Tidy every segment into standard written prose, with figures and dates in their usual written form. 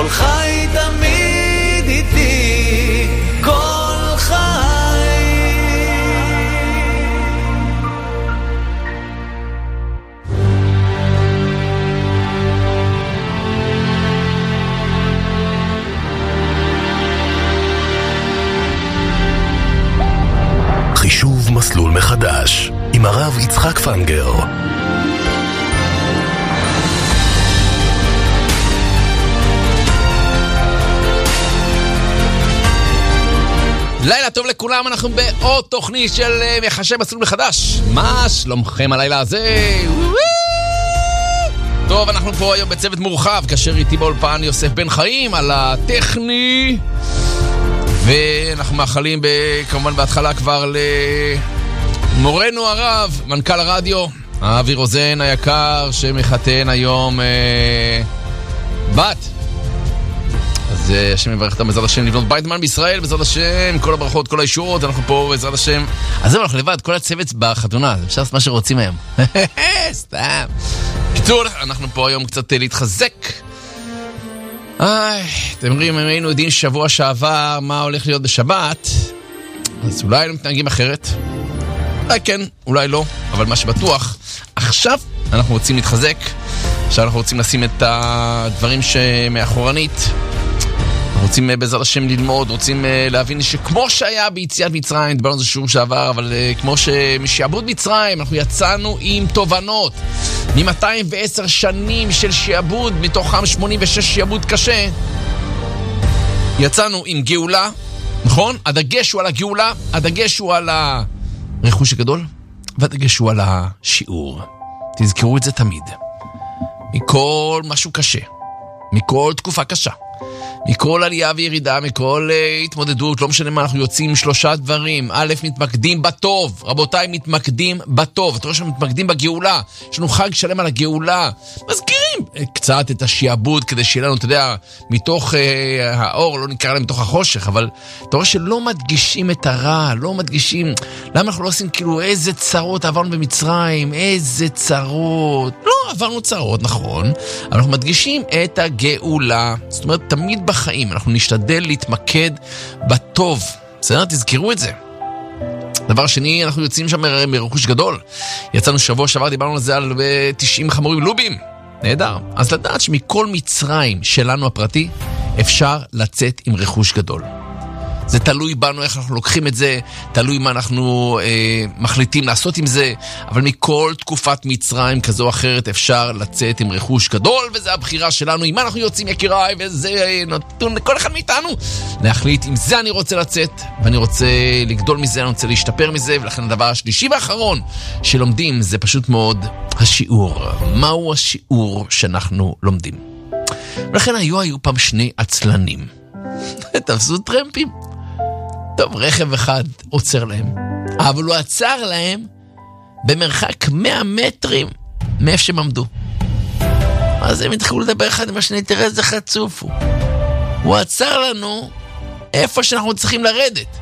כל חי תמיד איתי, כל חי. חישוב מסלול מחדש עם הרב יצחק פנגר. לילה טוב לכולם, אנחנו בעוד תוכנית של מחשב מסלול מחדש. מה שלומכם הלילה הזה? טוב, אנחנו פה היום בצוות מורחב, כאשר איתי באולפן יוסף בן חיים על הטכני, ואנחנו מאחלים כמובן בהתחלה כבר למורנו הרב, מנכ"ל הרדיו, אבי רוזן היקר, שמחתן היום בת. אז השם מברך אותם בעזרת השם לבנות בית מן בישראל, בעזרת השם, כל הברכות, כל האישורות, אנחנו פה בעזרת השם. אז זהו, אנחנו לבד, כל הצוות בחתונה, אפשר לעשות מה שרוצים היום. סתם. קיצור, אנחנו פה היום קצת להתחזק. אתם אומרים, אם היינו יודעים שבוע שעבר מה הולך להיות בשבת, אז אולי היינו מתנהגים אחרת. אולי כן, אולי לא, אבל מה שבטוח, עכשיו אנחנו רוצים להתחזק, עכשיו אנחנו רוצים לשים את הדברים שמאחורנית, רוצים בעזרת השם ללמוד, רוצים להבין שכמו שהיה ביציאת מצרים, דיברנו על זה שום שעבר, אבל כמו שמשעבוד מצרים, אנחנו יצאנו עם תובנות, מ-210 שנים של שעבוד, מתוכם 86 שעבוד קשה, יצאנו עם גאולה, נכון? הדגש הוא על הגאולה, הדגש הוא על הרכוש הגדול, והדגש הוא על השיעור. תזכרו את זה תמיד. מכל משהו קשה, מכל תקופה קשה, מכל עלייה וירידה, מכל התמודדות, לא משנה מה, אנחנו יוצאים עם 3 דברים. א', מתמקדים בטוב. רבותיי, מתמקדים בטוב. אתה רואה שאנחנו מתמקדים בגאולה. יש לנו חג שלם על הגאולה. מזכירים קצת את השיעבוד, כדי שיהיה לנו, אתה יודע, מתוך האור, לא נקרא להם מתוך החושך, אבל אתה רואה שלא מדגישים את הרע, לא מדגישים. למה אנחנו לא עושים כאילו איזה צרות עברנו במצרים, איזה צרות. לא, עברנו צרות, נכון, אבל אנחנו מדגישים את הגאולה. זאת אומרת, תמיד בחיים אנחנו נשתדל להתמקד בטוב. בסדר? תזכרו את זה. דבר שני, אנחנו יוצאים שם מרכוש גדול. יצאנו שבוע שעבר, דיברנו על זה על 90 חמורים לובים. נהדר. אז לדעת שמכל מצרים שלנו הפרטי, אפשר לצאת עם רכוש גדול. זה תלוי בנו איך אנחנו לוקחים את זה, תלוי מה אנחנו מחליטים לעשות עם זה, אבל מכל תקופת מצרים כזו או אחרת אפשר לצאת עם רכוש גדול, וזה הבחירה שלנו, עם מה אנחנו יוצאים יקיריי, וזה נתון לכל אחד מאיתנו, להחליט אם זה אני רוצה לצאת, ואני רוצה לגדול מזה, אני רוצה להשתפר מזה, ולכן הדבר השלישי והאחרון שלומדים זה פשוט מאוד השיעור. מהו השיעור שאנחנו לומדים? ולכן היו פעם 2 עצלנים, תפסו טרמפים. טוב, רכב אחד עוצר להם, אבל הוא עצר להם במרחק 100 מטרים מאיפה שהם עמדו. אז הם התחילו לדבר אחד עם השני, תראה איזה חצוף הוא עצר לנו איפה שאנחנו צריכים לרדת.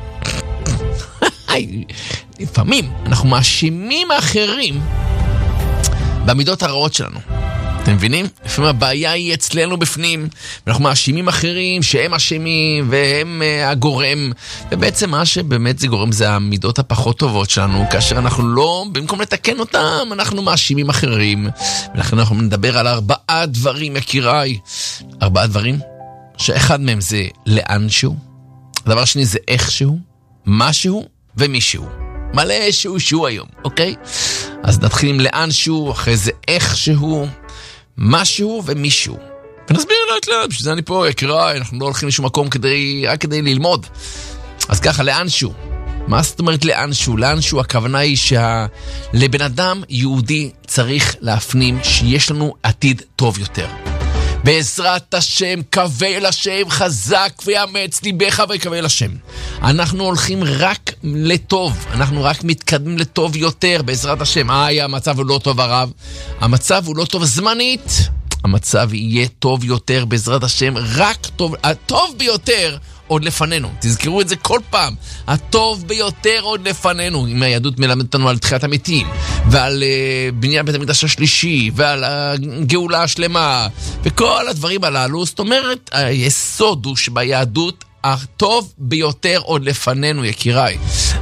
לפעמים אנחנו מאשימים אחרים במידות הרעות שלנו. אתם מבינים? לפעמים הבעיה היא אצלנו בפנים, ואנחנו מאשימים אחרים שהם אשמים והם הגורם, ובעצם מה שבאמת זה גורם זה המידות הפחות טובות שלנו, כאשר אנחנו לא, במקום לתקן אותם, אנחנו מאשימים אחרים, ולכן אנחנו נדבר על 4 דברים, יקיריי. 4 דברים, שאחד מהם זה לאנשהו, הדבר השני זה איכשהו, משהו ומישהו. מלא שהוא היום, אוקיי? אז נתחיל עם לאנשהו, אחרי זה איכשהו, משהו ומישהו. ונסביר לאט, בשביל זה אני פה, יקיריי, אנחנו לא הולכים לשום מקום רק כדי ללמוד. אז ככה, לאנשהו. מה זאת אומרת לאנשהו? לאנשהו הכוונה היא שלבן אדם יהודי צריך להפנים שיש לנו עתיד טוב יותר. בעזרת השם, קווה אל השם, חזק ויאמץ ליבך ויקווה אל השם. אנחנו הולכים רק לטוב, אנחנו רק מתקדמים לטוב יותר, בעזרת השם. המצב הוא לא טוב הרב, המצב הוא לא טוב זמנית, המצב יהיה טוב יותר בעזרת השם, רק טוב, הטוב ביותר עוד לפנינו. תזכרו את זה כל פעם. הטוב ביותר עוד לפנינו. אם היהדות מלמדת לנו על תחיית המתים, ועל בניין בית המקדש השלישי, ועל הגאולה השלמה, וכל הדברים הללו, זאת אומרת, היסוד הוא שביהדות הטוב ביותר עוד לפנינו, יקיריי.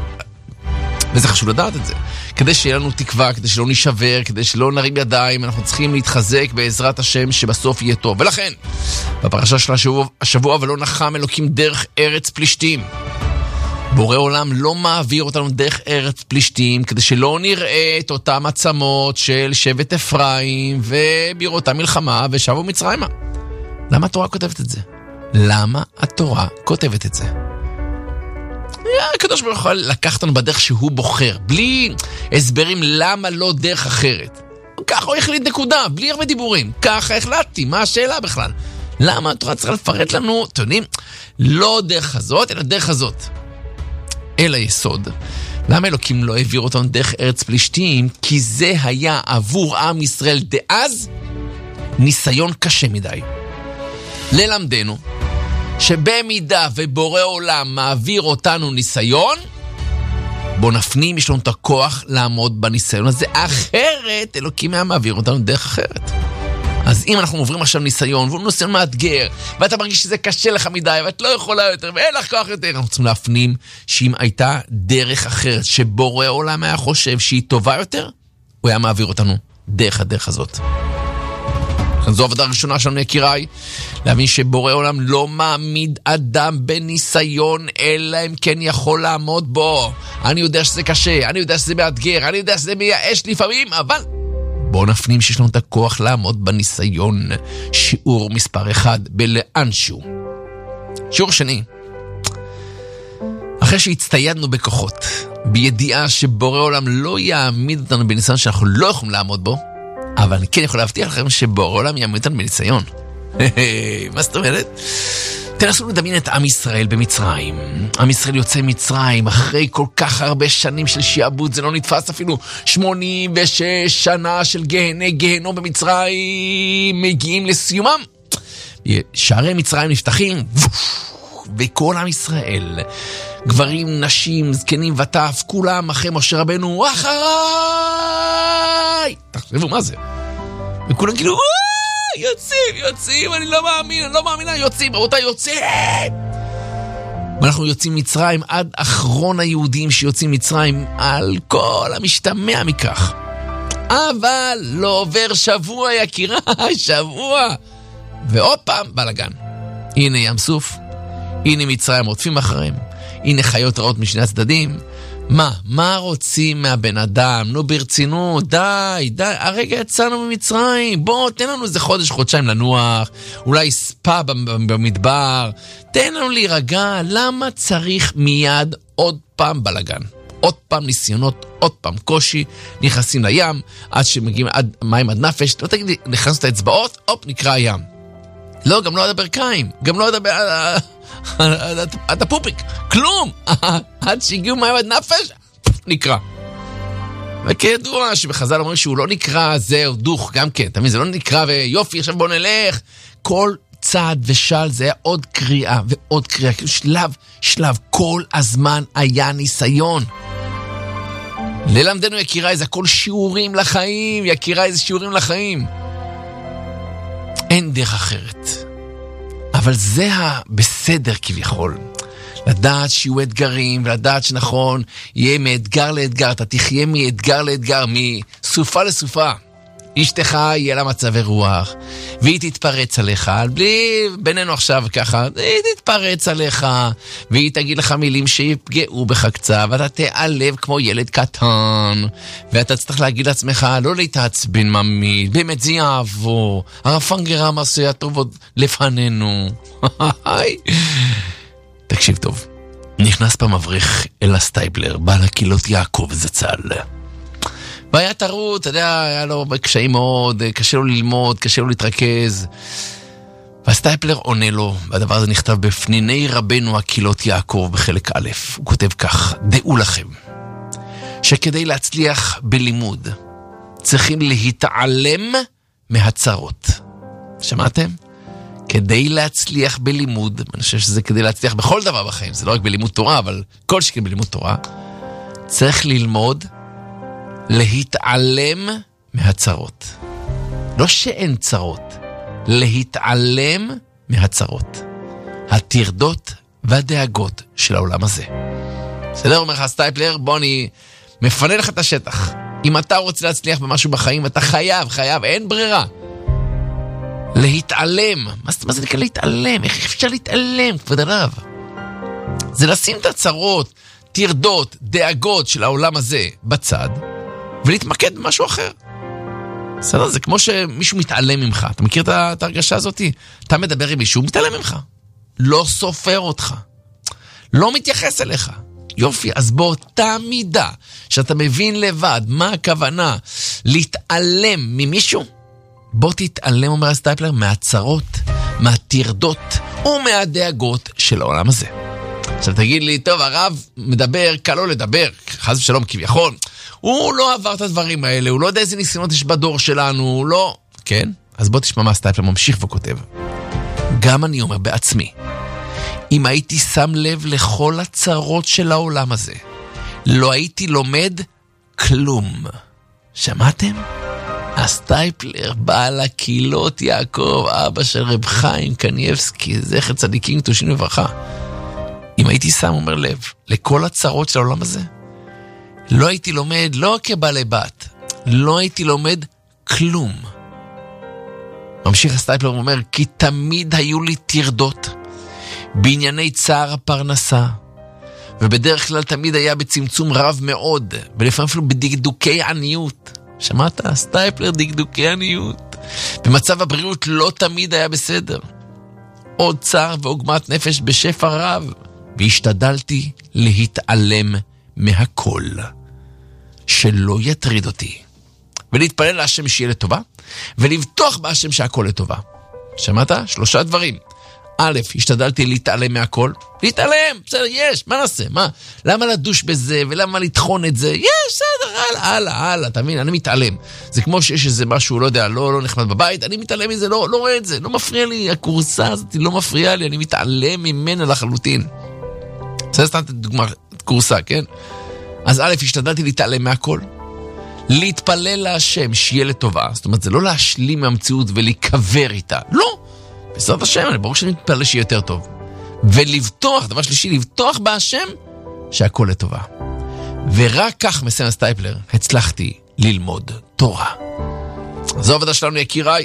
וזה חשוב לדעת את זה. כדי שיהיה לנו תקווה, כדי שלא נשבר, כדי שלא נרים ידיים, אנחנו צריכים להתחזק בעזרת השם שבסוף יהיה טוב. ולכן, בפרשה של השבוע, ולא נחם אלוקים דרך ארץ פלישתים. בורא עולם לא מעביר אותנו דרך ארץ פלישתים, כדי שלא נראה את אותם עצמות של שבט אפרים, ובראותה מלחמה, ושבו מצרימה. למה התורה כותבת את זה? למה התורה כותבת את זה? הקדוש ברוך הוא לקח אותנו בדרך שהוא בוחר, בלי הסברים למה לא דרך אחרת. ככה הוא החליט נקודה, בלי הרבה דיבורים. ככה החלטתי, מה השאלה בכלל? למה התורה צריכה לפרט לנו, אתם יודעים, לא דרך הזאת, אלא דרך הזאת. אל היסוד. למה אלוקים לא העביר אותנו דרך ארץ פלישתים? כי זה היה עבור עם ישראל דאז ניסיון קשה מדי. ללמדנו שבמידה ובורא עולם מעביר אותנו ניסיון, בוא נפנים, יש לנו את הכוח לעמוד בניסיון הזה, אחרת אלוקים היה מעביר אותנו דרך אחרת. אז אם אנחנו עוברים עכשיו ניסיון, והוא ניסיון מאתגר, ואתה מרגיש שזה קשה לך מדי, ואת לא יכולה יותר, ואין לך כוח יותר, אנחנו צריכים להפנים שאם הייתה דרך אחרת, שבורא עולם היה חושב שהיא טובה יותר, הוא היה מעביר אותנו דרך הדרך הזאת. זו עבודה ראשונה שלנו, יקיריי, להבין שבורא עולם לא מעמיד אדם בניסיון, אלא אם כן יכול לעמוד בו. אני יודע שזה קשה, אני יודע שזה מאתגר, אני יודע שזה מייאש לפעמים, אבל בואו נפנים שיש לנו את הכוח לעמוד בניסיון. שיעור מספר 1 בלאנשהו. שיעור שני, אחרי שהצטיידנו בכוחות, בידיעה שבורא עולם לא יעמיד אותנו בניסיון שאנחנו לא יכולים לעמוד בו, אבל אני כן יכול להבטיח לכם שבורא עולם יעמיד אותנו בניסיון. מה זאת אומרת? תנסו לדמיין את עם ישראל במצרים. עם ישראל יוצא מצרים אחרי כל כך הרבה שנים של שיעבוד, זה לא נתפס אפילו 86 שנה של גיהנום במצרים מגיעים לסיומם. שערי מצרים נפתחים, וכל עם ישראל, גברים, נשים, זקנים וטף, כולם אחרי משה רבנו, אחריי! תחשבו מה זה? וכולם כאילו, יוצאים, אני לא מאמינה, יוצאים, רבותיי, יוצאים! ואנחנו יוצאים מצרים עד אחרון היהודים שיוצאים מצרים על כל המשתמע מכך. אבל לא עובר שבוע, יקיריי, שבוע. ועוד פעם, בלגן. הנה ים סוף, הנה מצרים רודפים אחריהם, הנה חיות רעות משני הצדדים. מה רוצים מהבן אדם? נו ברצינות, די, הרגע יצאנו ממצרים, בוא תן לנו איזה חודשיים לנוח, אולי ספה במדבר, תן לנו להירגע. למה צריך מיד עוד פעם בלגן? עוד פעם ניסיונות, עוד פעם קושי, נכנסים לים, עד שמגיעים עד מים עד נפש, לא תגיד לי, נכנס את האצבעות, הופ, נקרא הים. לא, גם לא עד הברכיים, גם לא עד הפופיק, כלום, עד שהגיעו מים עד נפש, נקרא. וכידוע שבחז"ל אומרים שהוא לא נקרא, זהו, דוך, גם כן, תמיד זה לא נקרא ויופי, עכשיו בוא נלך. כל צעד ושל זה היה עוד קריאה ועוד קריאה, כאילו שלב, כל הזמן היה ניסיון. ללמדנו, יקיריי, זה הכל שיעורים לחיים, יקיריי, זה שיעורים לחיים. אין דרך אחרת. אבל זה בסדר כביכול. לדעת שיהיו אתגרים, ולדעת שנכון, יהיה מאתגר לאתגר, אתה תחיה מאתגר לאתגר, מסופה לסופה. אשתך יהיה לה מצבי רוח, והיא תתפרץ עליך, בלי בינינו עכשיו ככה, היא תתפרץ עליך, והיא תגיד לך מילים שיפגעו בך קצת, ואתה תיעלב כמו ילד קטן, ואתה צריך להגיד לעצמך, לא להתעצבן ממית, באמת זה יעבור, הרפנגרה מעשה הטוב עוד לפנינו. תקשיב טוב, נכנס פעם מבריך אל הסטייפלר, בעל הקהילות יעקב זצ"ל. והיה טרות, אתה יודע, היה לו קשיים מאוד, קשה לו ללמוד, קשה לו להתרכז. והסטייפלר עונה לו, והדבר הזה נכתב בפניני רבנו הקהילות יעקב בחלק א'. הוא כותב כך: דעו לכם, שכדי להצליח בלימוד, צריכים להתעלם מהצרות. שמעתם? כדי להצליח בלימוד, אני חושב שזה כדי להצליח בכל דבר בחיים, זה לא רק בלימוד תורה, אבל כל שכן בלימוד תורה, צריך ללמוד להתעלם מהצרות. לא שאין צרות, להתעלם מהצרות. הטרדות והדאגות של העולם הזה. בסדר, אומר לך סטייפלר, בוא אני מפנה לך את השטח. אם אתה רוצה להצליח במשהו בחיים, אתה חייב, אין ברירה. להתעלם. מה זה נקרא להתעלם? איך אפשר להתעלם, כבוד הרב? זה לשים את הצרות, טרדות, דאגות של העולם הזה בצד, ולהתמקד במשהו אחר. בסדר, זה כמו שמישהו מתעלם ממך. אתה מכיר את ההרגשה הזאת? אתה מדבר עם מישהו, מתעלם ממך. לא סופר אותך. לא מתייחס אליך. יופי, אז באותה מידה שאתה מבין לבד מה הכוונה להתעלם ממישהו, בוא תתעלם, אומר סטייפלר, מהצרות, מהטרדות ומהדאגות של העולם הזה. עכשיו תגיד לי, טוב, הרב מדבר, קל לו לדבר, חס ושלום כביכול, הוא לא עבר את הדברים האלה, הוא לא יודע איזה ניסיונות יש בדור שלנו, הוא לא... כן? אז בוא תשמע מה סטייפלר ממשיך וכותב. גם אני אומר בעצמי, אם הייתי שם לב לכל הצרות של העולם הזה, לא הייתי לומד כלום. שמעתם? הסטייפלר, בעל הקהילות יעקב, אבא של רב חיים קניאבסקי, זכר צדיקים קדושים לברכה. אם הייתי שם, אומר לב, לכל הצרות של העולם הזה, לא הייתי לומד, לא כבעלי בת, לא הייתי לומד כלום. ממשיך הסטייפלר אומר, כי תמיד היו לי טרדות, בענייני צער הפרנסה, ובדרך כלל תמיד היה בצמצום רב מאוד, ולפעמים אפילו בדקדוקי עניות. שמעת? סטייפלר, דקדוקי עניות. במצב הבריאות לא תמיד היה בסדר. עוד צער ועוגמת נפש בשפע רב, והשתדלתי להתעלם מהכל, שלא יטריד אותי, ולהתפלל להשם שיהיה לטובה, ולבטוח בהשם שהכל לטובה. שמעת? 3 דברים. א', השתדלתי להתעלם מהכל. להתעלם, בסדר, יש, מה נעשה? מה? למה לדוש בזה ולמה לטחון את זה? יש, בסדר, הלאה, אתה מבין? אני מתעלם. זה כמו שיש איזה משהו, לא יודע, לא נחמד בבית, אני מתעלם מזה, לא רואה את זה, לא מפריע לי, הקורסה הזאת לא מפריעה לי, אני מתעלם ממנה לחלוטין. בסדר, סתם דוגמה, קורסה, כן? אז א', השתדלתי להתעלם מהכל. להתפלל להשם שיהיה לטובה. זאת אומרת, זה לא להשלים מהמציאות ולהיקבר איתה. לא. בעזרת השם, אני ברור שאני מתפלל שיהיה יותר טוב. ולבטוח, דבר שלישי, לבטוח בהשם שהכל לטובה. ורק כך, מסיים הסטייפלר, הצלחתי ללמוד תורה. זו עבודה שלנו, יקיריי.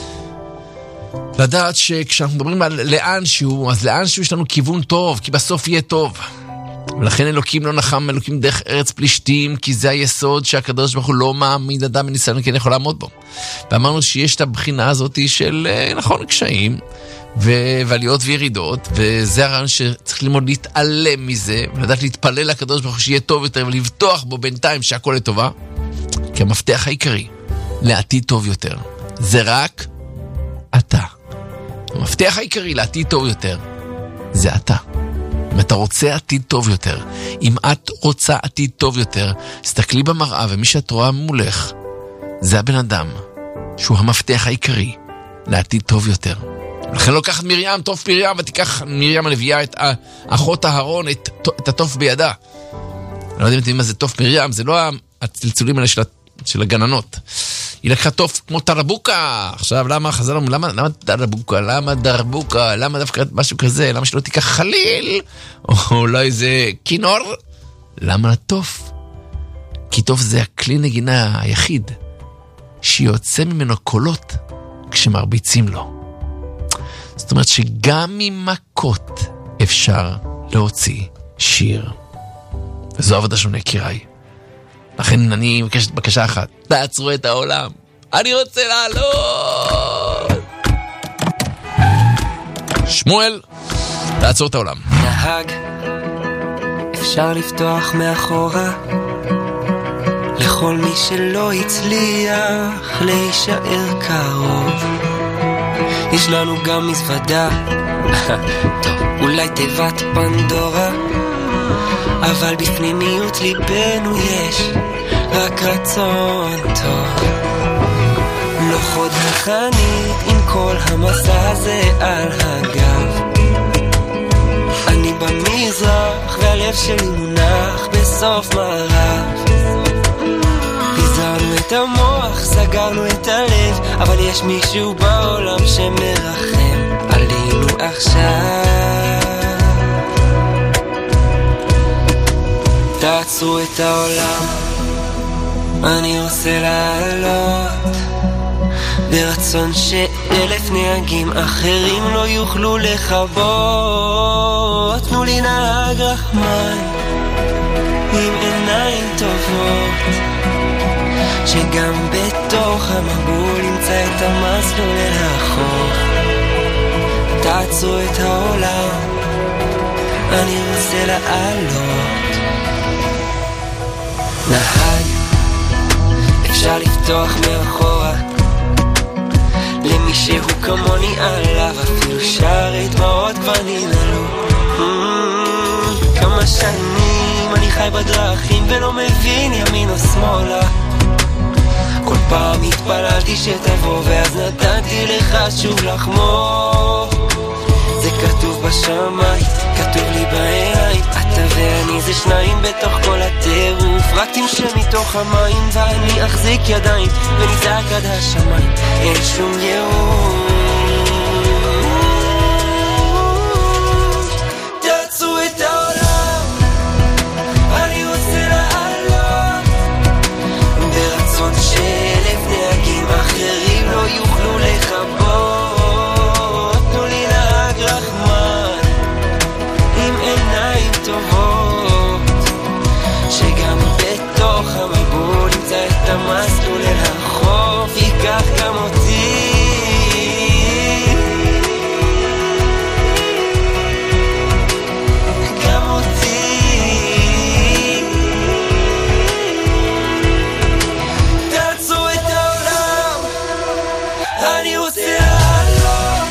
לדעת שכשאנחנו מדברים על לאן שהוא, אז לאן שהוא יש לנו כיוון טוב, כי בסוף יהיה טוב. ולכן אלוקים לא נחם, אלוקים דרך ארץ פלישתים, כי זה היסוד שהקדוש ברוך הוא לא מעמיד אדם בניסיון, כי אני יכול לעמוד בו. ואמרנו שיש את הבחינה הזאת של, נכון, קשיים, ועליות וירידות, וזה הרעיון שצריך ללמוד להתעלם מזה, ולדעת להתפלל לקדוש ברוך הוא שיהיה טוב יותר, ולבטוח בו בינתיים שהכל לטובה, כי המפתח העיקרי לעתיד טוב יותר, זה רק אתה. המפתח העיקרי לעתיד טוב יותר, זה אתה. אם אתה רוצה עתיד טוב יותר, אם את רוצה עתיד טוב יותר, תסתכלי במראה, ומי שאת רואה מולך, זה הבן אדם, שהוא המפתח העיקרי לעתיד טוב יותר. לכן לא קחת מרים, תוף מרים, ותיקח מרים הנביאה את אחות אהרון, את התוף בידה. אני לא יודעת מה זה תוף מרים, זה לא הצלצולים האלה של הגננות. היא לקחה תוף כמו תרבוקה. עכשיו, למה חזר לנו? למה תרבוקה? למה דרבוקה? למה דווקא משהו כזה? למה שלא תיקח חליל? או אולי זה כינור? למה תוף? כי תוף זה הכלי נגינה היחיד שיוצא ממנו קולות כשמרביצים לו. זאת אומרת שגם ממכות אפשר להוציא שיר. וזו עבודה שלנו, יקיריי. לכן אני מבקש בקשה אחת, תעצרו את העולם, אני רוצה לעלות. שמואל, תעצור את העולם. נהג, אפשר לפתוח מאחורה, לכל מי שלא הצליח להישאר קרוב. יש לנו גם מזוודה, טוב, אולי תיבת פנדורה, אבל בפנימיות ליבנו יש רק רצון טוב. לא חוד החנית עם כל המסע הזה על הגב. אני במזרח והלב שלי מונח בסוף מערב. פיזרנו את המוח, סגרנו את הלב, אבל יש מישהו בעולם שמרחם עלינו עכשיו. תעצרו את העולם, אני רוצה לעלות ברצון שאלף נהגים אחרים לא יוכלו לחבות. תנו לי נהג רחמן עם עיניים טובות, שגם בתוך המבול ימצא את המסלול אל החוף. תעצרו את העולם, אני רוצה לעלות. נהג, אפשר לפתוח מאחורה, למי שהוא כמוני עליו, אפילו שערי דמעות כבר ננעלו. כמה שנים אני חי בדרכים ולא מבין ימין או שמאלה. כל פעם התפללתי שתבוא ואז נתתי לך שוב לחמור. זה כתוב בשמיים, כתוב לי בעיניים, אתה ואני זה שניים בתוך כל הטירוף. רק תמשה מתוך המים ואני אחזיק ידיים ונזעק עד השמיים, אין שום ייאוש. תעצרו את העולם, אני רוצה לעלות ברצון שאלף נהגים אחרים לא יוכלו לחבות. תנו לי נהג רחמן עם עיניים טובות, שגם בתוך המבול ימצא את המסלול אל החוף. ייקח גם אותי, גם אותי. תעצרו את העולם, אני רוצה לעלות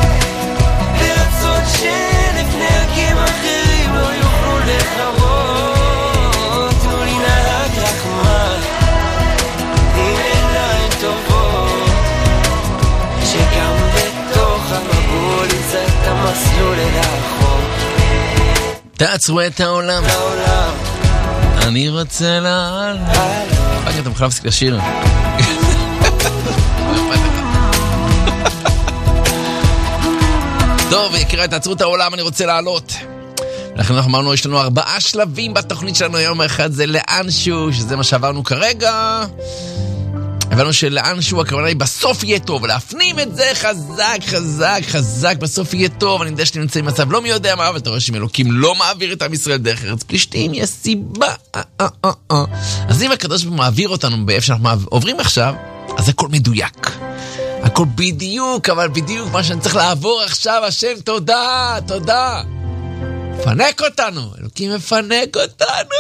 ברצון שאלף נהגים אחרים לא יוכלו לחרות. תנו לי נהג רחמן עם עיניים טובות, שגם בתוך המבול ימצא את המסלול אל החוף. תעצרו את העולם, אני רוצה לעלות. רק אתה מוכן להפסיק לשיר. טוב, יקרה, תעצרו את העולם, אני רוצה לעלות. לכן אנחנו אמרנו, יש לנו 4 שלבים בתוכנית שלנו היום. אחד זה לאנשהו, שזה מה שעברנו כרגע. הבנו שלאנשהו הכוונה היא בסוף יהיה טוב, להפנים את זה חזק, חזק, חזק, בסוף יהיה טוב. אני יודע שאתם נמצאים במצב לא מי יודע מה, אבל אתה רואה שאם אלוקים לא מעביר את עם ישראל דרך ארץ פלישתים, יש סיבה. אז אם הקדוש ברוך הוא מעביר אותנו באיפה שאנחנו עוברים עכשיו, אז הכל מדויק. הכל בדיוק, אבל בדיוק מה שאני צריך לעבור עכשיו. השם, תודה, תודה. מפנק אותנו, אלוקים מפנק אותנו.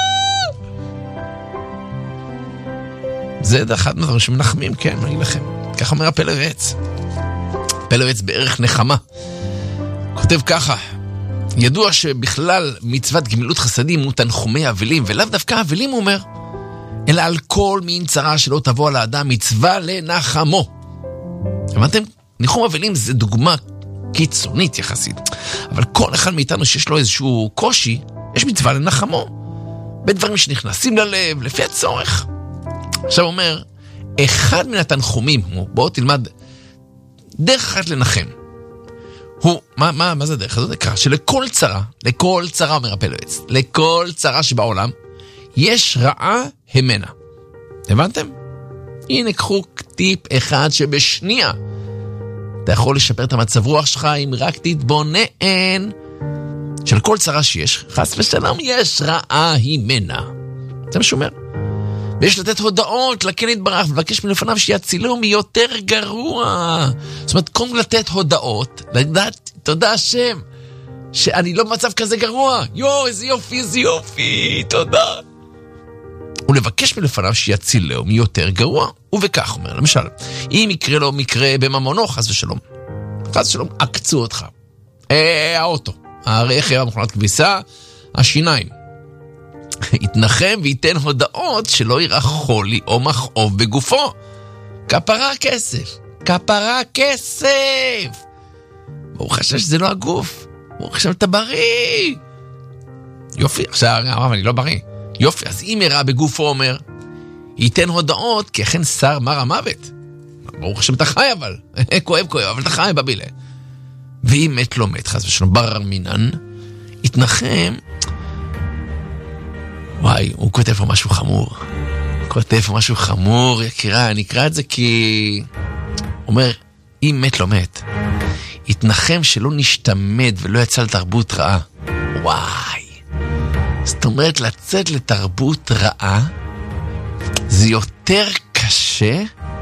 זה אחד מהדברים שמנחמים, כן, אני אגיד לכם. ככה אומר הפלא ועץ. פלא ועץ בערך נחמה. כותב ככה, ידוע שבכלל מצוות גמילות חסדים הוא תנחומי אבלים, ולאו דווקא אבלים הוא אומר, אלא על כל מין צרה שלא תבוא על האדם מצווה לנחמו. הבנתם? ניחום אבלים זה דוגמה קיצונית יחסית, אבל כל אחד מאיתנו שיש לו איזשהו קושי, יש מצווה לנחמו, בדברים שנכנסים ללב, לפי הצורך. עכשיו אומר, אחד מן התנחומים, בואו תלמד, דרך אחת לנחם, הוא, מה זה דרך? זאת נקרא, שלכל צרה אומר הפלא ועץ, לכל צרה שבעולם, יש רעה המנה. הבנתם? הנה קחו טיפ אחד שבשנייה אתה יכול לשפר את המצב רוח שלך אם רק תתבונן. של כל צרה שיש, חס ושלום, יש רעה הימנה. זה מה שאומר. ויש לתת הודעות לכן יתברך ולבקש מלפניו שיצילו מיותר גרוע. זאת אומרת, קודם לתת הודעות, לדעת, תודה השם שאני לא במצב כזה גרוע. איזה יופי, איזה יופי, תודה. ולבקש מלפניו שיצילו מיותר גרוע. ובכך אומר, למשל, אם יקרה לו מקרה בממונו, חס ושלום, עקצו אותך. האוטו, הרכב, המכונת כביסה, השיניים. יתנחם וייתן הודעות שלא יראה חולי או מכאוב בגופו. כפרה כסף. כפרה כסף. ברוך השם שזה לא הגוף. ברוך השם אתה בריא. יופי, עכשיו הרב אני לא בריא. יופי, אז אם הראה בגוף אומר, ייתן הודעות, כי אכן שר מר המוות. ברוך השם אתה חי אבל. כואב, אבל אתה חי בבילה. ואם מת לא מת, חס ושלום, בר מינן, התנחם. וואי, הוא כותב פה משהו חמור. יקירה, אני אקרא את זה כי... אומר, אם מת לא מת, התנחם שלא נשתמד ולא יצא לתרבות רעה. וואי. זאת אומרת, לצאת לתרבות רעה, זה יותר קשה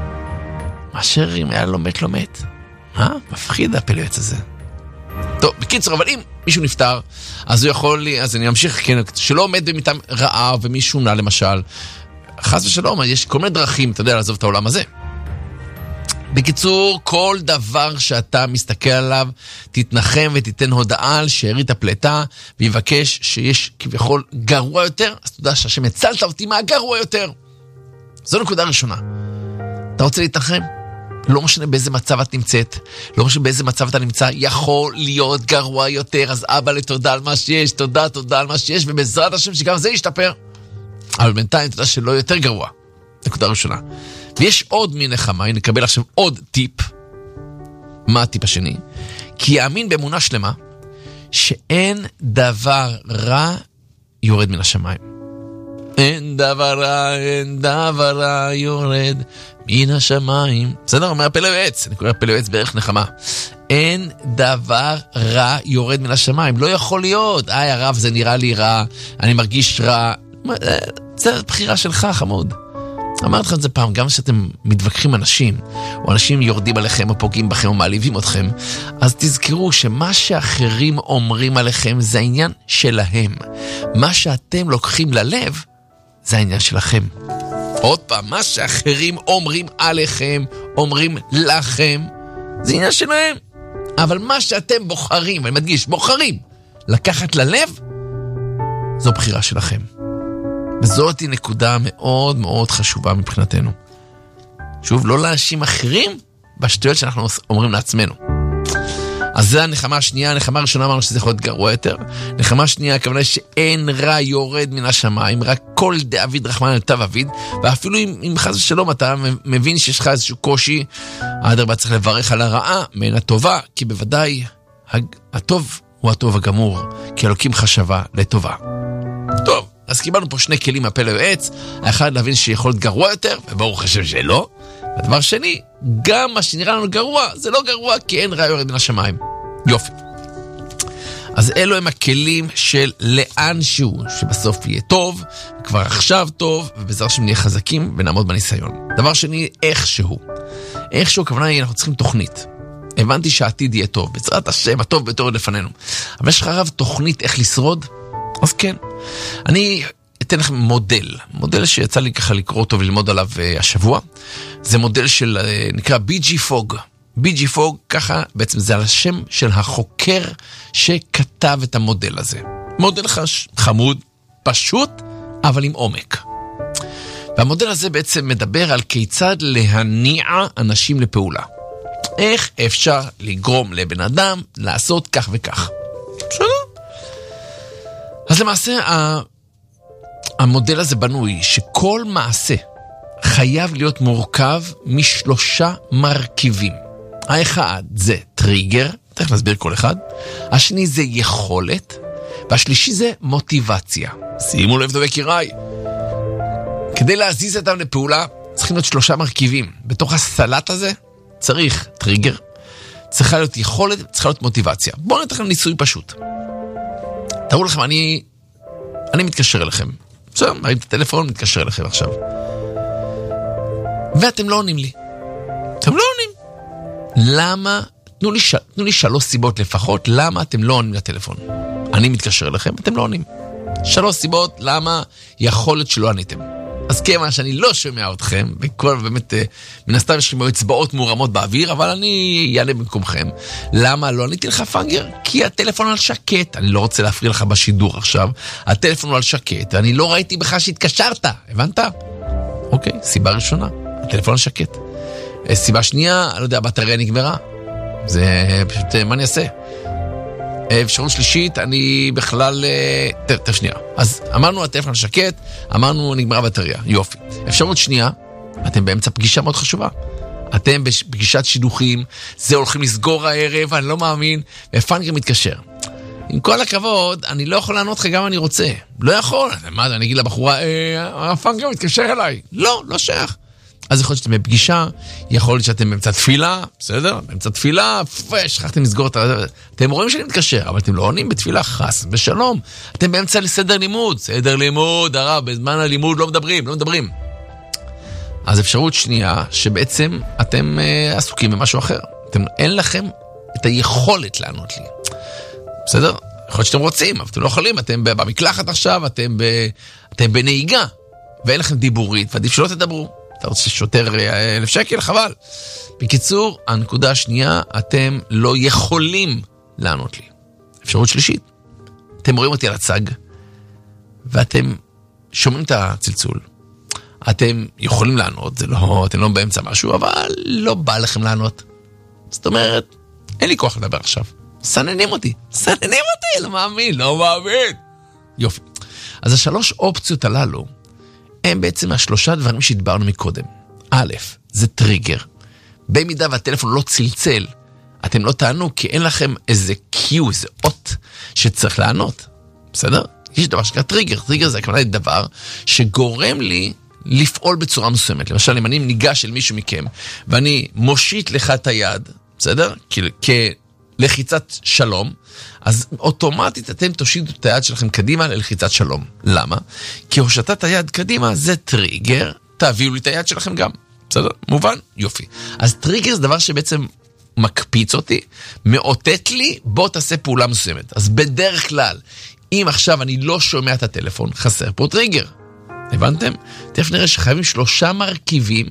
מאשר אם היה לא מת. מפחיד הפלויץ הזה. טוב, בקיצור, אבל אם מישהו נפטר, אז הוא יכול לי, אז אני אמשיך, כן, שלא עומד במיטה רעה ומישהו נע למשל, חס ושלום, יש כל מיני דרכים, אתה יודע, לעזוב את העולם הזה. בקיצור, כל דבר שאתה מסתכל עליו, תתנחם ותיתן הודעה על שארית הפלטה, ויבקש שיש כביכול גרוע יותר, אז תדע שהשם הצלת אותי מהגרוע יותר. זו נקודה ראשונה. אתה רוצה להתנחם? לא משנה באיזה מצב את נמצאת, לא משנה באיזה מצב אתה נמצא, יכול להיות גרוע יותר, אז אבא לתודה על מה שיש, תודה על מה שיש, ובעזרת השם שגם זה ישתפר. אבל בינתיים תדע שלא יותר גרוע. נקודה ראשונה. ויש עוד מנחמה, נקבל עכשיו עוד טיפ. מה הטיפ השני? כי יאמין באמונה שלמה, שאין דבר רע יורד מן השמיים. אין דבר רע יורד מן השמיים. בסדר, אומר פלויץ, אני קורא פלויץ בערך נחמה. אין דבר רע יורד מן השמיים. לא יכול להיות. הרב, זה נראה לי רע, אני מרגיש רע. זה בחירה שלך, חמוד. אמרתי לכם את זה פעם, גם שאתם מתווכחים אנשים, או אנשים יורדים עליכם או פוגעים בכם או מעליבים אתכם, אז תזכרו שמה שאחרים אומרים עליכם זה העניין שלהם. מה שאתם לוקחים ללב זה העניין שלכם. עוד פעם, מה שאחרים אומרים עליכם, אומרים לכם, זה עניין שלהם. אבל מה שאתם בוחרים, אני מדגיש, בוחרים, לקחת ללב, זו בחירה שלכם. וזאת היא נקודה מאוד מאוד חשובה מבחינתנו. שוב, לא להאשים אחרים בשטויות שאנחנו אומרים לעצמנו. אז זה הנחמה השנייה. הנחמה הראשונה אמרנו שזה יכול להיות גרוע יותר. נחמה השנייה, הכוונה שאין רע יורד מן השמיים, רק כל דאביד רחמן אל תו אביד, ואפילו אם חס ושלום אתה מבין שיש לך איזשהו קושי, אדרבה צריך לברך על הרעה מן הטובה, כי בוודאי הטוב הוא הטוב הגמור, כי אלוקים חשבה לטובה. טוב. אז קיבלנו פה שני כלים מהפה ליועץ, האחד להבין שיכול להיות גרוע יותר, וברוך השם שלא. והדבר שני, גם מה שנראה לנו גרוע, זה לא גרוע, כי אין רע יורד מן השמיים. יופי. אז אלו הם הכלים של לאן שהוא, שבסוף יהיה טוב, כבר עכשיו טוב, ובעזרת השם נהיה חזקים ונעמוד בניסיון. דבר שני, איכשהו. איכשהו, הכוונה היא, אנחנו צריכים תוכנית. הבנתי שהעתיד יהיה טוב, בעזרת השם, הטוב ביותר עוד לפנינו. אבל יש לך רב תוכנית איך לשרוד? אז כן. אני אתן לכם מודל שיצא לי ככה לקרוא אותו וללמוד עליו השבוע. זה מודל של, נקרא ביג'י פוג. ביג'י פוג, ככה בעצם זה על השם של החוקר שכתב את המודל הזה. מודל חמוד, פשוט, אבל עם עומק. והמודל הזה בעצם מדבר על כיצד להניע אנשים לפעולה. איך אפשר לגרום לבן אדם לעשות כך וכך. בסדר? אז למעשה המודל הזה בנוי שכל מעשה חייב להיות מורכב משלושה מרכיבים. האחד זה טריגר, תכף נסביר כל אחד. השני זה יכולת, והשלישי זה מוטיבציה. שימו לב דובי קיראי. כדי להזיז אותם לפעולה צריכים להיות שלושה מרכיבים. בתוך הסלט הזה צריך טריגר, צריכה להיות יכולת, צריכה להיות מוטיבציה. בואו נתן לכם ניסוי פשוט. תראו לכם, אני מתקשר אליכם. בסדר, מרים את הטלפון, מתקשר אליכם עכשיו. ואתם לא עונים לי. אתם לא עונים. למה? תנו לי 3 סיבות לפחות, למה אתם לא עונים לטלפון. אני מתקשר אליכם, אתם לא עונים. 3 סיבות, למה יכול להיות שלא עניתם. אז כיוון שאני לא שומע אתכם, וכל באמת, מן הסתם יש לכם אצבעות מורמות באוויר, אבל אני יענה במקומכם. למה לא עניתי לך פאנגר? כי הטלפון על שקט, אני לא רוצה להפריע לך בשידור עכשיו, הטלפון הוא על שקט, ואני לא ראיתי בך שהתקשרת, הבנת? אוקיי, סיבה ראשונה, הטלפון על שקט. סיבה שנייה, אני לא יודע, הבטריה נגמרה. זה פשוט, מה אני אעשה? אפשרות שלישית, אני בכלל... תכף שנייה. אז אמרנו, הטלפון שקט, אמרנו, נגמרה בטריה. יופי. אפשרות שנייה, אתם באמצע פגישה מאוד חשובה. אתם בפגישת שידוכים, זה הולכים לסגור הערב, אני לא מאמין, ופנגר מתקשר. עם כל הכבוד, אני לא יכול לענות לך גם אני רוצה. לא יכול. מה, אני אגיד לבחורה, הפנגר מתקשר אליי. לא, לא שייך. אז יכול להיות שאתם בפגישה, יכול להיות שאתם באמצע תפילה, בסדר? באמצע תפילה, שכחתם לסגור את ה... אתם רואים שאני מתקשר, אבל אתם לא עונים בתפילה, חס ושלום. אתם באמצע לסדר לימוד, סדר לימוד, הרב, בזמן הלימוד לא מדברים. אז אפשרות שנייה, שבעצם אתם עסוקים במשהו אחר. אין לכם את היכולת לענות לי. בסדר? יכול להיות שאתם רוצים, אבל אתם לא יכולים, אתם במקלחת עכשיו, אתם בנהיגה, ואין לכם דיבורית, ועדיף שלא תדברו. אתה רוצה שוטר 1,000 שקל? חבל. בקיצור, הנקודה השנייה, אתם לא יכולים לענות לי. אפשרות שלישית, אתם רואים אותי על הצג, ואתם שומעים את הצלצול. אתם יכולים לענות, זה לא, אתם לא באמצע משהו, אבל לא בא לכם לענות. זאת אומרת, אין לי כוח לדבר עכשיו. סננים אותי, לא מאמין. יופי. אז השלוש אופציות הללו, הם בעצם השלושה דברים שהדברנו מקודם. א', זה טריגר. במידה והטלפון לא צלצל, אתם לא תענו, כי אין לכם איזה קיו, איזה אות שצריך לענות. בסדר? יש דבר שקרה טריגר. טריגר זה הכוונה דבר שגורם לי לפעול בצורה מסוימת. למשל, אם אני ניגש אל מישהו מכם, ואני מושיט לך את היד, בסדר? כלחיצת שלום, אז אוטומטית אתם תושיטו את היד שלכם קדימה ללחיצת שלום. למה? כי הושטת היד קדימה זה טריגר, תביאו לי את היד שלכם גם. בסדר? מובן? יופי. אז טריגר זה דבר שבעצם מקפיץ אותי, מאותת לי, בוא תעשה פעולה מסוימת. אז בדרך כלל, אם עכשיו אני לא שומע את הטלפון, חסר פה טריגר. הבנתם? תכף נראה שחייבים 3 מרכיבים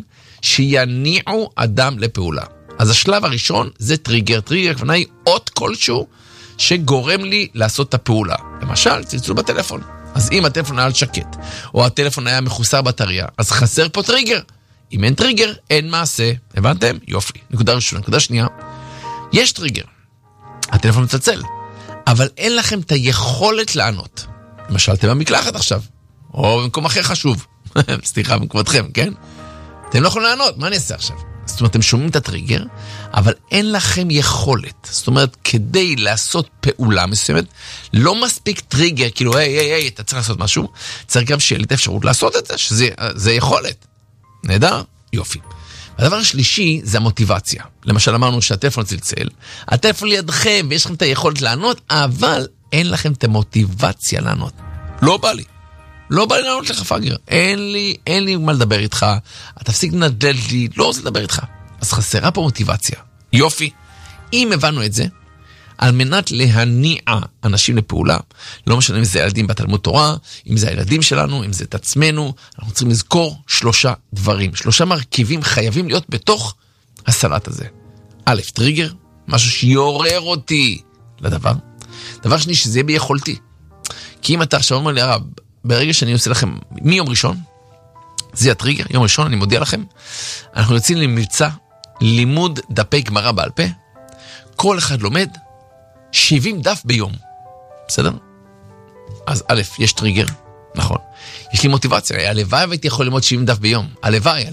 שיניעו אדם לפעולה. אז השלב הראשון זה טריגר. טריגר כוונה היא אות כלשהו שגורם לי לעשות את הפעולה. למשל, צלצול בטלפון. אז אם הטלפון היה על שקט, או הטלפון היה מחוסר בטריה, אז חסר פה טריגר. אם אין טריגר, אין מעשה. הבנתם? יופי. נקודה ראשונה. נקודה שנייה, יש טריגר. הטלפון מצלצל. אבל אין לכם את היכולת לענות. למשל, אתם במקלחת עכשיו. או במקום אחר חשוב. סליחה, במקומתכם, כן? אתם לא יכולים לענות, מה אני אעשה עכשיו? זאת אומרת, אתם שומעים את הטריגר, אבל אין לכם יכולת. זאת אומרת, כדי לעשות פעולה מסוימת, לא מספיק טריגר, כאילו, היי, אתה צריך לעשות משהו, צריך גם שיהיה לי את האפשרות לעשות את זה, שזה יכולת. נהדר? יופי. הדבר השלישי זה המוטיבציה. למשל, אמרנו שהטלפון צלצל, הטלפון לידכם, ויש לכם את היכולת לענות, אבל אין לכם את המוטיבציה לענות. לא בא לי לענות לך פאגר. אין לי מה לדבר איתך. תפסיק לנדל לי, לא רוצה לדבר איתך. אז חסרה פה מוטיבציה. יופי. אם הבנו את זה, על מנת להניע אנשים לפעולה, לא משנה אם זה ילדים בתלמוד תורה, אם זה הילדים שלנו, אם זה את עצמנו, אנחנו צריכים לזכור 3 דברים. 3 מרכיבים חייבים להיות בתוך הסלט הזה. א', טריגר, משהו שיעורר אותי לדבר. דבר שני, שזה יהיה ביכולתי. כי אם אתה עכשיו אומר לי, הרב, ברגע שאני עושה לכם, מיום ראשון, זה הטריגר, יום ראשון, אני מודיע לכם, אנחנו יוצאים למבצע, לימוד דפי גמרא בעל פה, כל אחד לומד 70 דף ביום. בסדר? אז א', יש טריגר, נכון. יש לי מוטיבציה, הלוואי והייתי יכול ללמוד 70 דף ביום. הלוואי.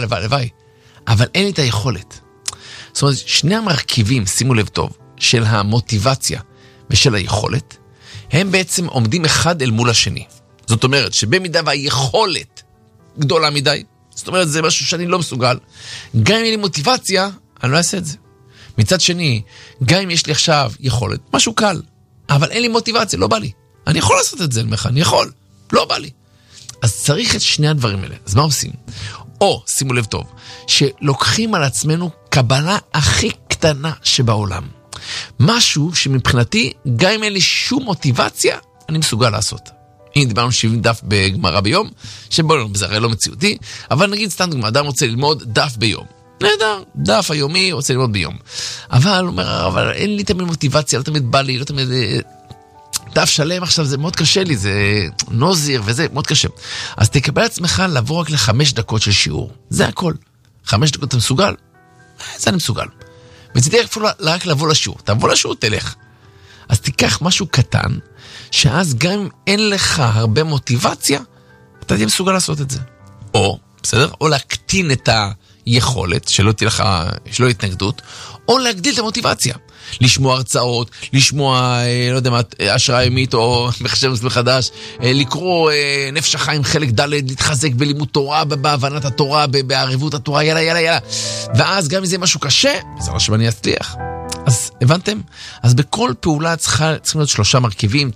אבל אין לי את היכולת. זאת אומרת, 2 המרכיבים, שימו לב טוב, של המוטיבציה ושל היכולת, הם בעצם עומדים אחד אל מול השני. זאת אומרת, שבמידה והיכולת גדולה מדי, זאת אומרת, זה משהו שאני לא מסוגל, גם אם אין לי מוטיבציה, אני לא אעשה את זה. מצד שני, גם אם יש לי עכשיו יכולת, משהו קל, אבל אין לי מוטיבציה, לא בא לי. אני יכול לעשות את זה, אני יכול, לא בא לי. אז צריך את 2 הדברים האלה. אז מה עושים? או, שימו לב טוב, שלוקחים על עצמנו קבלה הכי קטנה שבעולם. משהו שמבחינתי, גם אם אין לי שום מוטיבציה, אני מסוגל לעשות. הנה דיברנו 70 דף בגמרא ביום, שבואו, זה הרי לא מציאותי, אבל נגיד סתם דוגמה, אדם רוצה ללמוד דף ביום. נהדר, דף היומי רוצה ללמוד ביום. אבל הוא אומר, אבל אין לי תמיד מוטיבציה, לא תמיד בא לי, לא תמיד... דף שלם עכשיו, זה מאוד קשה לי, זה נוזיר וזה מאוד קשה. אז תקבל עצמך לבוא רק ל5 דקות של שיעור. זה הכל. 5 דקות אתה מסוגל? זה אני מסוגל. וצריך אפילו רק לבוא לשיעור. תבוא לשיעור, תלך. אז תיקח משהו קטן, שאז גם אם אין לך הרבה מוטיבציה, אתה תהיה מסוגל לעשות את זה. או, בסדר? או להקטין את היכולת, שלא תהיה לך, שלא התנגדות, או להגדיל את המוטיבציה. לשמוע הרצאות, לשמוע, לא יודע מה, השראה ימית או מחשב מסלול חדש, לקרוא נפש החיים חלק ד', להתחזק בלימוד תורה, בהבנת התורה, בערבות התורה, יאללה. ואז גם אם זה משהו קשה, זה לא שאני אצליח. אז הבנתם? אז בכל פעולה צריכים להיות 3 מרכיבים,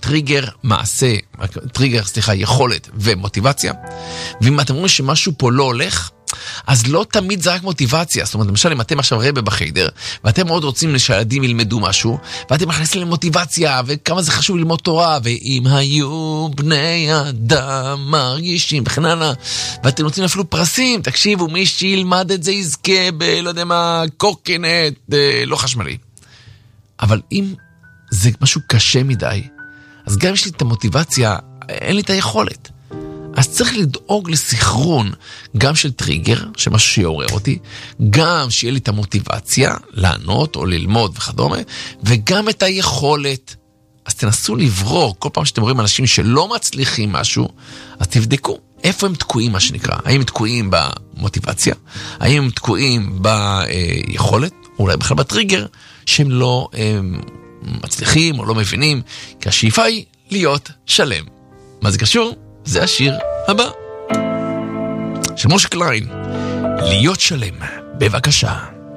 יכולת ומוטיבציה. ואם אתם רואים שמשהו פה לא הולך, אז לא תמיד זה רק מוטיבציה. זאת אומרת, למשל, אם אתם עכשיו רבא בחדר, ואתם מאוד רוצים שהילדים ילמדו משהו, ואתם מכניסים למוטיבציה, וכמה זה חשוב ללמוד תורה, ואם היו בני אדם מרגישים, וכן הלאה, ואתם נותנים אפילו פרסים, תקשיבו, מי שילמד את זה יזכה לא יודע מה, קוקנט, לא חשמלי. אבל אם זה משהו קשה מדי, אז גם יש לי את המוטיבציה, אין לי את היכולת. אז צריך לדאוג לסחרון, גם של טריגר, שמשהו שיעורר אותי, גם שיהיה לי את המוטיבציה לענות או ללמוד וכדומה, וגם את היכולת. אז תנסו לברור, כל פעם שאתם רואים אנשים שלא מצליחים משהו, אז תבדקו איפה הם תקועים, מה שנקרא. האם הם תקועים במוטיבציה? האם הם תקועים ביכולת? או אולי בכלל בטריגר, שהם לא מצליחים או לא מבינים, כי השאיפה היא להיות שלם. מה זה קשור? זה השיר הבא של משה קליין, להיות שלם. בבקשה.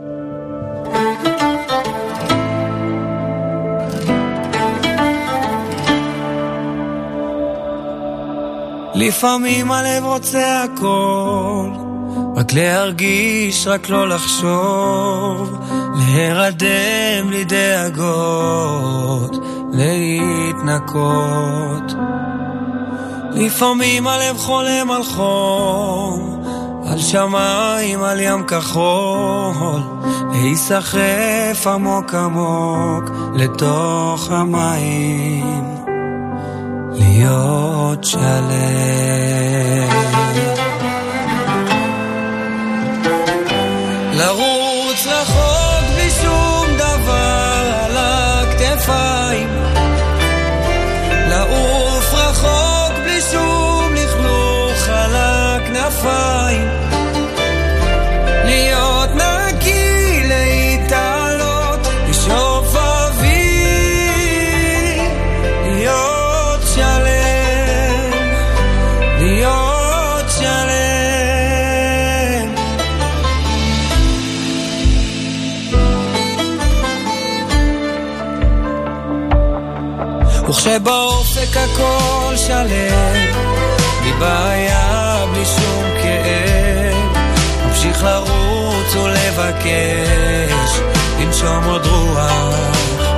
לפעמים הלב רוצה הכל, רק להרגיש, רק לא לחשוב, להירדם לי דאגות, להתנקות. לפעמים הלב חולם על חום, על שמיים, על ים כחול, להיסחף עמוק עמוק לתוך המים, להיות שלם. לרוץ רחוק בלי שום דבר על הכתפיים, לעוף רחוק בלי שום לכלוך על הכנפיים, להיות נקי, להתעלות, לשאוף אוויר, להיות שלם, להיות שלם. וכשבאופק הכל שלם, בלי בעיה, בלי שום כאב, ממשיך לרוץ ולבקש, לנשום עוד רוח.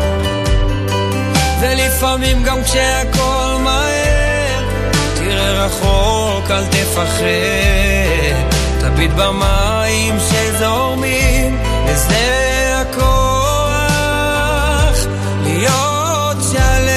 ולפעמים גם כשהכל מהר, תראה רחוק, אל תפחד, תביט במים שזורמים, וזה הכוח להיות שלם.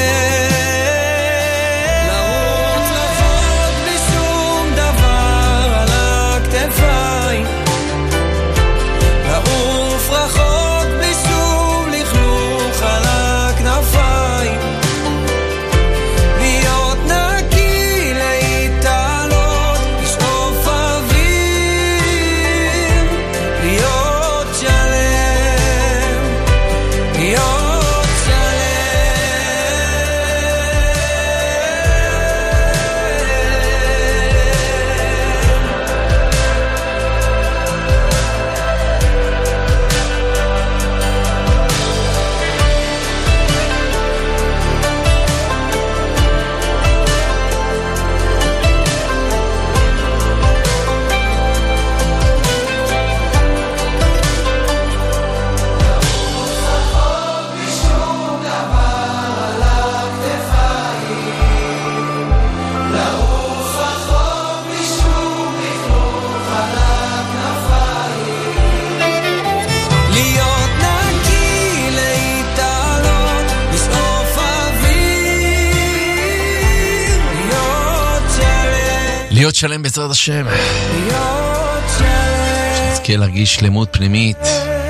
להיות שלם בעזרת השם, שנזכה להרגיש שלמות פנימית,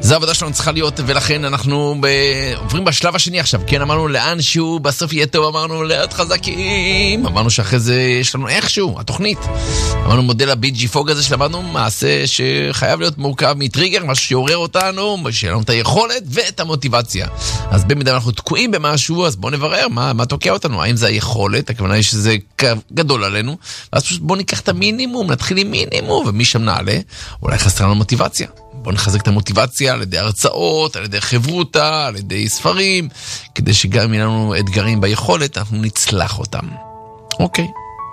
זו העבודה שלנו צריכה להיות, ולכן אנחנו עוברים בשלב השני עכשיו. כן, אמרנו לאן שהוא בסוף יהיה טוב, אמרנו להיות חזקים, אמרנו שאחרי זה יש לנו איכשהו, התוכנית. אמרנו מודל הביג'י פוג הזה שלמדנו, מעשה שחייב להיות מורכב מטריגר, משהו שיעורר אותנו, שיהיה לנו את היכולת ואת המוטיבציה. אז במידה אנחנו תקועים במשהו, אז בואו נברר מה תוקע אותנו. האם זה היכולת, הכוונה היא שזה גדול עלינו, ואז פשוט בואו ניקח את המינימום, נתחיל עם מינימום, ומשם נעלה, אולי חסר לנו מוטיבציה. בואו נחזק את המוטיבציה על ידי הרצאות, על ידי חברותה, על ידי ספרים, כדי שגם יהיו לנו אתגרים ביכולת, אנחנו נצלח אותם. אוקיי.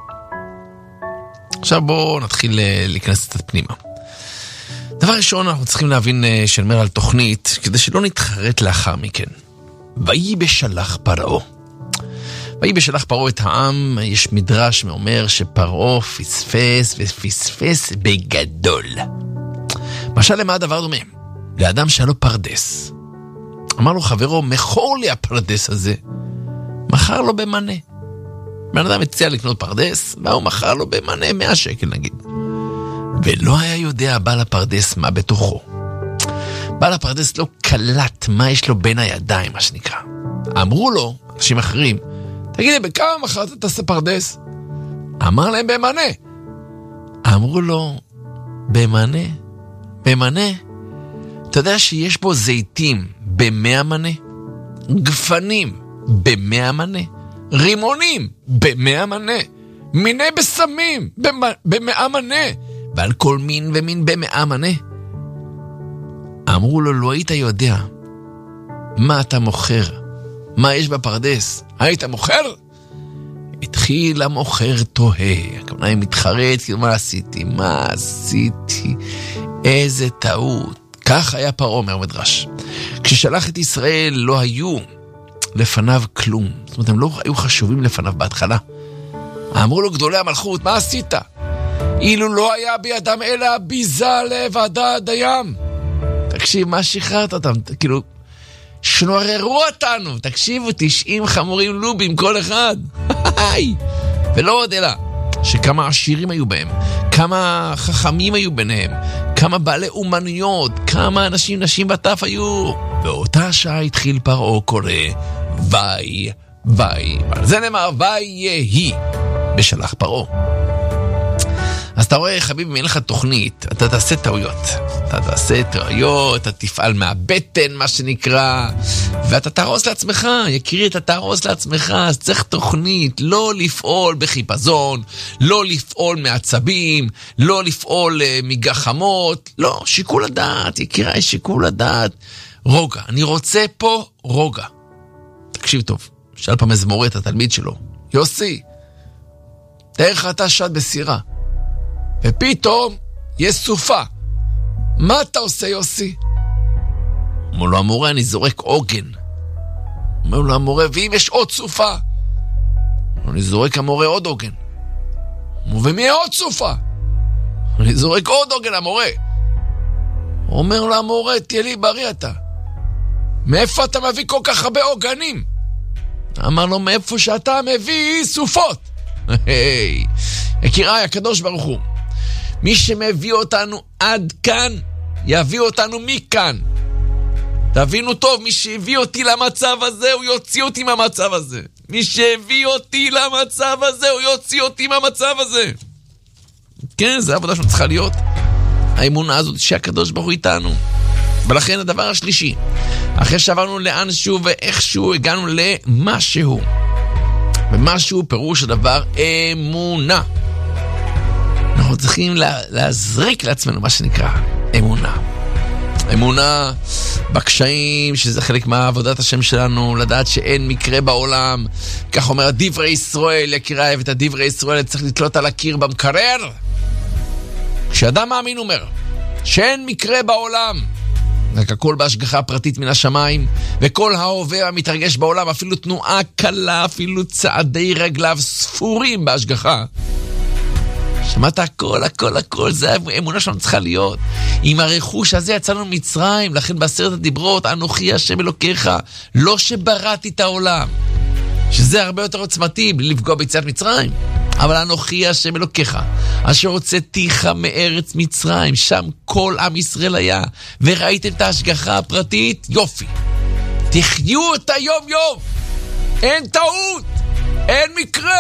עכשיו בואו נתחיל להיכנס קצת פנימה. דבר ראשון, אנחנו צריכים להבין שנאמר על תוכנית, כדי שלא נתחרט לאחר מכן. ויהי בשלח פרעה. ויהי בשלח פרעה את העם, יש מדרש מאומר שפרעה פספס ופספס בגדול. משל למה הדבר דומה? לאדם שהיה לו פרדס. אמר לו חברו, מכור לי הפרדס הזה. מכר לו במנה. בן אדם הציע לקנות פרדס, והוא מכר לו במנה 100 שקל נגיד. ולא היה יודע בעל הפרדס מה בתוכו. בעל הפרדס לא קלט מה יש לו בין הידיים, מה שנקרא. אמרו לו, אנשים אחרים, תגידי, בכמה מכרת את הפרדס? אמר להם במנה. אמרו לו, במנה? במנה? אתה יודע שיש בו זיתים ב100 מנה? גפנים ב100 מנה? רימונים ב100 מנה? מיני בסמים ב100 מנה? ועל כל מין ומין ב100 מנה? אמרו לו, לא היית יודע מה אתה מוכר, מה יש בפרדס, היית מוכר? התחיל המוכר תוהה, הכוונה מתחרט, כאילו מה עשיתי, איזה טעות. כך היה פרעה, אומר מדרש. כששלח את ישראל לא היו לפניו כלום, זאת אומרת הם לא היו חשובים לפניו בהתחלה. אמרו לו גדולי המלכות, מה עשית? אילו לא היה בידם אלא ביזה לבדד הים. תקשיב, מה שחררת אותם? כאילו, שנוררו אותנו. תקשיבו, 90 חמורים לובים כל אחד. ולא עוד אלא, שכמה עשירים היו בהם, כמה חכמים היו ביניהם, כמה בעלי אומנויות, כמה אנשים, נשים וטף היו. באותה שעה התחיל פרעה קורא, ויהי. זה נאמר, ויהי בשלח פרעה. אז אתה רואה, חביב, אם אין לך תוכנית, אתה תעשה טעויות. אתה תפעל מהבטן, מה שנקרא, ואתה תהרוס לעצמך, יקירי, אתה תהרוס לעצמך, אז צריך תוכנית, לא לפעול בחיפזון, לא לפעול מעצבים, לא לפעול מגחמות, לא, שיקול הדעת, יקירי, שיקול הדעת. רוגע, אני רוצה פה רוגע. תקשיב טוב, שאל פעם איזה מורה את התלמיד שלו, יוסי, תארך אתה שד בסירה, ופתאום יש סופה. מה אתה עושה, יוסי? אומר לו המורה, אני זורק עוגן. אומר לו המורה, ואם יש עוד סופה? אני זורק המורה עוד עוגן. ומי עוד סופה? אני זורק עוד עוגן, המורה. אומר לו המורה, תהיה לי בריא אתה. מאיפה אתה מביא כל כך הרבה עוגנים? אמר לו, מאיפה שאתה מביא סופות. יקיריי, הקדוש ברוך הוא, מי שמביא אותנו עד כאן, יביא אותנו מכאן. תבינו טוב, מי שהביא אותי למצב הזה, הוא יוציא אותי מהמצב הזה. מי שהביא אותי למצב הזה, הוא יוציא אותי מהמצב הזה. כן, זה העבודה שלנו צריכה להיות. האמונה הזאת שהקדוש ברוך הוא איתנו. ולכן הדבר השלישי, אחרי שעברנו לאנשהו ואיכשהו, הגענו למשהו. ומשהו פירוש הדבר אמונה. אנחנו צריכים להזריק לעצמנו מה שנקרא אמונה. אמונה בקשיים, שזה חלק מהעבודת השם שלנו, לדעת שאין מקרה בעולם. כך אומר דברי ישראל, יקיריי, ואת הדברי ישראל צריך לתלות על הקיר במקרר. כשאדם מאמין אומר שאין מקרה בעולם, רק הכל בהשגחה פרטית מן השמיים, וכל ההווה המתרגש בעולם, אפילו תנועה קלה, אפילו צעדי רגליו ספורים בהשגחה. שמעת הכל, זה האמונה שלנו צריכה להיות. עם הרכוש הזה יצאנו מצרים, לכן בעשרת הדיברות, אנוכי השם אלוקיך, לא שבראתי את העולם. שזה הרבה יותר עוצמתי, בלי לפגוע ביציאת מצרים. אבל אנוכי השם אלוקיך, אשר הוצאתיך מארץ מצרים, שם כל עם ישראל היה, וראיתם את ההשגחה הפרטית, יופי. תחיו את היום יום, אין טעות, אין מקרה.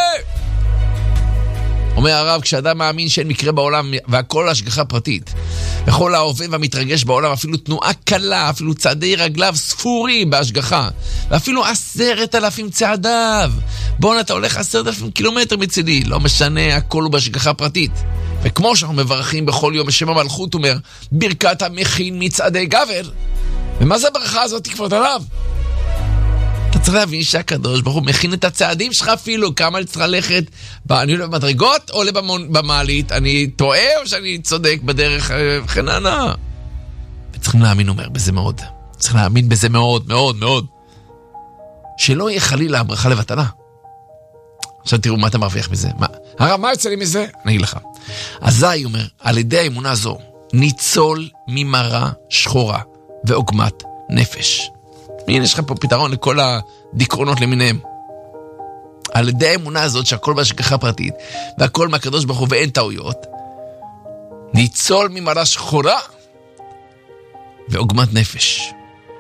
אומר הרב, כשאדם מאמין שאין מקרה בעולם והכל השגחה פרטית, וכל ההווה והמתרגש בעולם, אפילו תנועה קלה, אפילו צעדי רגליו ספורים בהשגחה, ואפילו 10,000 צעדיו. בוא אתה הולך 10,000 קילומטר מצידי, לא משנה, הכל הוא בהשגחה פרטית. וכמו שאנחנו מברכים בכל יום בשם המלכות, אומר, ברכת המכין מצעדי גבר. ומה זה הברכה הזאת כבוד הרב? אתה צריך להבין שהקדוש ברוך הוא מכין את הצעדים שלך אפילו, כמה אני צריך ללכת, אני לא במדרגות או במעלית, אני טועה או שאני צודק בדרך חננה. וצריכים להאמין, אומר, בזה מאוד. צריך להאמין בזה מאוד, מאוד, מאוד. שלא יהיה חלילה הברכה לבטלה. עכשיו תראו מה אתה מרוויח מזה. הרב, מה יוצא לי מזה? אני אגיד לך. אזי אומר, על ידי האמונה הזו, ניצול ממרה שחורה ועוגמת נפש. הנה, יש לך פה פתרון לכל הדיכאונות למיניהם. על ידי האמונה הזאת שהכל בהשגחה פרטית, והכל מהקדוש ברוך הוא ואין טעויות, ניצול ממרה שחורה ועוגמת נפש.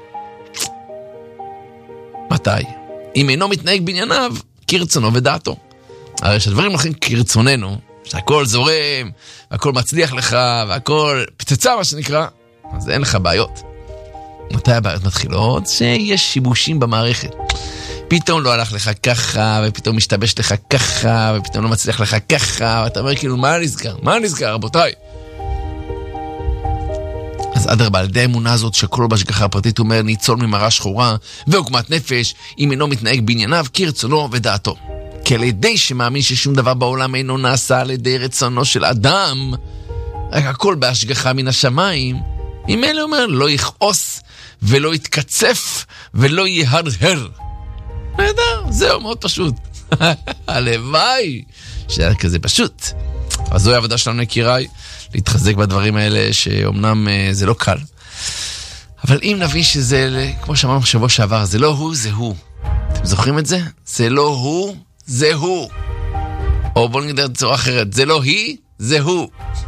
מתי? אם אינו מתנהג בענייניו, כרצונו ודעתו. הרי שהדברים הולכים כרצוננו, שהכל זורם, והכל מצליח לך, והכל פצצה מה שנקרא, אז אין לך בעיות. מתי הבעיות מתחילות? שיש שיבושים במערכת. פתאום לא הלך לך ככה, ופתאום משתבש לך ככה, ופתאום לא מצליח לך ככה, ואתה אומר כאילו, מה נזכר? מה נזכר, רבותיי? אז אדרבה, על ידי האמונה הזאת שכל בהשגחה הפרטית אומר, ניצול ממרה שחורה ועוגמת נפש, אם אינו מתנהג בענייניו כרצונו ודעתו. כי על ידי שמאמין ששום דבר בעולם אינו נעשה על ידי רצונו של אדם, רק הכל בהשגחה מן השמיים, אם אלה אומר, לא יכעוס ולא יתקצף ולא יהרהר. נהדר, זהו, מאוד פשוט. הלוואי שהיה כזה פשוט. אז זוהי העבודה שלנו, יקיריי, להתחזק בדברים האלה, שאומנם זה לא קל. אבל אם נבין שזה, כמו שאמרנו שבוע שעבר, זה לא הוא, זה הוא. אתם זוכרים את זה? זה לא הוא, זה הוא. או בואו נגיד בצורה אחרת, זה לא היא, זה הוא.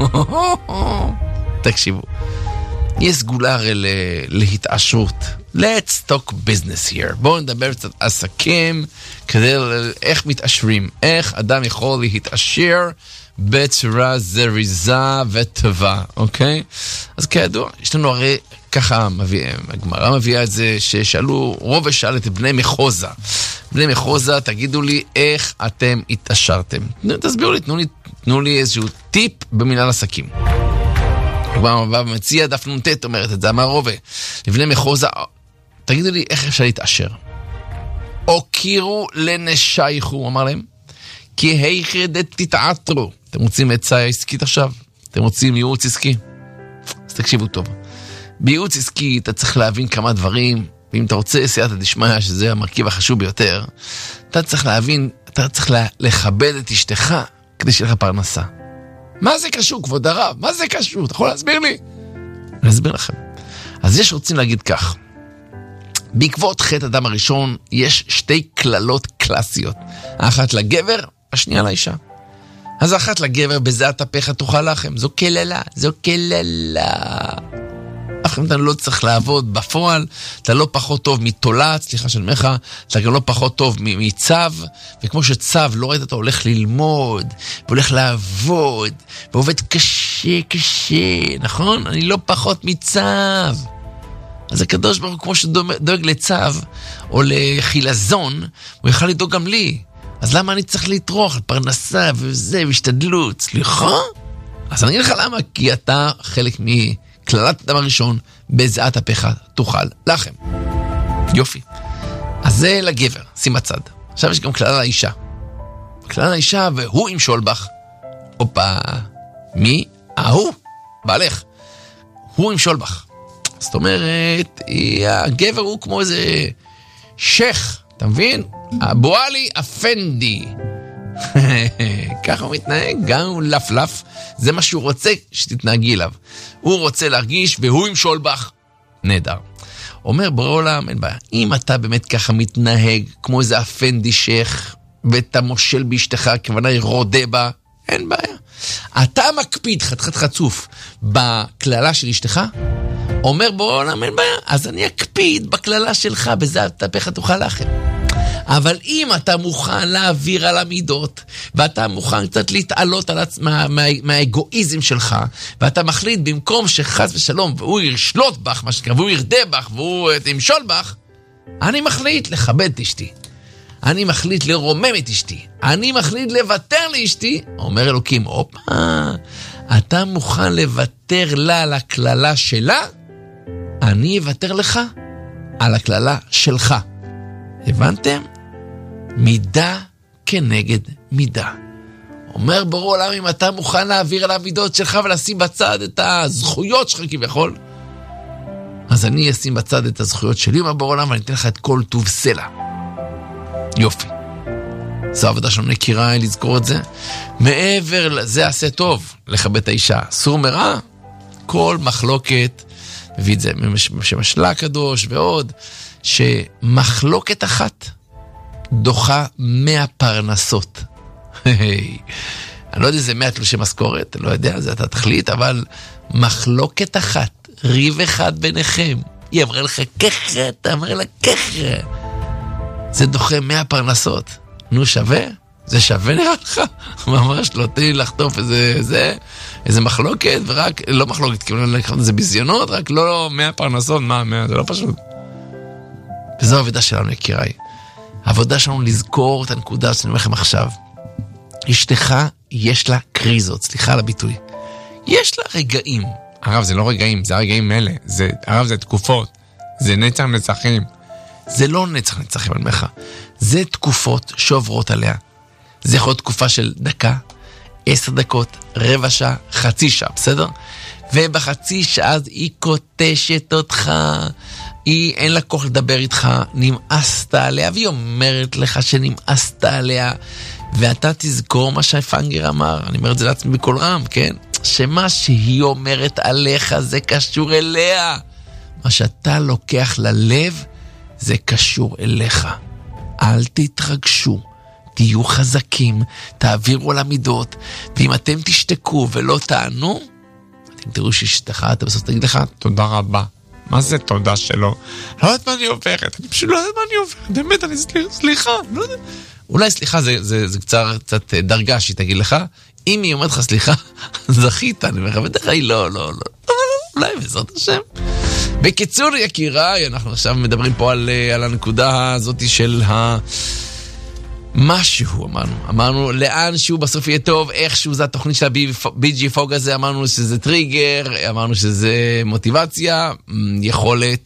תקשיבו. יש סגולה הרי להתעשרות. Let's talk business here. בואו נדבר קצת עסקים, כדי איך מתעשרים, איך אדם יכול להתעשר בצורה זריזה וטובה, אוקיי? אז כידוע, יש לנו הרי ככה, הגמרא מביאה את זה, ששאלו, רוב שאל את בני מחוזה. בני מחוזה, תגידו לי איך אתם התעשרתם. תסבירו לי, תנו לי איזשהו טיפ במנהל עסקים. הגמרא מציע דף נ"ט אומרת את זה, אמר רובה. לבני מחוזה, תגידו לי איך אפשר להתעשר. הוקירו לנשייכו, הוא אמר להם, כי היכד תתעתרו. אתם רוצים עצה עסקית עכשיו? אתם רוצים ייעוץ עסקי? אז תקשיבו טוב. בייעוץ עסקי אתה צריך להבין כמה דברים, ואם אתה רוצה סייעתא דשמיא, שזה המרכיב החשוב ביותר, אתה צריך להבין, אתה צריך לכבד את אשתך כדי שיהיה לך פרנסה. מה זה קשור, כבוד הרב? מה זה קשור? אתה יכול להסביר לי? אני אסביר לכם. אז יש רוצים להגיד כך, בעקבות חטא אדם הראשון יש שתי כללות קלאסיות. האחת לגבר, השנייה לאישה. אז האחת לגבר, בזעת אפיך תאכל לחם. זו כללה, זו כללה. אף אחד לא צריך לעבוד בפועל, אתה לא פחות טוב מתולעת, סליחה של ממך, אתה גם לא פחות טוב מצב, וכמו שצב לא ראית, אתה הולך ללמוד, והולך לעבוד, ועובד קשה, קשה, נכון? אני לא פחות מצב. אז הקדוש ברוך הוא, כמו שדואג לצו, או לחילזון, הוא יוכל לדאוג גם לי. אז למה אני צריך להתרוח על פרנסה וזה, והשתדלות? סליחה? אז אני אגיד לך למה, כי אתה חלק מכללת אדם הראשון, בזעת אפיך תאכל לחם. יופי. אז זה לגבר, שים בצד. עכשיו יש גם כללה לאישה. כללה לאישה, והוא עם שולבך. אופה, מי? הוא, בעלך. הוא עם שולבך. זאת אומרת, הגבר הוא כמו איזה שייך, אתה מבין? אבו עלי אפנדי. ככה הוא מתנהג, גם הוא לפלף, זה מה שהוא רוצה שתתנהגי אליו. הוא רוצה להרגיש, והוא עם שולבך. נהדר. אומר בורא עולם, אין בעיה. אם אתה באמת ככה מתנהג כמו איזה אפנדי שייך, ואתה מושל באשתך, הכוונה היא רודה בה, אין בעיה. אתה מקפיד חתיכת חצוף בכללה של אשתך, אומר בוא עולם, אין בעיה, אז אני אקפיד בכללה שלך, בזה תפך תוכל לאחר. אבל אם אתה מוכן להעביר על המידות, ואתה מוכן קצת להתעלות על מהאגואיזם שלך, ואתה מחליט במקום שחס ושלום, והוא ישלוט בך, מה שקרה, והוא ירדה בך, והוא ימשול בך, אני מחליט לכבד את אשתי. אני מחליט לרומם את אשתי. אני מחליט לוותר לאשתי. אומר אלוקים, אופה, אתה מוכן לוותר לה על הכללה שלה? אני אוותר לך על הכללה שלך. הבנתם? מידה כנגד מידה. אומר ברור עולם, אם אתה מוכן להעביר על המידות שלך ולשים בצד את הזכויות שלך כביכול, אז אני אשים בצד את הזכויות שלי, אומר ברור עולם, ואני אתן לך את כל טוב סלע. יופי. זו העבודה שלנו נקירה, לזכור את זה. מעבר לזה עשה טוב, לכבד את האישה. אסור מרע, כל מחלוקת, מביא את זה שמשלה הקדוש ועוד, שמחלוקת אחת דוחה 100 פרנסות. אני לא יודע, זה 100 תלושי משכורת, לא יודע, זה אתה תחליט, אבל מחלוקת אחת, ריב אחד ביניכם, היא אמרה לך ככה, אתה אמרה לה ככה. זה דוחה 100 פרנסות. נו, שווה? זה שווה נראה לך? ממש לא, תן לי לחטוף איזה מחלוקת, ורק, לא מחלוקת, כאילו זה ביזיונות, רק לא 100 פרנסות, מה 100? זה לא פשוט. וזו העבודה שלנו, יקיריי. העבודה שלנו לזכור את הנקודה שאני אומר לכם עכשיו. אשתך יש לה קריזות, סליחה על הביטוי. יש לה רגעים. הרב, זה לא רגעים, זה הרגעים אלה. הרב, זה תקופות. זה נצח נצחים. זה לא נצח נצחים, אני אומר לך. זה תקופות שעוברות עליה. זה יכול להיות תקופה של דקה, 10 דקות, רבע שעה, חצי שעה, בסדר? ובחצי שעה אז היא קוטשת אותך, היא אין לה כוח לדבר איתך, נמאסת עליה, והיא אומרת לך שנמאסת עליה, ואתה תזכור מה שפנגר אמר, אני אומר את זה לעצמי בכל רם, כן? שמה שהיא אומרת עליך זה קשור אליה. מה שאתה לוקח ללב זה קשור אליך. אל תתרגשו, תהיו חזקים, תעבירו על המידות, ואם אתם תשתקו ולא תענו, אתם תראו שאשתך, אתה בסוף תגיד לך, תודה רבה. מה זה תודה שלו? לא יודעת מה אני עוברת, אני פשוט לא יודעת מה אני עוברת, באמת, אני סליחה, לא יודע. אולי סליחה זה קצת דרגה שהיא תגיד לך, אם היא אומרת לך סליחה, זכית, אני מכבד לך, היא לא, אולי בעזרת השם. בקיצור יקיריי, אנחנו עכשיו מדברים פה על הנקודה הזאת של משהו, אמרנו לאן שהוא בסוף יהיה טוב, איכשהו זה התוכנית של הבי.ג'י פוג הזה, אמרנו שזה טריגר, אמרנו שזה מוטיבציה, יכולת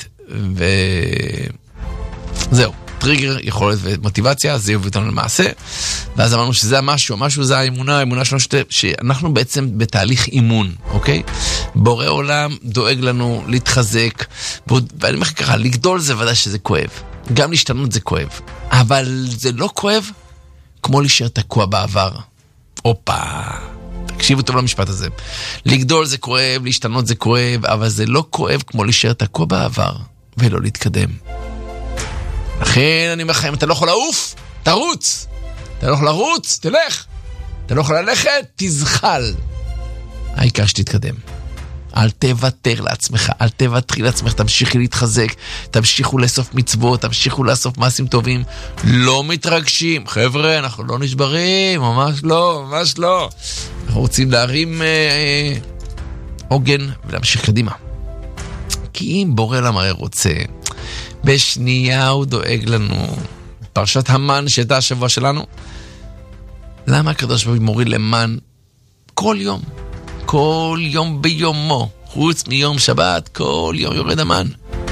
וזהו, טריגר, יכולת ומוטיבציה, זה יוביל אותנו למעשה, ואז אמרנו שזה המשהו זה האמונה שלנו שאנחנו בעצם בתהליך אימון, אוקיי? בורא עולם דואג לנו להתחזק, ואני אומר ככה, לגדול זה ודאי שזה כואב, גם להשתנות זה כואב, אבל זה לא כואב כמו להישאר תקוע בעבר. אופה, תקשיבו טוב למשפט הזה. לגדול זה כואב, להשתנות זה כואב, אבל זה לא כואב כמו להישאר תקוע בעבר ולא להתקדם. לכן אני אומר לכם, אתה לא יכול לעוף, תרוץ. אתה לא יכול לרוץ, תלך. אתה לא יכול ללכת, תזחל. העיקר שתתקדם. אל תוותר לעצמך, אל תוותרי לעצמך, תמשיכי להתחזק, תמשיכו לאסוף מצוות, תמשיכו לאסוף מעשים טובים, לא מתרגשים, חבר'ה, אנחנו לא נשברים, ממש לא, אנחנו רוצים להרים עוגן ולהמשיך קדימה. כי אם בורא למראה רוצה, בשנייה הוא דואג לנו, פרשת המן שהייתה השבוע שלנו, למה הקדוש ברוך הוא מוריד למן כל יום ביומו, חוץ מיום שבת, כל יום יורד המן?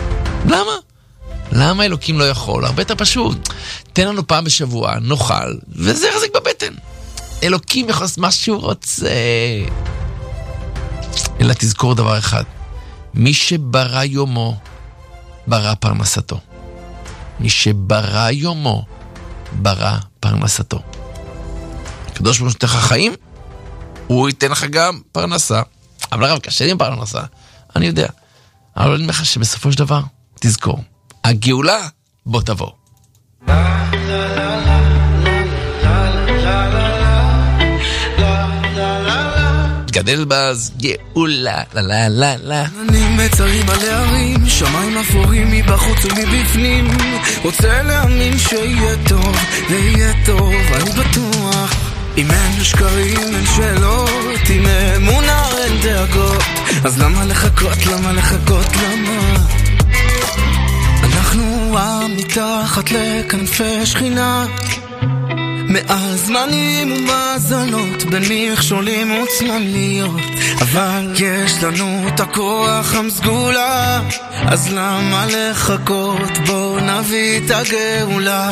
למה אלוקים לא יכול? הרבה יותר פשוט. תן לנו פעם בשבוע, נאכל, וזה יחזיק בבטן. אלוקים יכול לעשות מה שהוא רוצה. אלא תזכור דבר אחד, מי שברא יומו, ברא פרנסתו. מי שברא יומו, ברא פרנסתו. הקדוש ברוך הוא נותן לך חיים, הוא ייתן לך גם פרנסה. אבל הרב, קשה לי עם פרנסה, אני יודע. אבל אני אומר לך שבסופו של דבר, תזכור, הגאולה בוא תבוא. גד אלבז, גאולה, לה לה לה לה. אני מצרים על הערים, שמיים אפורים מבחוץ ומבפנים, רוצה להאמין שיהיה טוב, ויהיה טוב, אני בטוח. אם אין שקרים, אין שאלות, אם אמונה אין דאגות, אז למה לחכות, למה לחכות, למה? אנחנו מתחת לכנפי שכינה, מעל זמנים ומזלות, בין מכשולים וצלליות, אבל יש לנו את הכוח המסגולה, אז למה לחכות, בואו נביא את הגאולה.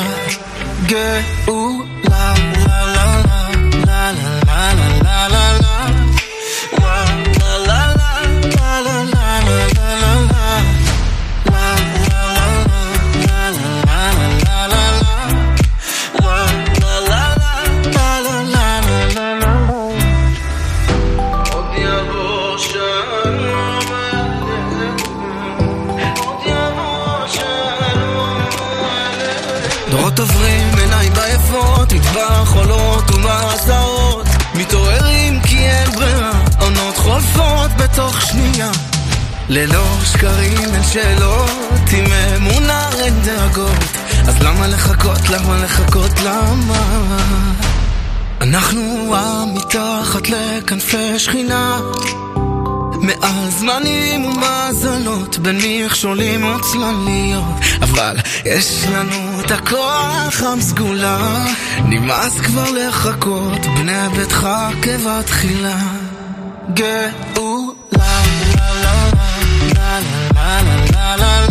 גאולה, לה לה לה לה לה לה לה לה לה לה לה לה לה לה דורות עוברים עיניים בעפות, מטבח חולות ומעשרות, מתעוררים כי אין ברירה, עונות חולפות בתוך שנייה, ללא שקרים אין שאלות, עם אמונה אין דאגות, אז למה לחכות, למה לחכות, למה? אנחנו מתחת לכנפי שכינה, מעל זמנים ומזלות, בין מכשולים וצלליות, אבל יש לנו את הכוח המסגולה, נמאס כבר לחכות, בני ביתך כבתחילה. גאולה, לה לה לה לה לה לה לה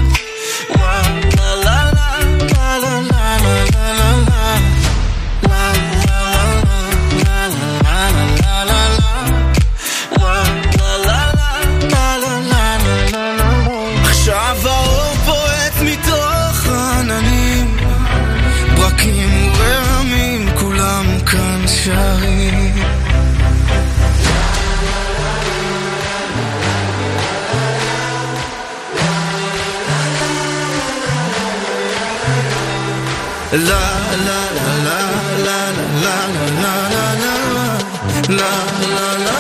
שרים la la la la la la la la la la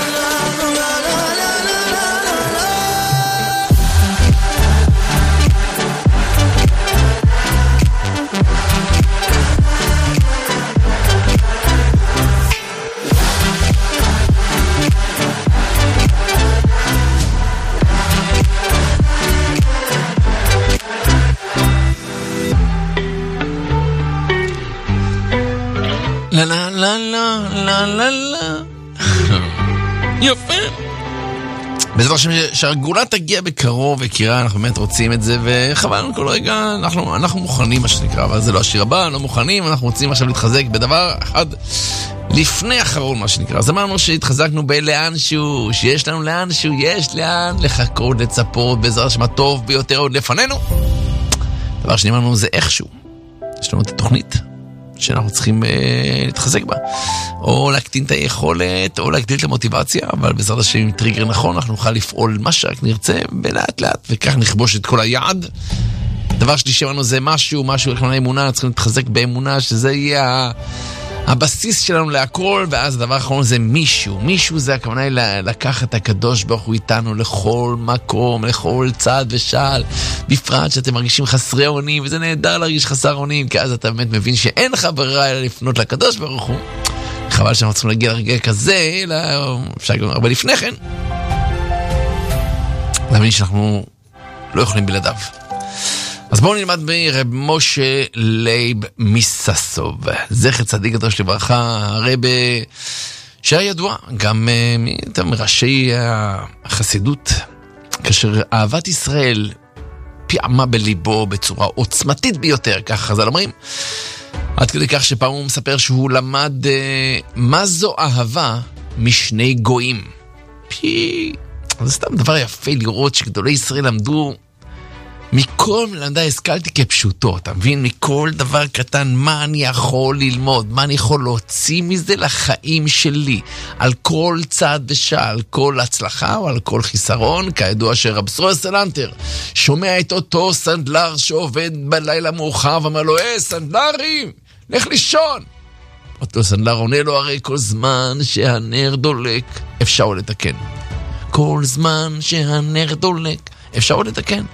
לה לה לה לה לה לה יפה. בעזרת השם שהרגולה תגיע בקרוב וקירה, אנחנו באמת רוצים את זה, וחבל לנו כל רגע, אנחנו מוכנים מה שנקרא, אבל זה לא השיר הבא, לא מוכנים, אנחנו רוצים עכשיו להתחזק בדבר אחד לפני אחרון מה שנקרא. אז אמרנו שהתחזקנו בלאנשהו, שיש לנו לאנשהו, יש לאן לחכות, לצפות, בעזרת השם הטוב ביותר עוד לפנינו. דבר שני אמרנו זה איכשהו, יש לנו את התוכנית שאנחנו צריכים להתחזק בה, או להקטין את היכולת, או להגדיל את המוטיבציה, אבל בעזרת השם עם טריגר נכון, אנחנו נוכל לפעול מה שרק נרצה, בלאט לאט, וכך נכבוש את כל היעד. דבר שלישי אמרנו זה משהו, לכמונה אמונה, צריכים להתחזק באמונה, שזה יהיה הבסיס שלנו להכל, ואז הדבר האחרון זה מישהו זה הכוונה לקחת את הקדוש ברוך הוא איתנו לכל מקום, לכל צעד ושעל, בפרט שאתם מרגישים חסרי אונים, וזה נהדר להרגיש חסר אונים, כי אז אתה באמת מבין שאין לך ברירה אלא לפנות לקדוש ברוך הוא. חבל שאנחנו צריכים להגיע לרגע כזה, אלא אפשר גם הרבה לפני כן, להבין שאנחנו לא יכולים בלעדיו. אז בואו נלמד מרב משה לייב מססוב, זכר צדיק קדוש לברכה, הרב שהיה ידוע גם מראשי החסידות, כאשר אהבת ישראל פיעמה בליבו בצורה עוצמתית ביותר, כך חז"ל אומרים, עד כדי כך שפעם הוא מספר שהוא למד מה זו אהבה משני גויים. זה סתם דבר יפה לראות שגדולי ישראל למדו מכל מלמדי, השכלתי כפשוטו, אתה מבין? מכל דבר קטן, מה אני יכול ללמוד, מה אני יכול להוציא מזה לחיים שלי, על כל צעד ושעה, על כל הצלחה או על כל חיסרון, כידוע שרב סרואל סלנטר שומע את אותו סנדלר שעובד בלילה מאוחר ואומר לו, סנדלרים, לך לישון. אותו סנדלר עונה לו, הרי כל זמן שהנר דולק, אפשר עוד לתקן. כל זמן שהנר דולק, אפשר עוד לתקן.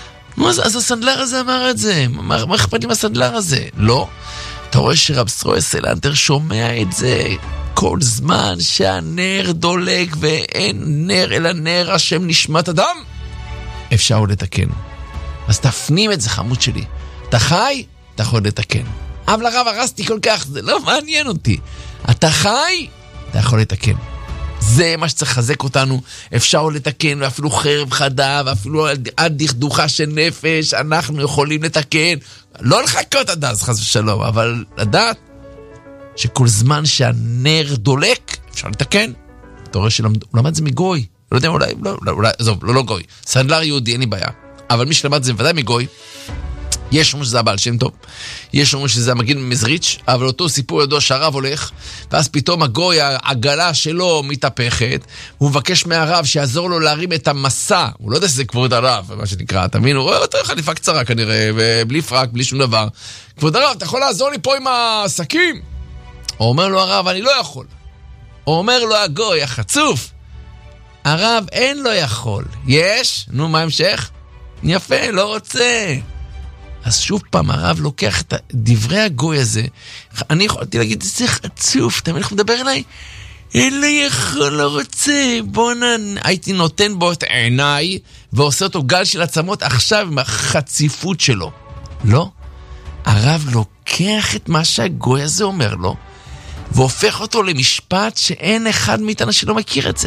אז הסנדלר הזה אמר את זה. מה אכפת עם הסנדלר הזה? לא. אתה רואה שרב ישראל סלנטר שומע את זה. כל זמן שהנר דולק ואין נר אלא נר השם נשמת אדם, אפשר עוד לתקן. אז תפנים את זה, חמוד שלי. אתה חי, אתה יכול לתקן. אבל הרב, הרסתי כל כך, זה לא מעניין אותי. אתה חי, אתה יכול לתקן. זה מה שצריך לחזק אותנו. אפשר לתקן, ואפילו חרב חדה, ואפילו עד דכדוכה של נפש, אנחנו יכולים לתקן. לא לחכות עד אז, חס ושלום, אבל לדעת שכל זמן שהנר דולק, אפשר לתקן. אתה רואה שהוא למד זה מגוי. לא יודע, אולי, עזוב, לא גוי. סנדלר יהודי, אין לי בעיה. אבל מי שלמד זה ודאי מגוי. יש אומרים שזה הבעל שם טוב, יש אומרים שזה המגיד ממזריץ', אבל אותו סיפור ידוע שהרב הולך, ואז פתאום הגוי, העגלה שלו מתהפכת, הוא מבקש מהרב שיעזור לו להרים את המסע, הוא לא יודע שזה כבוד הרב, מה שנקרא, תמיד, הוא רואה אותו חליפה קצרה כנראה, בלי פרק, בלי שום דבר, כבוד הרב, אתה יכול לעזור לי פה עם העסקים? הוא אומר לו הרב, אני לא יכול. הוא אומר לו הגוי, החצוף, הרב אין לא יכול, יש? נו, מה המשך? יפה, לא רוצה. אז שוב פעם הרב לוקח את דברי הגוי הזה, אני יכולתי להגיד, זה חצוף, אתה מלך מדבר אליי? אין לי יכול, לא רוצה, הייתי נותן בו את עיניי, ועושה אותו גל של עצמות עכשיו עם החציפות שלו. לא, הרב לוקח את מה שהגוי הזה אומר לו, והופך אותו למשפט שאין אחד מאיתנו שלא מכיר את זה.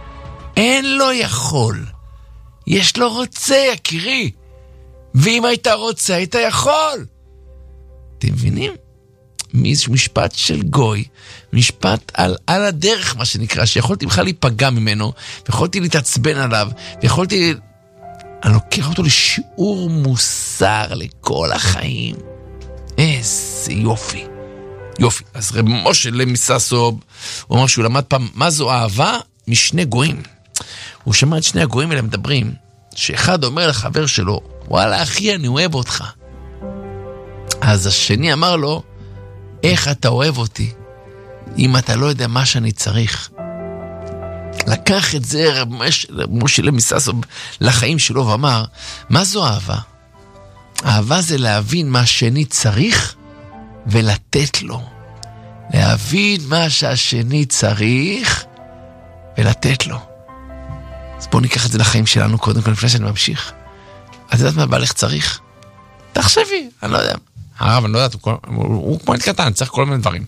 אין לו יכול, יש לו רוצה, יקירי. ואם היית רוצה, היית יכול. אתם מבינים? מאיזשהו משפט של גוי, משפט על הדרך, מה שנקרא, שיכולתי בכלל להיפגע ממנו, ויכולתי להתעצבן עליו, ויכולתי... אני לוקח אותו לשיעור מוסר לכל החיים. איזה יופי. יופי. אז רב משה למיססוב, הוא אומר שהוא למד פעם, מה זו אהבה? משני גויים. הוא שמע את שני הגויים האלה מדברים, שאחד אומר לחבר שלו, וואלה אחי, אני אוהב אותך. אז השני אמר לו, איך אתה אוהב אותי, אם אתה לא יודע מה שאני צריך? לקח את זה רב משה למיססוב לחיים שלו ואמר, מה זו אהבה? אהבה זה להבין מה השני צריך ולתת לו. להבין מה שהשני צריך ולתת לו. אז בואו ניקח את זה לחיים שלנו קודם כל, לפני שאני ממשיך. את יודעת מה בעלך צריך? תחשבי, אני לא יודע. הרב, אני לא יודעת, הוא כמו קטן, צריך כל מיני דברים.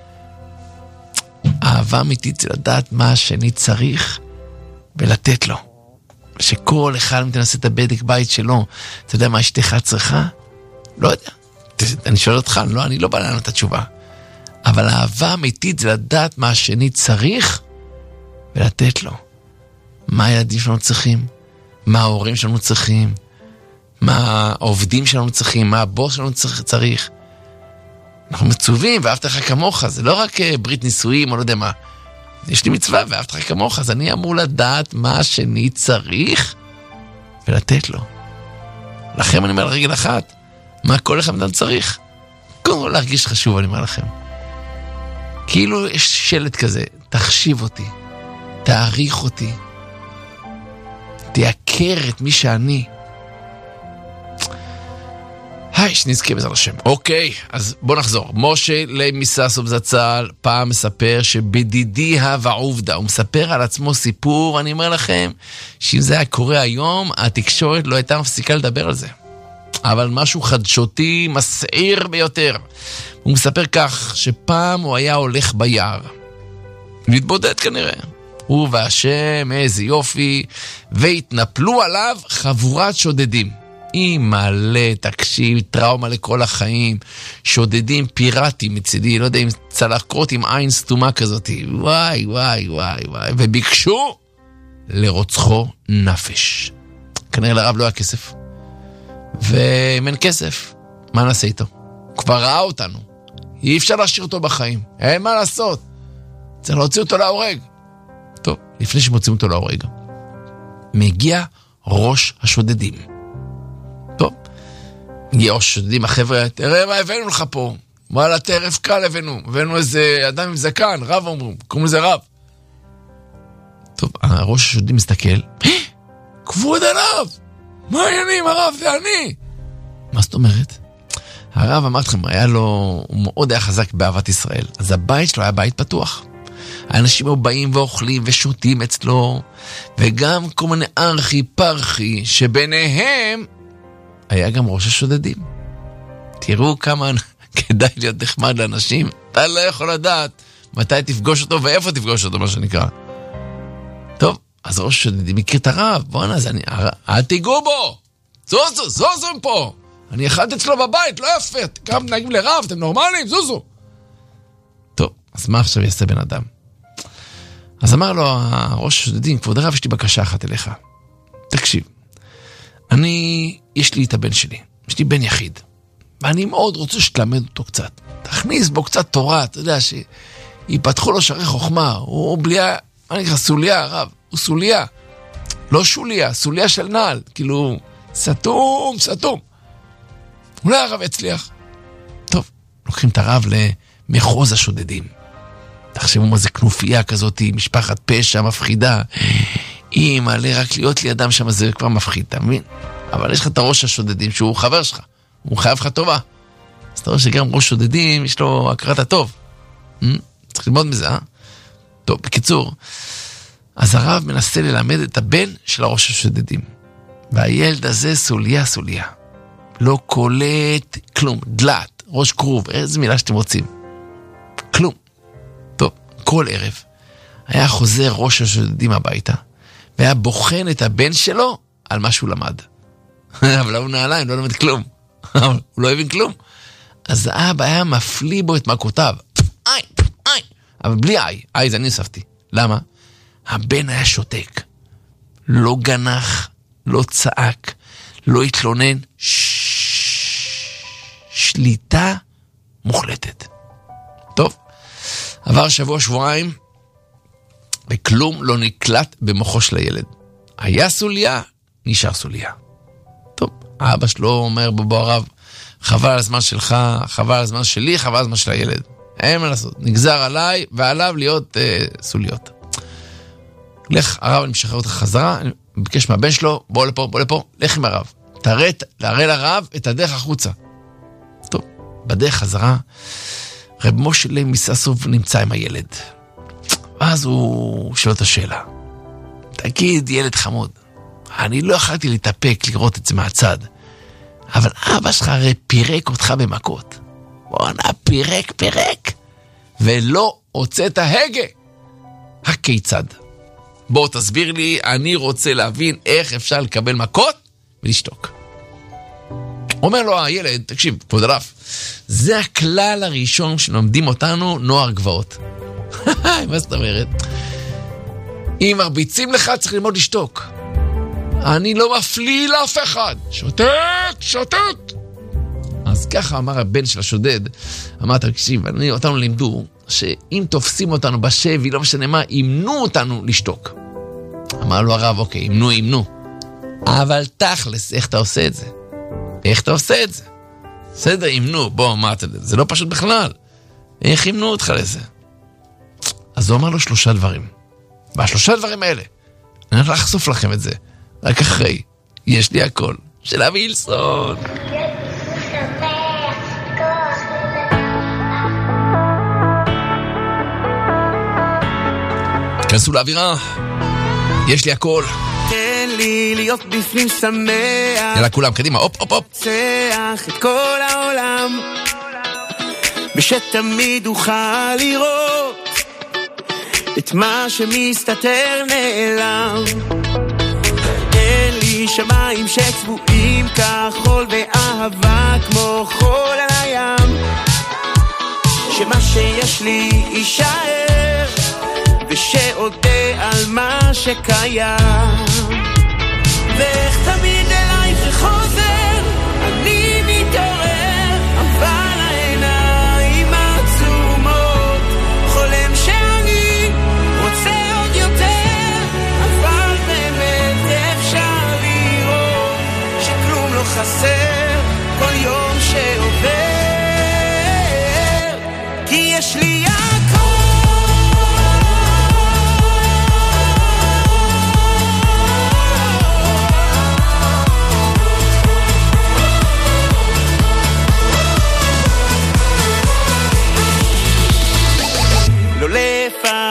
אהבה אמיתית זה לדעת מה השני צריך ולתת לו. שכל אחד מתנסה את הבדק בית שלו, אתה יודע מה אשתך צריכה? לא יודע. אני שואל אותך, אני לא בא לענות את התשובה. אבל האהבה אמיתית זה לדעת מה השני צריך ולתת לו. מה הילדים שלנו צריכים? מה ההורים שלנו צריכים? מה העובדים שלנו צריכים? מה הבוס שלנו צריך? אנחנו מצווים, ואהבת לך כמוך, זה לא רק ברית נישואים או לא יודע מה. יש לי מצווה, ואהבת לך כמוך, אז אני אמור לדעת מה השני צריך ולתת לו. לכם אני אומר לרגל אחת, מה כל אחד אדם צריך? קודם כל להרגיש חשוב, אני אומר לכם. כאילו יש שלט כזה, תחשיב אותי, תעריך אותי, תייקר את מי שאני. היי, שנזכה בעזרת השם. אוקיי, אז בוא נחזור. משה למיססוב זצ"ל פעם מספר שבדידי הווה עובדה. הוא מספר על עצמו סיפור, אני אומר לכם, שאם זה היה קורה היום, התקשורת לא הייתה מפסיקה לדבר על זה. אבל משהו חדשותי, מסעיר ביותר. הוא מספר כך, שפעם הוא היה הולך ביער. מתבודד כנראה. הוא והשם, איזה יופי, והתנפלו עליו חבורת שודדים. היא מלא, תקשיב, טראומה לכל החיים, שודדים פיראטים מצידי, לא יודע אם צלקות עם עין סתומה כזאת, וואי, וואי, וואי, וואי, וביקשו לרוצחו נפש. כנראה לרב לא היה כסף. ואם אין כסף, מה נעשה איתו? הוא כבר ראה אותנו. אי אפשר להשאיר אותו בחיים. אין מה לעשות. צריך להוציא אותו להורג. טוב, לפני שמוצאים אותו להורג, מגיע ראש השודדים. טוב, מגיע ראש השודדים, החבר'ה, תראה מה הבאנו לך פה. וואלה, טרף קל הבאנו איזה אדם עם זקן, רב אומרים, קוראים לזה רב. טוב, הראש השודדים מסתכל, כבוד הרב, מה העניינים, הרב, זה אני. מה זאת אומרת? הרב, אמרתי לכם, הוא מאוד היה חזק באהבת ישראל, אז הבית שלו היה בית פתוח. האנשים היו באים ואוכלים ושותים אצלו, וגם כל מיני ארכי פרחי, שביניהם היה גם ראש השודדים. תראו כמה כדאי להיות נחמד לאנשים, אתה לא יכול לדעת מתי תפגוש אותו ואיפה תפגוש אותו, מה שנקרא. טוב, אז ראש השודדים מכיר את הרב, בואו נעשה, אל תיגעו בו, זוזו פה, אני אחד אצלו בבית, לא יפה, כמה נהגים לרב, אתם נורמליים, זוזו. טוב, אז מה עכשיו יעשה בן אדם? אז אמר לו הראש השודדים, כבוד הרב, יש לי בקשה אחת אליך. תקשיב, יש לי את הבן שלי, יש לי בן יחיד, ואני מאוד רוצה שתלמד אותו קצת. תכניס בו קצת תורה, אתה יודע, שיפתחו לו שערי חוכמה, הוא בליה, אני אקרא סוליה, הרב, הוא סוליה. לא שוליה, סוליה של נעל, כאילו, סתום. אולי הרב יצליח. טוב, לוקחים את הרב למחוז השודדים. תחשבו מה זה כנופיה כזאת, משפחת פשע מפחידה. מלא רק להיות לידם שם, זה כבר מפחיד, אתה מבין? אבל יש לך את הראש השודדים שהוא חבר שלך, הוא חייב לך טובה. אז אתה רואה שגם ראש שודדים יש לו הכרת הטוב. צריך ללמוד מזה, טוב, בקיצור, אז הרב מנסה ללמד את הבן של הראש השודדים. והילד הזה סוליה. לא קולט כלום, דלת, ראש קרוב, איזה מילה שאתם רוצים. כלום. טוב, כל ערב היה חוזר ראש השודדים הביתה, והיה בוחן את הבן שלו על מה שהוא למד. אבל הוא נעליים, לא למד כלום. הוא לא הבין כלום. אז האבא היה מפליא בו את מכותיו. אבל בלי איי זה אני אספתי. למה? הבן היה שותק. לא גנח, לא צעק, לא התלונן. שליטה מוחלטת. טוב, עבר שבועיים, וכלום לא נקלט במוחו של הילד. היה סוליה, נשאר סוליה. טוב, האבא שלו אומר בבוא הרב, חבל על הזמן שלך, חבל על הזמן שלי, חבל על הזמן של הילד. אין מה לעשות, נגזר עליי ועליו להיות סוליות. לך, הרב, אני משחרר אותך חזרה, אני מבקש מהבן שלו, בוא לפה, לך עם הרב. תראה לרב את הדרך החוצה. טוב, בדרך חזרה, רב משה לוי מססוב נמצא עם הילד. ואז הוא שואל את השאלה. תגיד, ילד חמוד, אני לא יכולתי להתאפק לראות את זה מהצד, אבל אבא שלך הרי פירק אותך במכות. בואנה, פירק, ולא הוצאת הגה. הכיצד? בוא תסביר לי, אני רוצה להבין איך אפשר לקבל מכות ולשתוק. אומר לו הילד, תקשיב, כבוד הרב, זה הכלל הראשון שלומדים אותנו נוער גבעות. מה זאת אומרת? אם מרביצים לך צריך ללמוד לשתוק. אני לא מפליא לאף אחד. שותק. אז ככה אמר הבן של השודד, אמר, תקשיב, אותנו לימדו שאם תופסים אותנו בשבי, לא משנה מה, ימנו אותנו לשתוק. אמר לו הרב, אוקיי, ימנו. אבל תכלס, איך אתה עושה את זה? בסדר, ימנו, בוא, אמרת, זה לא פשוט בכלל. איך ימנו אותך לזה? אז הוא אמר לו 3 דברים. וה3 דברים האלה, אני הולך לחשוף לכם את זה. רק אחרי, יש לי הכל. של אבי הילסון. כנסו לאווירה. יש לי הכל. תן לי להיות בפנים שמח. יאללה כולם, קדימה, הופ. צח את כל העולם, ושתמיד אוכל לראות את מה שמסתתר נעלם. תן לי שמיים שצבועים כחול, ואהבה כמו חול על הים, שמה שיש לי יישאר, ושאודה על מה שקיים. ואיך תמיד אלייך חוזר, אני מתעורר, אבל העיניים עצומות, חולם שאני רוצה עוד יותר, אבל באמת אפשר לראות שכלום לא חסר כל יום שעובר.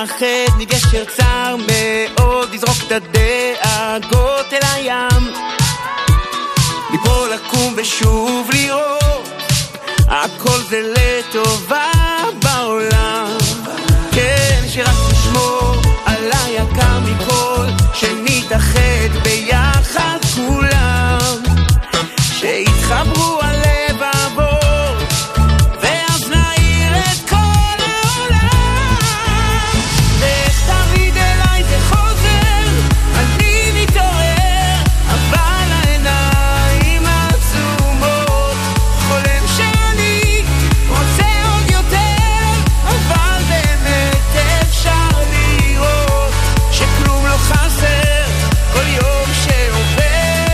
מפחד מגשר צר מאוד, לזרוק את הדאגות אל הים, ליפול לקום ושוב לראות, הכל זה לטובה בעולם. כן, שרק נשמור על היקר מכל, שנתאחד ביחד כולם, שיתחברו הלבבות ואז נעיר את כל העולם. ואיך תמיד אליי זה חוזר, אני מתעורר אבל העיניים עצומות, חולם שאני רוצה עוד יותר, אבל באמת אפשר לראות שכלום לא חסר כל יום שעובר,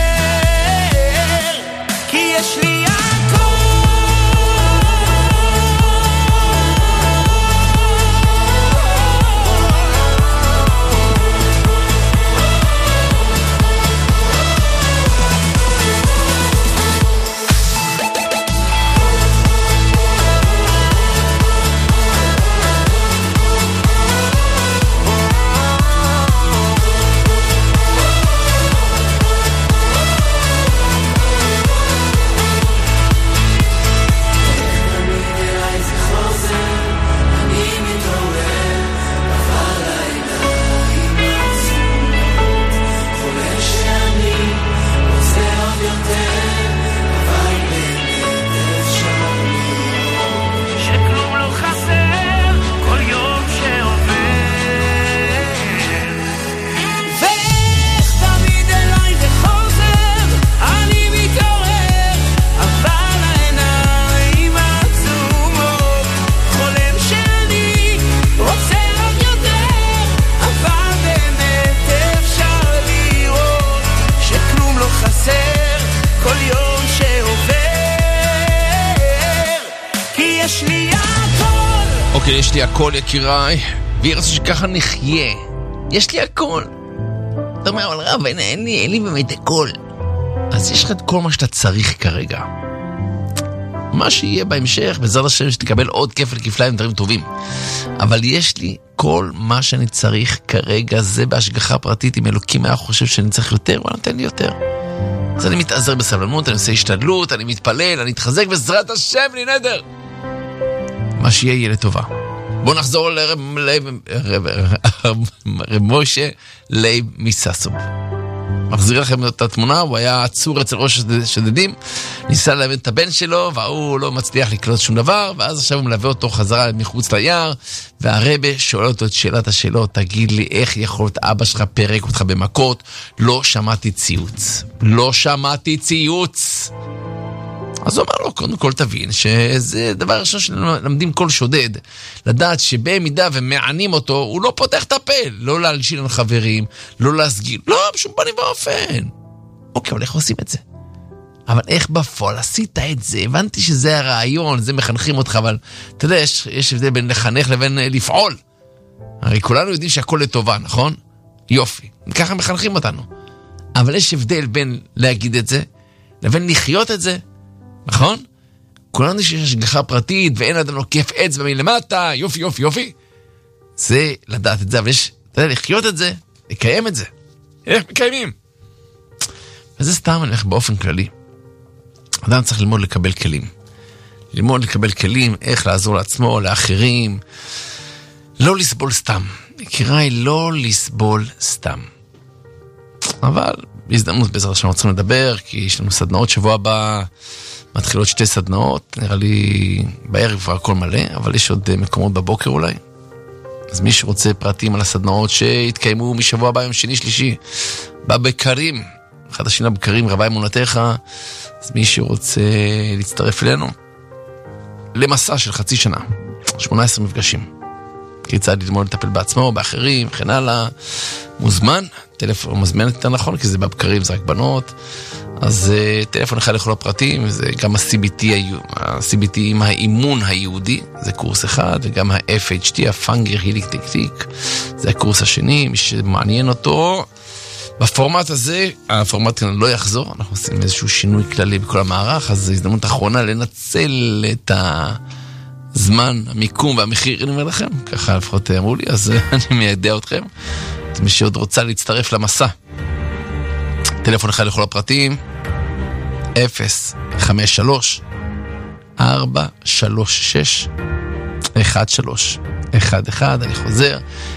כי יש לי יש לי הכל יקיריי, והיא רצו שככה נחיה. יש לי הכל. אתה אומר, אבל רב, אין לי באמת הכל. אז יש לך את כל מה שאתה צריך כרגע. מה שיהיה בהמשך, בעזרת השם שתקבל עוד כפל כפליים דברים טובים. אבל יש לי כל מה שאני צריך כרגע, זה בהשגחה פרטית. אם אלוקים היה חושב שאני צריך יותר, הוא נותן לי יותר. אז אני מתעזר בסבלנות, אני עושה השתדלות, אני מתפלל, אני מתחזק בעזרת השם, לי נדר. מה שיהיה יהיה לטובה. בואו נחזור לרב משה לייב מססוב. מחזיר לכם את התמונה, הוא היה עצור אצל ראש השודדים, ניסה להבין את הבן שלו, והוא לא מצליח לקלוט שום דבר, ואז עכשיו הוא מלווה אותו חזרה מחוץ ליער, והרבא שואל אותו את שאלת השאלות, תגיד לי איך יכול להיות אבא שלך פרק אותך במכות, לא שמעתי ציוץ. לא שמעתי ציוץ. אז הוא אמר לו, קודם כל תבין, שזה דבר ראשון שלמדים כל שודד, לדעת שבמידה ומענים אותו, הוא לא פותח את הפה, לא להלשין על חברים, לא להסגיר, לא, בשום פנים ואופן. אוקיי, אבל איך עושים את זה? אבל איך בפועל עשית את זה? הבנתי שזה הרעיון, זה מחנכים אותך, אבל אתה יודע, יש הבדל בין לחנך לבין לפעול. הרי כולנו יודעים שהכל לטובה, נכון? יופי, ככה מחנכים אותנו. אבל יש הבדל בין להגיד את זה, לבין לחיות את זה, נכון? כולנו שיש השגחה פרטית ואין אדם לוקף אצבע מלמטה, יופי יופי יופי. זה לדעת את זה, אבל יש, אתה יודע, לחיות את זה, לקיים את זה. איך מקיימים? וזה סתם אני הולך באופן כללי. אדם צריך ללמוד לקבל כלים. ללמוד לקבל כלים, איך לעזור לעצמו, לאחרים. לא לסבול סתם. יקיריי, לא לסבול סתם. אבל בהזדמנות בעזרת השם רוצים לדבר, כי יש לנו סדנאות שבוע הבא, מתחילות 2 סדנאות, נראה לי בערב כבר הכל מלא, אבל יש עוד מקומות בבוקר אולי. אז מי שרוצה פרטים על הסדנאות שהתקיימו משבוע הבא, יום שני שלישי, בבקרים, אחד השני בבקרים, רבה אמונתך, אז מי שרוצה להצטרף אלינו, למסע של חצי שנה, 18 מפגשים. כיצד ללמוד לטפל בעצמו, באחרים, וכן הלאה, מוזמן, טלפון מזמן יותר נכון, כי זה בבקרים, זה רק בנות, אז טלפון אחד לכל הפרטים, זה גם ה-CBT עם האימון היהודי, זה קורס אחד, וגם ה-FHT, הפנגר היליק טקטיק, זה הקורס השני, מי שמעניין אותו, בפורמט הזה, הפורמט כאן לא יחזור, אנחנו עושים איזשהו שינוי כללי בכל המערך, אז זו הזדמנות האחרונה לנצל את הזמן, המיקום והמחיר, אני אומר לכם, ככה לפחות אמרו לי, אז אני מיידע אתכם. מי שעוד רוצה להצטרף למסע. טלפון אחד לכל הפרטים, 053-436-1311, אני חוזר,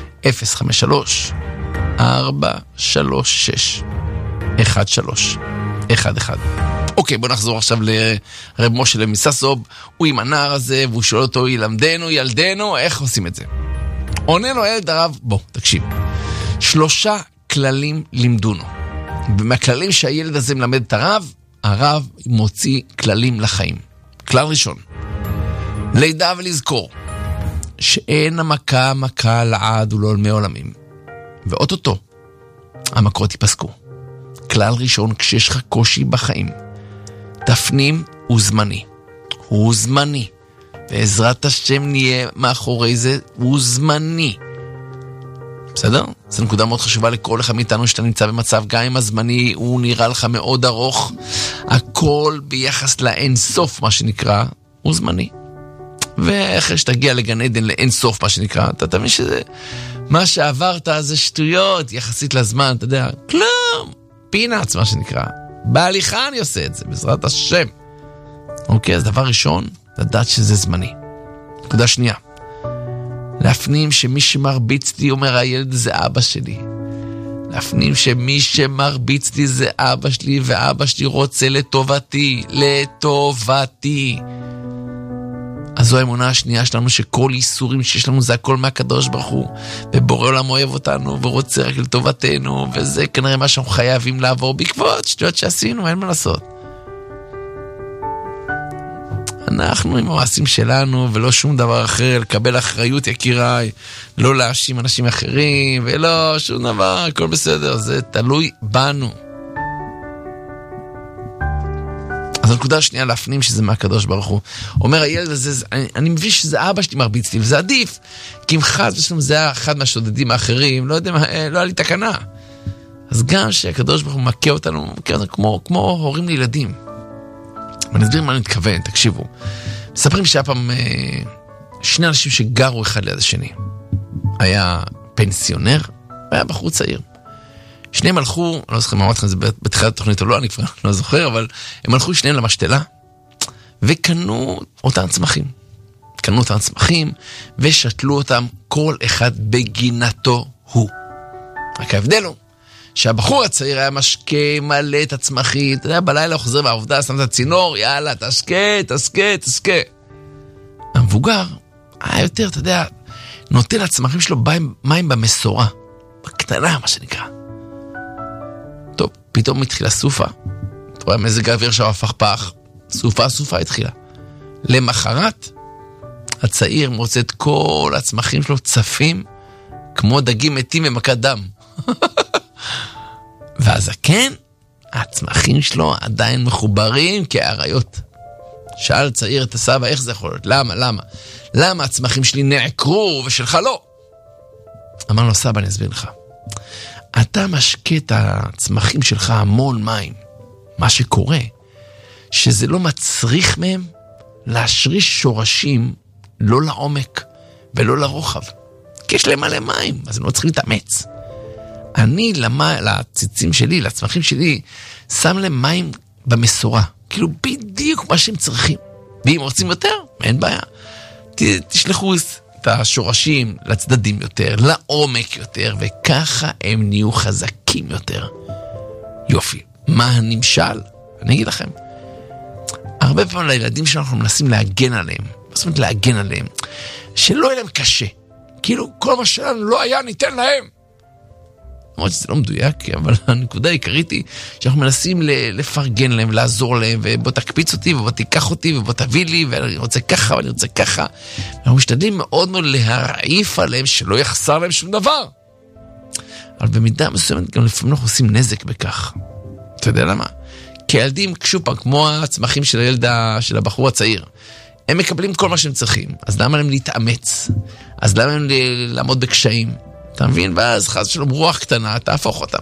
053-436-1311. אוקיי, בוא נחזור עכשיו לרב משה מססוב, הוא עם הנער הזה, והוא שואל אותו, ילדנו, איך עושים את זה? עונה לו הילד הרב, בוא, תקשיב. 3 כללים לימדונו. ומהכללים שהילד הזה מלמד את הרב מוציא כללים לחיים. כלל ראשון, לידע ולזכור, שאין המכה מכה לעד ולעולמי עולמים. ואוטוטו, המכות ייפסקו. כלל ראשון, כשיש לך קושי בחיים, תפנים הוא זמני. בעזרת השם נהיה מאחורי זה, הוא זמני. בסדר? זו נקודה מאוד חשובה לכל אחד מאיתנו שאתה נמצא במצב, גם אם הזמני הוא נראה לך מאוד ארוך, הכל ביחס לאין סוף, מה שנקרא, הוא זמני. ואחרי שתגיע לגן עדן לאין סוף, מה שנקרא, אתה תבין שזה, מה שעברת זה שטויות, יחסית לזמן, אתה יודע, כלום, פינאץ, מה שנקרא. בהליכה אני עושה את זה, בעזרת השם. אוקיי, אז דבר ראשון, לדעת שזה זמני. נקודה שנייה, להפנים שמי שמרביץ לי, אומר הילד, זה אבא שלי. להפנים שמי שמרביץ לי זה אבא שלי, ואבא שלי רוצה לטובתי. אז זו האמונה השנייה שלנו, שכל איסורים שיש לנו זה הכל מהקדוש ברוך הוא, ובורא עולם אוהב אותנו ורוצה רק לטובתנו, וזה כנראה מה שאנחנו חייבים לעבור בעקבות שטויות שעשינו, אין מה לעשות. אנחנו עם המעשים שלנו, ולא שום דבר אחר, לקבל אחריות יקיריי, לא להאשים אנשים אחרים, ולא שום דבר, הכל בסדר, זה תלוי בנו. אז הנקודה השנייה להפנים שזה מהקדוש ברוך הוא. אומר הילד הזה, אני מבין שזה אבא שלי מרביץ לי, וזה עדיף, כי אם חד ושלום זה היה אחד מהשודדים האחרים, לא יודע, לא היה לי תקנה. אז גם שהקדוש ברוך הוא מכה אותנו, כמו הורים לילדים. ואני אסביר מה אני מתכוון, תקשיבו. מספרים שהיה פעם 2 אנשים שגרו אחד ליד השני. היה פנסיונר, והיה בחור צעיר. שניהם הלכו, אני לא זוכר מה אמרתי לכם, זה בתחילת התוכנית או לא, אני כבר לא זוכר, אבל הם הלכו שניהם למשתלה, וקנו אותם צמחים, ושתלו אותם כל אחד בגינתו הוא. רק ההבדל הוא, שהבחור הצעיר היה משקה מלא את הצמחים, אתה יודע, בלילה הוא חוזר מהעובדה, שם את הצינור, יאללה, תשקה. המבוגר היה יותר, אתה יודע, נותן לצמחים שלו מים במסורה, בקטנה, מה שנקרא. טוב, פתאום התחילה סופה. אתה רואה, מזג האוויר שם הפך פח. סופה התחילה. למחרת, הצעיר מוצא את כל הצמחים שלו צפים, כמו דגים מתים ומכת דם. ואז כן, הצמחים שלו עדיין מחוברים כאריות. שאל צעיר את הסבא, איך זה יכול להיות? למה הצמחים שלי נעקרו ושלך לא? אמר לו, סבא, אני אסביר לך. אתה משקה את הצמחים שלך המון מים. מה שקורה, שזה לא מצריך מהם להשריש שורשים לא לעומק ולא לרוחב. כי יש להם מלא מים, אז הם לא צריכים להתאמץ. אני לציצים שלי, לצמחים שלי, שם להם מים במסורה. כאילו בדיוק מה שהם צריכים. ואם רוצים יותר, אין בעיה. תשלחו את השורשים לצדדים יותר, לעומק יותר, וככה הם נהיו חזקים יותר. יופי. מה הנמשל? אני אגיד לכם. הרבה פעמים לילדים שאנחנו מנסים להגן עליהם. מה זאת אומרת להגן עליהם? שלא יהיה להם קשה. כאילו כל מה שלנו לא היה ניתן להם. למרות שזה לא מדויק, אבל הנקודה העיקרית היא שאנחנו מנסים לפרגן להם, לעזור להם, ובוא תקפיץ אותי, ובוא תיקח אותי, ובוא תביא לי, ואני רוצה ככה, ואני רוצה ככה. אנחנו משתדלים מאוד מאוד להרעיף עליהם, שלא יחסר להם שום דבר. אבל במידה מסוימת גם לפעמים אנחנו עושים נזק בכך. אתה יודע למה? כי ילדים, שוב, כמו הצמחים של הילד, של הבחור הצעיר, הם מקבלים כל מה שהם צריכים. אז למה להם להתאמץ? אז למה להם לעמוד בקשיים? אתה מבין? ואז חס ושלום רוח קטנה, תהפוך אותם.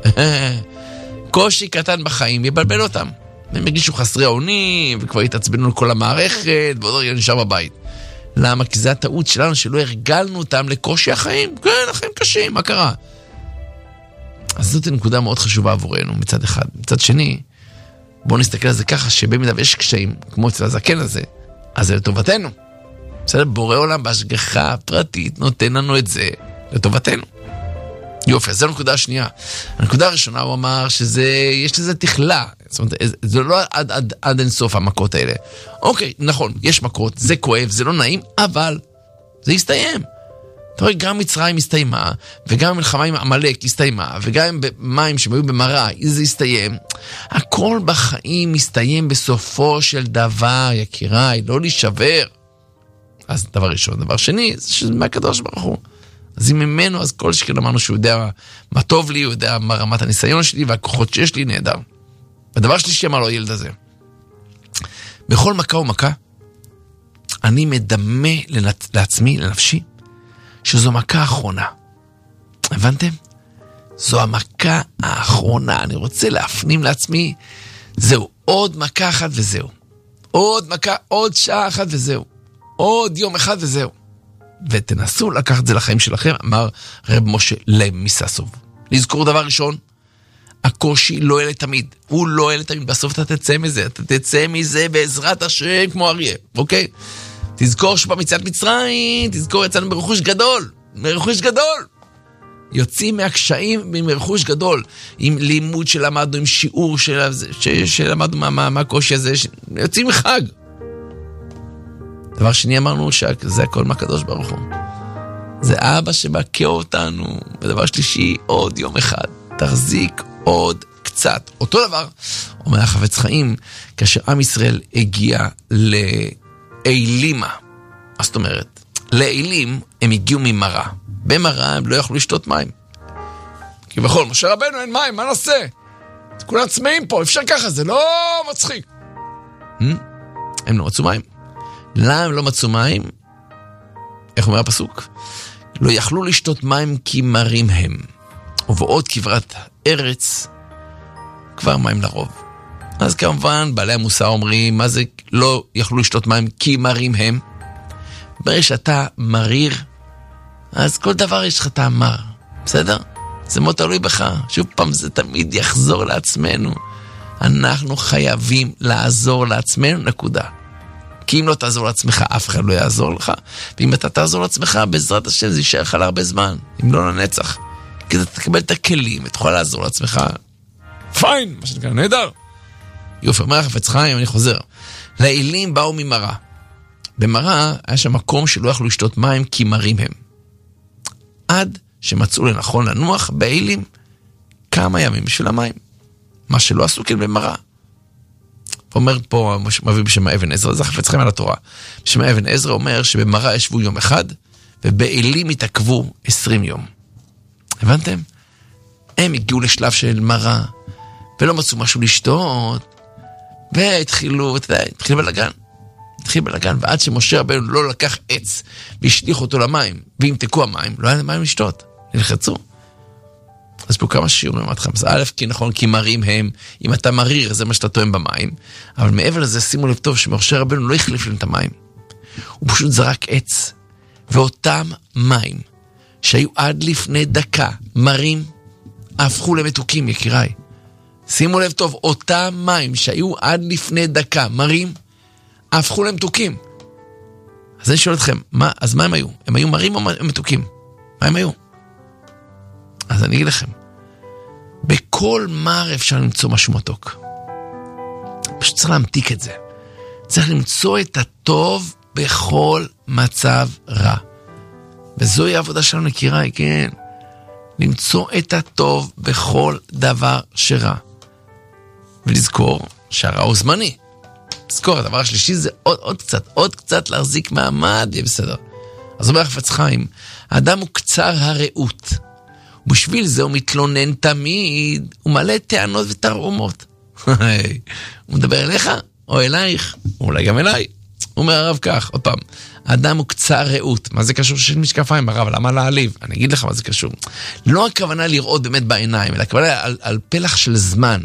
קושי קטן בחיים, יבלבל אותם. הם יגישו חסרי אונים, וכבר יתעצבנו לכל המערכת, ועוד רגע נשאר בבית. למה? כי זה הטעות שלנו שלא הרגלנו אותם לקושי החיים. כן, החיים קשים, מה קרה? אז זאת נקודה מאוד חשובה עבורנו מצד אחד. מצד שני, בואו נסתכל על זה ככה, שבמידה ויש קשיים, כמו אצל הזקן הזה, אז זה לטובתנו. בסדר, בורא עולם בהשגחה פרטית נותן לנו את זה לטובתנו. יופי, אז זו הנקודה השנייה. הנקודה הראשונה הוא אמר שיש לזה תכלה. זאת אומרת, זה לא עד אינסוף המכות האלה. אוקיי, נכון, יש מכות, זה כואב, זה לא נעים, אבל זה יסתיים. אתה רואה, גם מצרים הסתיימה, וגם המלחמה עם עמלק הסתיימה, וגם מים שהם היו במראה, זה הסתיים. הכל בחיים מסתיים בסופו של דבר, יקיריי, לא להישבר. אז דבר ראשון. דבר שני, זה שזה מהקדוש ברוך הוא. אז אם ממנו, אז כל שכן אמרנו שהוא יודע מה טוב לי, הוא יודע מה רמת הניסיון שלי, והכוחות שיש לי נהדר. הדבר שלישי אמר לו הילד הזה, בכל מכה ומכה, אני מדמה לעצמי, לנפשי, שזו מכה האחרונה. הבנתם? זו המכה האחרונה. אני רוצה להפנים לעצמי, זהו, עוד מכה אחת וזהו. עוד מכה, עוד שעה אחת וזהו. עוד יום אחד וזהו. ותנסו לקחת את זה לחיים שלכם, אמר רב משה למיססוב. לזכור דבר ראשון, הקושי לא יהיה תמיד. הוא לא יהיה תמיד. בסוף אתה תצא מזה. אתה תצא מזה בעזרת השם כמו אריה. אוקיי? תזכור שבמצאת מצרים, תזכור יצאנו ברכוש גדול. ברכוש גדול. יוצאים מהקשיים מרכוש גדול. עם לימוד שלמדנו, עם שיעור שלמדנו מהקושי הזה. יוצאים מחג. דבר שני אמרנו שזה הכל מהקדוש ברוך הוא. זה אבא שמכה אותנו. ודבר שלישי, עוד יום אחד. תחזיק עוד קצת. אותו דבר, אומר החפץ חיים, כאשר עם ישראל הגיע לאילימה. מה זאת אומרת? לאילים הם הגיעו ממראה. במראה הם לא יכלו לשתות מים. כי בכל, משה רבנו אין מים, מה נעשה? כולם צמאים פה, אפשר ככה, זה לא מצחיק. הם לא מצאו מים. למה הם לא מצאו מים? איך אומר הפסוק? לא יכלו לשתות מים כי מרים הם. ובעוד כברת ארץ, כבר מים לרוב. אז כמובן, בעלי המוסר אומרים, מה זה לא יכלו לשתות מים כי מרים הם? ברגע שאתה מריר, אז כל דבר יש לך טעם מר. בסדר? זה מאוד תלוי בך. שוב פעם, זה תמיד יחזור לעצמנו. אנחנו חייבים לעזור לעצמנו, נקודה. כי אם לא תעזור לעצמך, אף אחד לא יעזור לך. ואם אתה תעזור לעצמך, בעזרת השם זה יישאר לך להרבה זמן. אם לא לנצח. כי אתה תקבל את הכלים, ותוכל לעזור לעצמך. פיין, מה שנקרא, נהדר. יופי, אומר החפץ חיים, אני חוזר. לאילים באו ממראה. במראה היה שם מקום שלא יכלו לשתות מים, כי מרים הם. עד שמצאו לנכון לנוח באילים כמה ימים בשביל המים. מה שלא עשו כן במראה. אומר פה, מביא בשם אבן עזרא, זה החפץ חיים על התורה. בשם אבן עזרא אומר שבמראה ישבו יום אחד, ובאילים התעכבו 20 יום. הבנתם? הם הגיעו לשלב של מראה, ולא מצאו משהו לשתות, והתחילו, אתה יודע, התחיל בלגן, ועד שמשה רבנו לא לקח עץ, והשליך אותו למים, ואם תקעו המים, לא היה למים לשתות, נלחצו. אז פה כמה שיעורים אמרתכם, אז א', כי נכון, כי מרים הם, אם אתה מריר, זה מה שאתה טועם במים, אבל מעבר לזה, שימו לב טוב, שמשה רבנו לא החליף להם את המים, הוא פשוט זרק עץ, ואותם מים, שהיו עד לפני דקה מרים, הפכו למתוקים, יקיריי. שימו לב טוב, אותם מים שהיו עד לפני דקה מרים, הפכו למתוקים. אז אני שואל אתכם, אז מה הם היו? הם היו מרים או מתוקים? מה הם היו? אז אני אגיד לכם, בכל מר אפשר למצוא משהו מתוק. פשוט צריך להמתיק את זה. צריך למצוא את הטוב בכל מצב רע. וזוהי העבודה שלנו, יקיריי, כן. למצוא את הטוב בכל דבר שרע. ולזכור שהרע הוא זמני. לזכור, הדבר השלישי זה עוד קצת להחזיק מעמד, יהיה בסדר. אז אומר החפץ חיים, האדם הוא קצר הרעות. ובשביל זה הוא מתלונן תמיד, הוא מלא טענות ותרעומות. הוא מדבר אליך או אלייך, או אולי גם אליי. הוא אומר הרב כך, עוד פעם, האדם הוא קצר רעות. מה זה קשור שיש משקפיים, הרב? למה להעליב? אני אגיד לך מה זה קשור. לא הכוונה לראות באמת בעיניים, אלא הכוונה על פלח של זמן.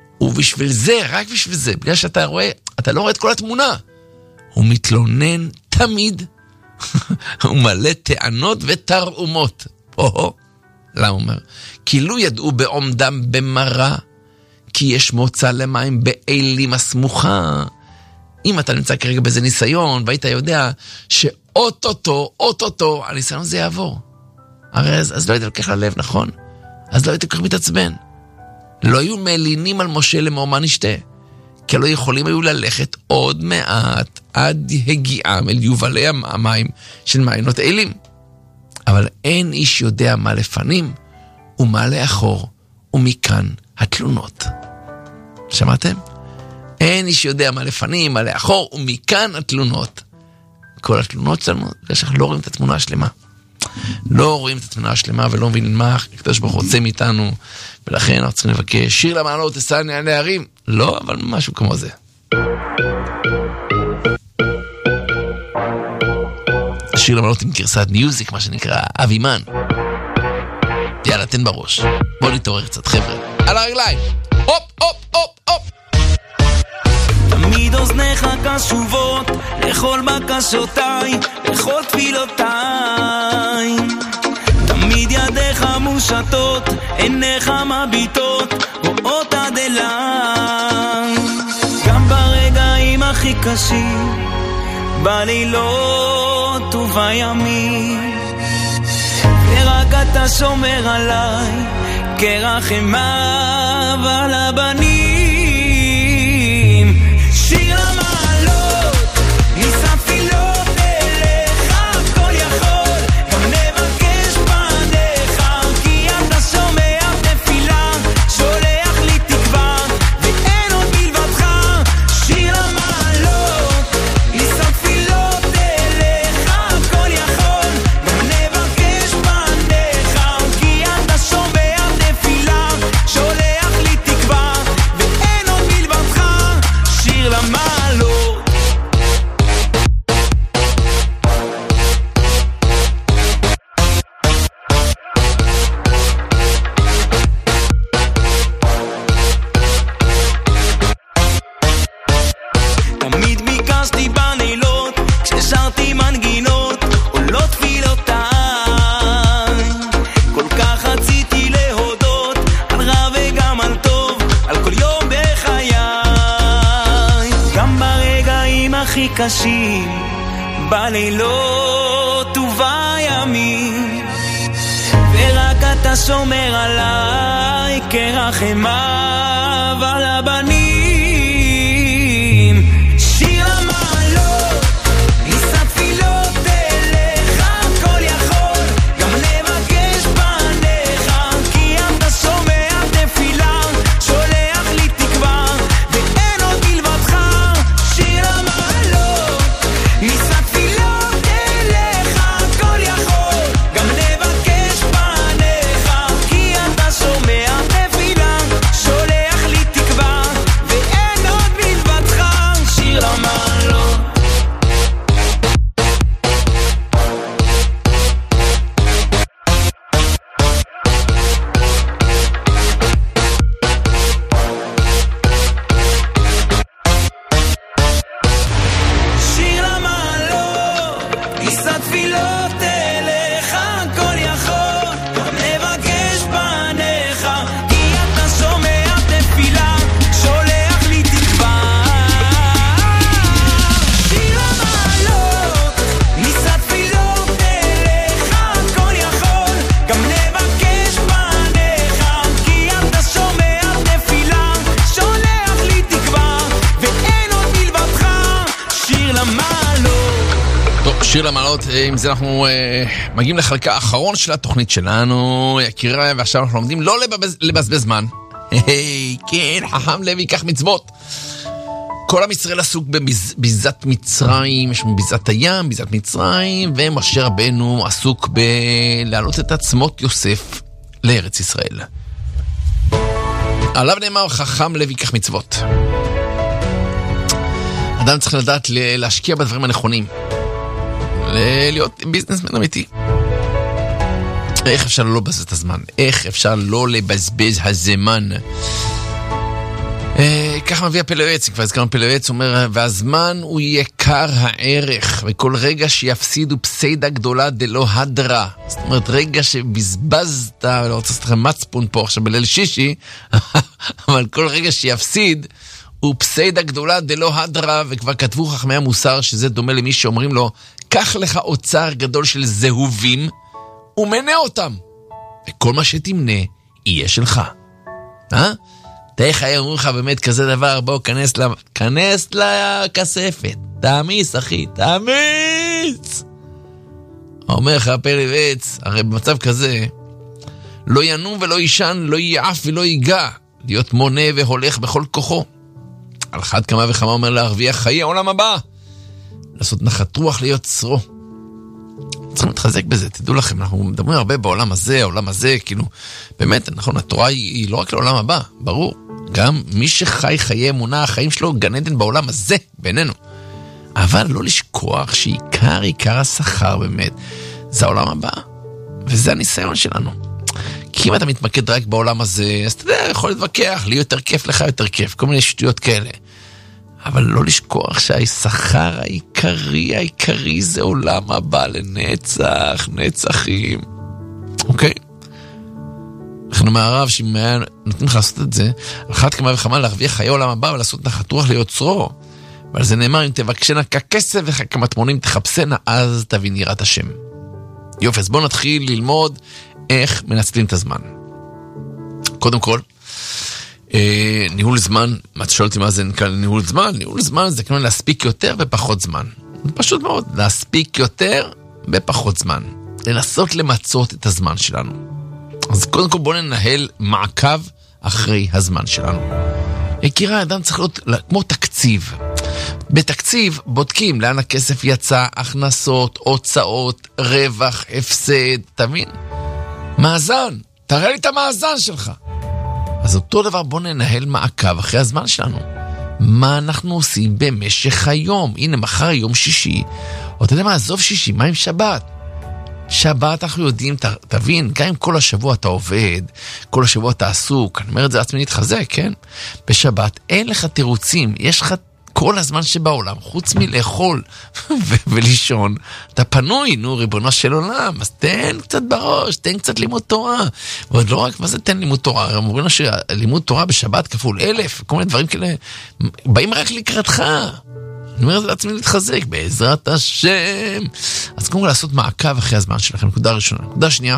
ובשביל זה, רק בשביל זה, בגלל שאתה רואה, אתה לא רואה את כל התמונה. הוא מתלונן תמיד הוא מלא טענות ותרעומות. למה הוא אומר? כי לא ידעו בעומדם במרה, כי יש מוצא למים באלים הסמוכה. אם אתה נמצא כרגע באיזה ניסיון, והיית יודע שאוטוטו, הניסיון הזה יעבור. הרי אז לא היית לקח ללב, נכון? אז לא היית כל כך מתעצבן. לא היו מלינים על משה למאומה נשתה, כי לא יכולים היו ללכת עוד מעט עד הגיעם אל יובלי המים של מעיינות אלים. אבל אין איש יודע מה לפנים ומה לאחור, ומכאן התלונות. שמעתם? אין איש יודע מה לפנים, מה לאחור, ומכאן התלונות. כל התלונות שלנו, בגלל שאנחנו לא רואים את התמונה השלמה. לא רואים את התמונה השלמה ולא מבינים מה הקדוש ברוך הוא רוצה מאיתנו, ולכן אנחנו צריכים לבקש שיר למעלות תשאני על הערים. לא, אבל משהו כמו זה. שיר למעלות עם גרסת מיוזיק, מה שנקרא אבימן. יאללה, תן בראש. בוא נתעורר קצת, חבר'ה. על הרגליים. הופ, הופ, הופ, הופ. תמיד אוזניך קשובות לכל בקשותיי, לכל תפילותיי. תמיד ידיך מושטות, עיניך מביטות, רואות עד אליי. גם ברגעים הכי קשים, בלילות ובימים, ורק אתה שומר עליי כרחמיו על הבנים. שיר למעלות, נישא תפילות אליך, הכל יכול, גם נבקש פניך, כי אתה שומע תפילה, שולח לי תקווה, ואין עוד מלבדך. שיר למעלות, נישא תפילות אליך, הכל יכול, גם נבקש פניך, כי אתה שומע תפילה, שולח לי תקווה, ואין עוד מלבדך. שיר למעלות. תמיד ביקשתי בלילות, כששרתי מנגינות, עולות תפילותיי. כל כך רציתי להודות על רע וגם על טוב, על כל יום בחיי. גם ברגעים הכי קשים, בלילות ובימים, ורק אתה שומר עליי כרחמיו על הבנים. שיר למעלות, נישא תפילות אליך, הכל יכול, גם נבקש פניך, כי אתה שומע תפילה, שולח לי תקווה, ואין עוד מלבדך. שיר למעלות, נישא תפילות אליך, הכל יכול, גם נבקש פניך, כי אתה שומע תפילה, שולח לי תקווה, ואין עוד מלבדך. שיר למעלות. שיר למעלות, נישא תפילות אליך, הכל יכול, גם נבקש פניך, כי אתה שומע תפילה, שולח לי תקווה. שיר למעלות, נישא תפילות אליך, הכל יכול, גם נבקש פניך, כי אתה שומע תפילה, שולח לי תקווה, ואין עוד מלבדך. שיר למעלות. טוב, שיר למעלות, עם זה אנחנו מגיעים לחלקה האחרון של התוכנית שלנו, יקירה, ועכשיו אנחנו לומדים לא לבזבז זמן. כן, חכם לוי ייקח מצוות. כל עם ישראל עסוק בביזת מצרים, יש לנו ביזת הים, ביזת מצרים, ומשה רבנו עסוק בלהעלות את עצמות יוסף לארץ ישראל. עליו נאמר, חכם לוי ייקח מצוות. אדם צריך לדעת להשקיע בדברים הנכונים, להיות ביזנסמן אמיתי. איך אפשר לא לבזבז את הזמן? איך אפשר לא לבזבז הזמן? וכך מביא הפלאויץ, כבר הזכרנו פלאויץ, הוא אומר, והזמן הוא יקר הערך, וכל רגע שיפסידו פסיידה גדולה דלא הדרה. זאת אומרת, רגע שבזבזת, לא רוצה לעשות לכם מצפון פה עכשיו בליל שישי, אבל כל רגע שיפסיד, הוא פסיידה גדולה דלא הדרה, וכבר כתבו חכמי המוסר שזה דומה למי שאומרים לו, קח לך אוצר גדול של זהובים, ומנה אותם. וכל מה שתמנה, יהיה שלך. תאיך היה אומרים לך באמת כזה דבר, בוא כנס לכספת, תאמיס אחי, תאמיס. אומר לך פלאויץ, הרי במצב כזה, לא ינום ולא ישן, לא יעף ולא ייגע, להיות מונה והולך בכל כוחו. על אחד כמה וכמה אומר להרוויח חיי העולם הבא, לעשות נחת רוח ליוצרו. צריכים להתחזק בזה, תדעו לכם, אנחנו מדברים הרבה בעולם הזה, העולם הזה, כאילו, באמת, נכון, התורה היא לא רק לעולם הבא, ברור. גם מי שחי חיי אמונה, החיים שלו גן עדן בעולם הזה, בינינו. אבל לא לשכוח שעיקר השכר באמת, זה העולם הבא. וזה הניסיון שלנו. כי אם אתה מתמקד רק בעולם הזה, אז אתה יודע, יכול להתווכח, לי יותר כיף, לך יותר כיף, כל מיני שטויות כאלה. אבל לא לשכוח שהשכר העיקרי זה עולם הבא לנצח, נצחים. אוקיי? אנחנו מהרב שאם היה נותנים לך לעשות את זה, על אחת כמה וכמה להרוויח חיי עולם הבא ולעשות נחת רוח ליוצרו. אבל זה נאמר, אם תבקשנה ככסף וכמטמונים תחפשנה, אז תבין יראת השם. יופי, אז בואו נתחיל ללמוד איך מנצלים את הזמן. קודם כל, ניהול זמן, מה שואל אותי מה זה נקרא ניהול זמן? ניהול זמן זה כמובן להספיק יותר בפחות זמן. פשוט מאוד, להספיק יותר בפחות זמן. לנסות למצות את הזמן שלנו. אז קודם כל בואו ננהל מעקב אחרי הזמן שלנו. יקירה, אדם צריך להיות כמו תקציב. בתקציב בודקים לאן הכסף יצא, הכנסות, הוצאות, רווח, הפסד, תבין? מאזן, תראה לי את המאזן שלך. אז אותו דבר בוא ננהל מעקב אחרי הזמן שלנו. מה אנחנו עושים במשך היום? הנה, מחר יום שישי. או אתה יודע מה, עזוב שישי, מה עם שבת? שבת אנחנו יודעים, תבין, גם אם כל השבוע אתה עובד, כל השבוע אתה עסוק, אני אומר את זה עצמי להתחזק, כן? בשבת אין לך תירוצים, יש לך כל הזמן שבעולם, חוץ מלאכול ולישון, אתה פנוי, נו, ריבונו של עולם, אז תן קצת בראש, תן קצת לימוד תורה. ועוד לא רק, מה זה תן לימוד תורה? אומרים שלימוד תורה בשבת כפול 1,000, כל מיני דברים כאלה, באים רק לקראתך. אני אומר את זה לעצמי להתחזק, בעזרת השם. אז קודם כל לעשות מעקב אחרי הזמן שלכם, נקודה ראשונה. נקודה שנייה,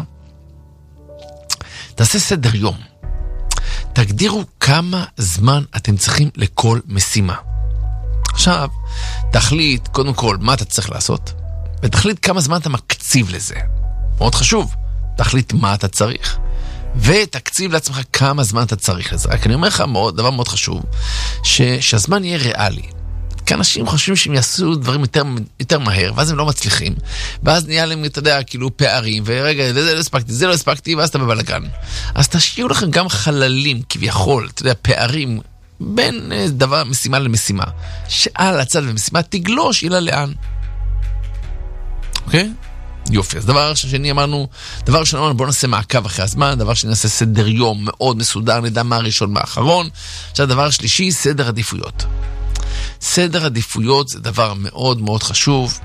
תעשה סדר יום. תגדירו כמה זמן אתם צריכים לכל משימה. עכשיו, תחליט קודם כל מה אתה צריך לעשות, ותחליט כמה זמן אתה מקציב לזה. מאוד חשוב, תחליט מה אתה צריך, ותקציב לעצמך כמה זמן אתה צריך לזה. רק אני אומר לך דבר מאוד חשוב, שהזמן יהיה ריאלי. כי אנשים חושבים שהם יעשו דברים יותר מהר, ואז הם לא מצליחים, ואז נהיה להם, אתה יודע, כאילו פערים, ורגע, זה לא הספקתי, ואז אתה בבלגן. אז תשאירו לכם גם חללים, כביכול, אתה יודע, פערים, בין דבר, משימה למשימה, שעל הצד ומשימה תגלוש אילה לאן. אוקיי? יופי. אז דבר שני אמרנו, בוא נעשה מעקב אחרי הזמן, דבר שני נעשה סדר יום מאוד מסודר, נדע מה הראשון מה האחרון. עכשיו דבר שלישי, סדר עדיפויות. סדר עדיפויות זה דבר מאוד מאוד חשוב,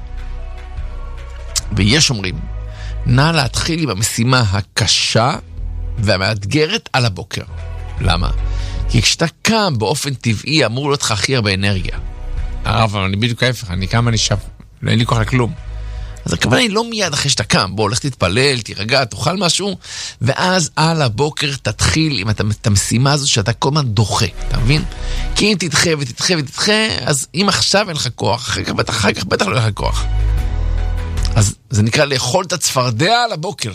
ויש אומרים, נא להתחיל עם המשימה הקשה והמאתגרת על הבוקר. למה? כי כשאתה קם באופן טבעי אמור להיות לך הכי הרבה אנרגיה. הרב, אני בדיוק ההפך, אני קם, אני שב, אין לי כוח לכלום. אז הכוונה היא לא מיד אחרי שאתה קם, בוא, הולך תתפלל, תירגע, תאכל משהו, ואז על הבוקר תתחיל עם את המשימה הזו שאתה כל הזמן דוחה, אתה מבין? כי אם תדחה ותדחה ותדחה, אז אם עכשיו אין לך כוח, אחר כך בטח לא אין לך כוח. אז זה נקרא לאכול את הצפרדע על הבוקר.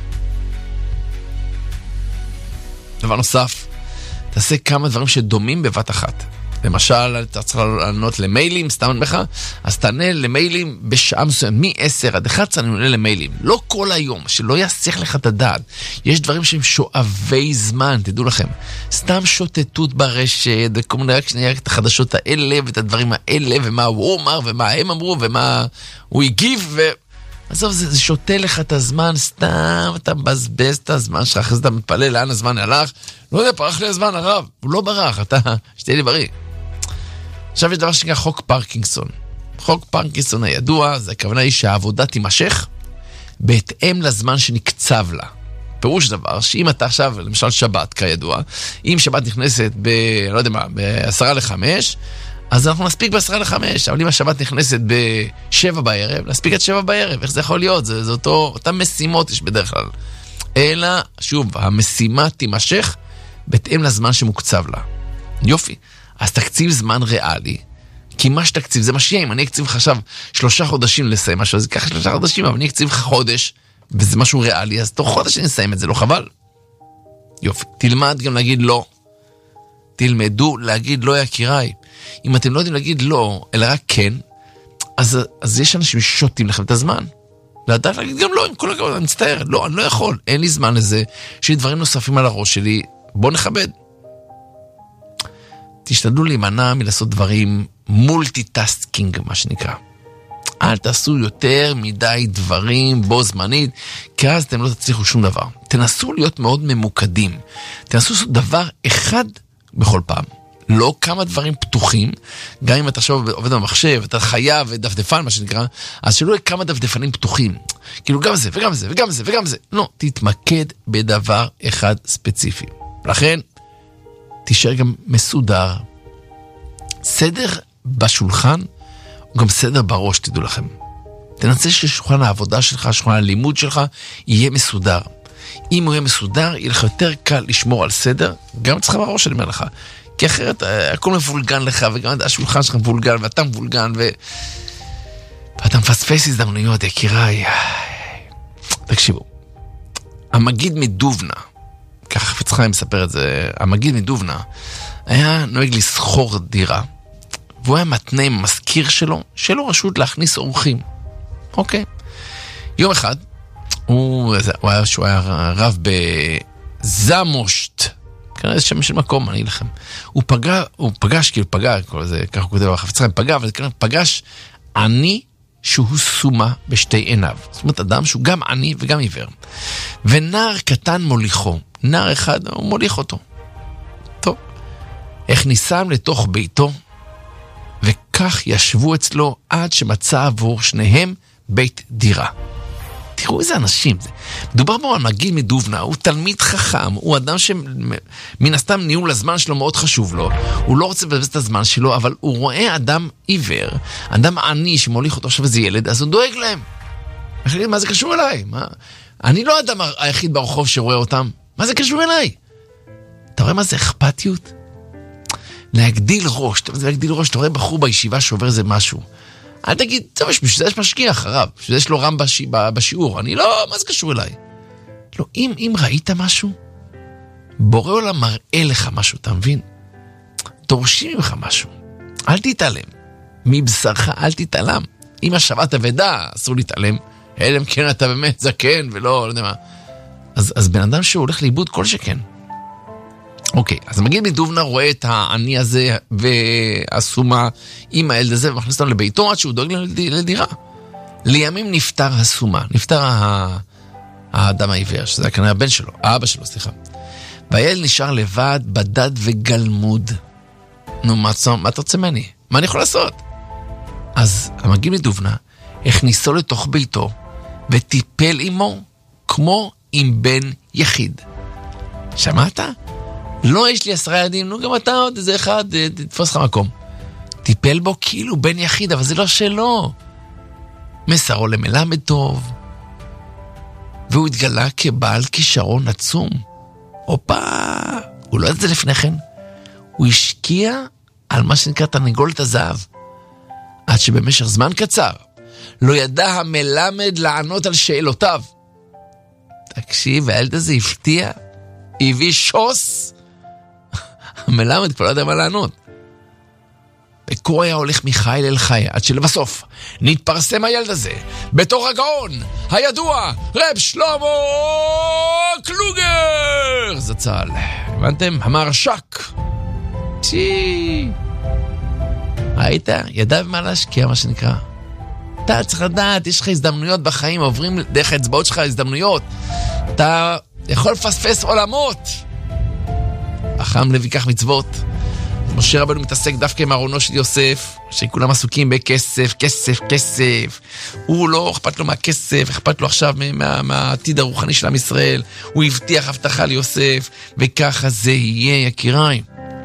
דבר נוסף, תעשה כמה דברים שדומים בבת אחת. למשל, אתה צריך לענות למיילים, סתם אני לך, אז תענה למיילים בשעה מסוים, מ-10 עד 11 אני עונה למיילים. לא כל היום, שלא יסיח לך את הדעת. יש דברים שהם שואבי זמן, תדעו לכם. סתם שוטטות ברשת, וכל מיני רק שנייה את החדשות האלה, ואת הדברים האלה, ומה הוא אמר, ומה הם אמרו, ומה הוא הגיב, עזוב, זה שותה לך את הזמן, סתם אתה מבזבז את הזמן שלך, אחרי זה אתה מתפלל לאן הזמן הלך, לא יודע, פרח לי הזמן הרב, הוא לא ברח, אתה שתהיה לי בריא. עכשיו יש דבר שנקרא חוק פרקינסון. חוק פרקינסון הידוע, זה הכוונה היא שהעבודה תימשך בהתאם לזמן שנקצב לה. פירוש דבר, שאם אתה עכשיו, למשל שבת כידוע, אם שבת נכנסת לא יודע מה, ב4:50, אז אנחנו נספיק ב4:50, אבל אם השבת נכנסת ב7 בערב, נספיק את 7 בערב, איך זה יכול להיות? זה אותם משימות יש בדרך כלל. אלא, שוב, המשימה תימשך בהתאם לזמן שמוקצב לה. יופי. אז תקציב זמן ריאלי, כי מה שתקציב זה מה שיהיה, אם אני אקציב לך עכשיו 3 חודשים לסיים משהו, אז ייקח 3 חודשים, אבל אני אקציב לך חודש, וזה משהו ריאלי, אז תוך חודש אני אסיים את זה, לא חבל? יופי. תלמד גם להגיד לא. תלמדו להגיד לא, יקיריי. אם אתם לא יודעים להגיד לא, אלא רק כן, אז יש אנשים ששותים לכם את הזמן. לדעת להגיד גם לא, עם כל הכבוד, אני מצטער. לא, אני לא יכול. אין לי זמן לזה. יש לי דברים נוספים על הראש שלי. בוא נכבד. תשתדלו להימנע מלעשות דברים מולטיטאסקינג, מה שנקרא. אל תעשו יותר מדי דברים בו זמנית, כי אז אתם לא תצליחו שום דבר. תנסו להיות מאוד ממוקדים. תנסו לעשות דבר אחד בכל פעם. לא כמה דברים פתוחים, גם אם אתה עכשיו עובד במחשב, אתה חייב ודפדפן, מה שנקרא, אז שלא יהיה כמה דפדפנים פתוחים. כאילו גם זה וגם זה וגם זה וגם זה. לא, תתמקד בדבר אחד ספציפי. לכן, תישאר גם מסודר. סדר בשולחן, הוא גם סדר בראש, תדעו לכם. תנסה ששולחן העבודה שלך, שולחן הלימוד שלך, יהיה מסודר. אם הוא יהיה מסודר, יהיה לך יותר קל לשמור על סדר, גם אצלך בראש, אני אומר לך. כי אחרת, הכל מבולגן לך, וגם השולחן שלך מבולגן, ואתה מבולגן, ואתה מפספס הזדמנויות, יקיריי. תקשיבו, המגיד מדובנה, ככה חפץ חיים מספר את זה, המגיד מדובנה, היה נוהג לסחור דירה, והוא היה מתנה עם המזכיר שלו, שלו רשות להכניס אורחים. אוקיי. יום אחד, הוא היה רב בזמושט, כנראה שם של מקום, אני לכם. הוא פגש, ככה הוא כותב בחפץ חיים, אבל פגש עני שהוא סומה בשתי עיניו. זאת אומרת, אדם שהוא גם עני וגם עיוור. ונער קטן מוליכו. נער אחד, הוא מוליך אותו. טוב. הכניסם לתוך ביתו, וכך ישבו אצלו עד שמצא עבור שניהם בית דירה. תראו איזה אנשים זה. מדובר בו על מגיד מדובנה, הוא תלמיד חכם, הוא אדם שמן הסתם ניהול הזמן שלו מאוד חשוב לו, הוא לא רוצה לבזבז את הזמן שלו, אבל הוא רואה אדם עיוור, אדם עני שמוליך אותו עכשיו איזה ילד, אז הוא דואג להם. מה זה קשור אליי? אני לא האדם היחיד ברחוב שרואה אותם, מה זה קשור אליי? אתה רואה מה זה אכפתיות? להגדיל ראש, אתה רואה בחור בישיבה שעובר איזה משהו, אל תגיד, טוב, בשביל זה יש משגיח, הרב, בשביל זה יש לו רם בשיעור, אני לא, מה זה קשור אליי? לא, אם ראית משהו, בורא עולם מראה לך משהו, אתה מבין? דורשים ממך משהו, אל תתעלם, מבשרך אל תתעלם, אם השבת אבדה, אסור להתעלם, אלא אם כן אתה באמת זקן ולא, לא יודע מה, אז בן אדם שהוא הולך לאיבוד כל שכן. אוקיי, אז המגיד מדובנה רואה את העני הזה והסומה עם הילד הזה ומכניס אותם לביתו עד שהוא דואג לדירה. לימים נפטר הסומה, נפטר האדם העיוור, שזה כנראה הבן שלו, האבא שלו, סליחה. והילד נשאר לבד, בדד וגלמוד. נו, מה אתה רוצה ממני? מה אני יכול לעשות? אז המגיד מדובנה הכניסו לתוך ביתו וטיפל עמו כמו עם בן יחיד. שמעת? לא, יש לי 10 ילדים, נו גם אתה עוד איזה אחד, תתפוס לך מקום. טיפל בו כאילו בן יחיד, אבל זה לא שלו. מסרו למלמד טוב. והוא התגלה כבעל כישרון עצום. אופה, הוא לא ידע את זה לפני כן. הוא השקיע על מה שנקרא תרנגולת הזהב. עד שבמשך זמן קצר לא ידע המלמד לענות על שאלותיו. תקשיב, הילד הזה הפתיע, הביא שוס, המלמד כבר לא יודע מה לענות. וכו היה הולך מחיל אל חי, עד שלבסוף נתפרסם הילד הזה בתור הגאון הידוע רב שלמה קלוגר זצ"ל. הבנתם? המרש"ק. ראית? ידע במה להשקיע, מה שנקרא. אתה צריך לדעת, יש לך הזדמנויות בחיים, עוברים דרך האצבעות שלך הזדמנויות. אתה יכול לפספס עולמות. החם לוי כך מצוות. משה רבנו מתעסק דווקא עם ארונו של יוסף, שכולם עסוקים בכסף, כסף, כסף. הוא לא אכפת לו מהכסף, אכפת לו עכשיו מהעתיד הרוחני של עם ישראל. הוא הבטיח הבטחה ליוסף, וככה זה יהיה, יקיריי.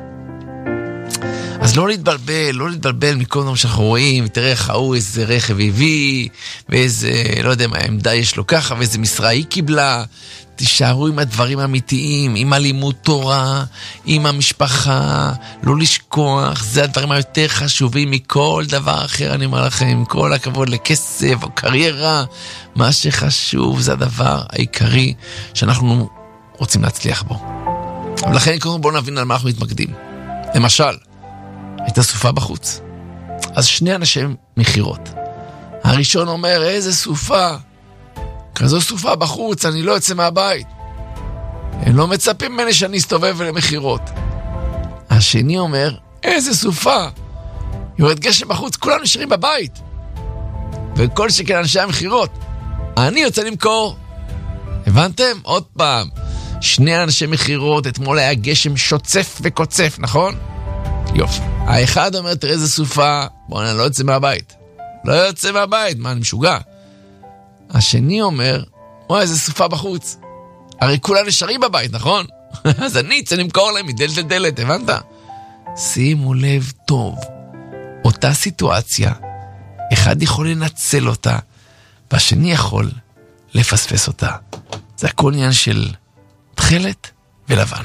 אז לא להתבלבל מכל מה שאנחנו רואים, תראה איך הוא איזה רכב הביא, ואיזה, לא יודע מה, עמדה יש לו ככה, ואיזה משרה היא קיבלה. תישארו עם הדברים האמיתיים, עם הלימוד תורה, עם המשפחה, לא לשכוח, זה הדברים היותר חשובים מכל דבר אחר, אני אומר לכם, עם כל הכבוד לכסף או קריירה, מה שחשוב זה הדבר העיקרי שאנחנו רוצים להצליח בו. אבל לכן בואו נבין על מה אנחנו מתמקדים. למשל, הייתה סופה בחוץ. אז שני אנשים מחירות. הראשון אומר, איזה סופה. כזו סופה בחוץ, אני לא יוצא מהבית. הם לא מצפים ממני שאני אסתובב למחירות. השני אומר, איזה סופה. יורד גשם בחוץ, כולנו נשארים בבית. וכל שכן אנשי המחירות. אני יוצא למכור. הבנתם? עוד פעם. שני אנשי מחירות, אתמול היה גשם שוצף וקוצף, נכון? יופי. האחד אומר, תראה איזה סופה, בוא אני לא יוצא מהבית. לא יוצא מהבית, מה, אני משוגע? השני אומר, וואי, איזה סופה בחוץ. הרי כולם נשארים בבית, נכון? אז אני יצא למכור להם מדלת לדלת, הבנת? שימו לב טוב. אותה סיטואציה, אחד יכול לנצל אותה, והשני יכול לפספס אותה. זה הכל עניין של תכלת ולבן.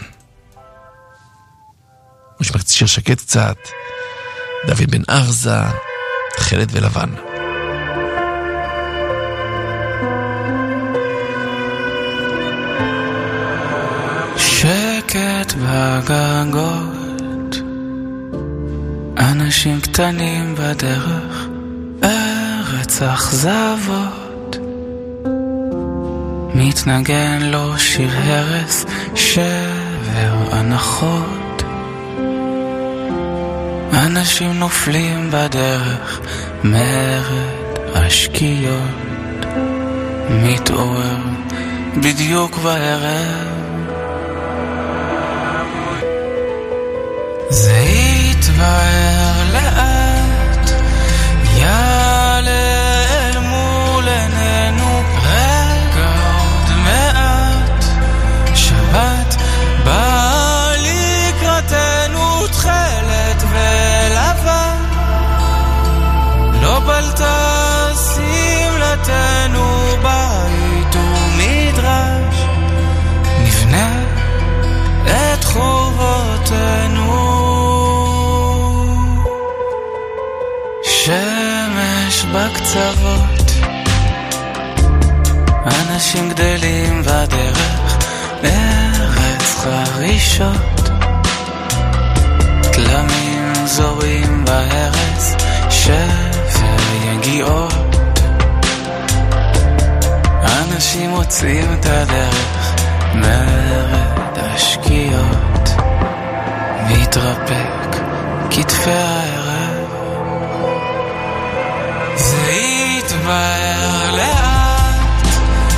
נשמע שיר שקט קצת, דוד בן ארזה, תכלת ולבן. שקט בגגות, אנשים קטנים בדרך, ארץ אכזבות, מתנגן לו שיר הרס, שבר הנחות, אנשים נופלים בדרך, מרד השקיות, מתעורר בדיוק בערב, זה יתבהר לאט, יעלה אל מול עינינו, רגע עוד מעט, שבת באה לקראתנו, תכלת ולבן, לא בלטה שמלתנו, בית ומדרש, נבנה את חורבותינו, שמש בקצוות, אנשים גדלים בדרך, ארץ חרישות, תלמים זורים בארץ, שפר יגיעות, אנשים מוצאים את הדרך, מרד השקיעות, מתרפק כתפי הערב, זה יתבהר לאט,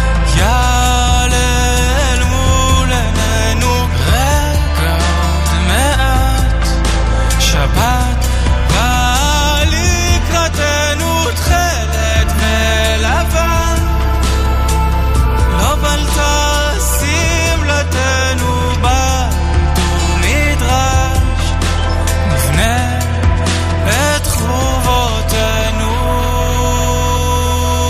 יעלה אל מול עינינו, רגע עוד מעט, שבת באה לקראתנו, תכלת ולבן, לא בלטה שמלתנו, בית ומדרש, נבנה את חורבותינו,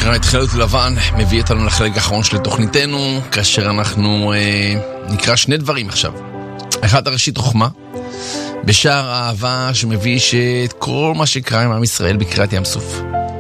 יקרה, תחילת לבן מביא אותנו לחלק האחרון של תוכניתנו, כאשר אנחנו נקרא שני דברים עכשיו. אחד, הראשית חוכמה, בשער האהבה שמביא שאת כל מה שקרה עם עם ישראל בקריאת ים סוף.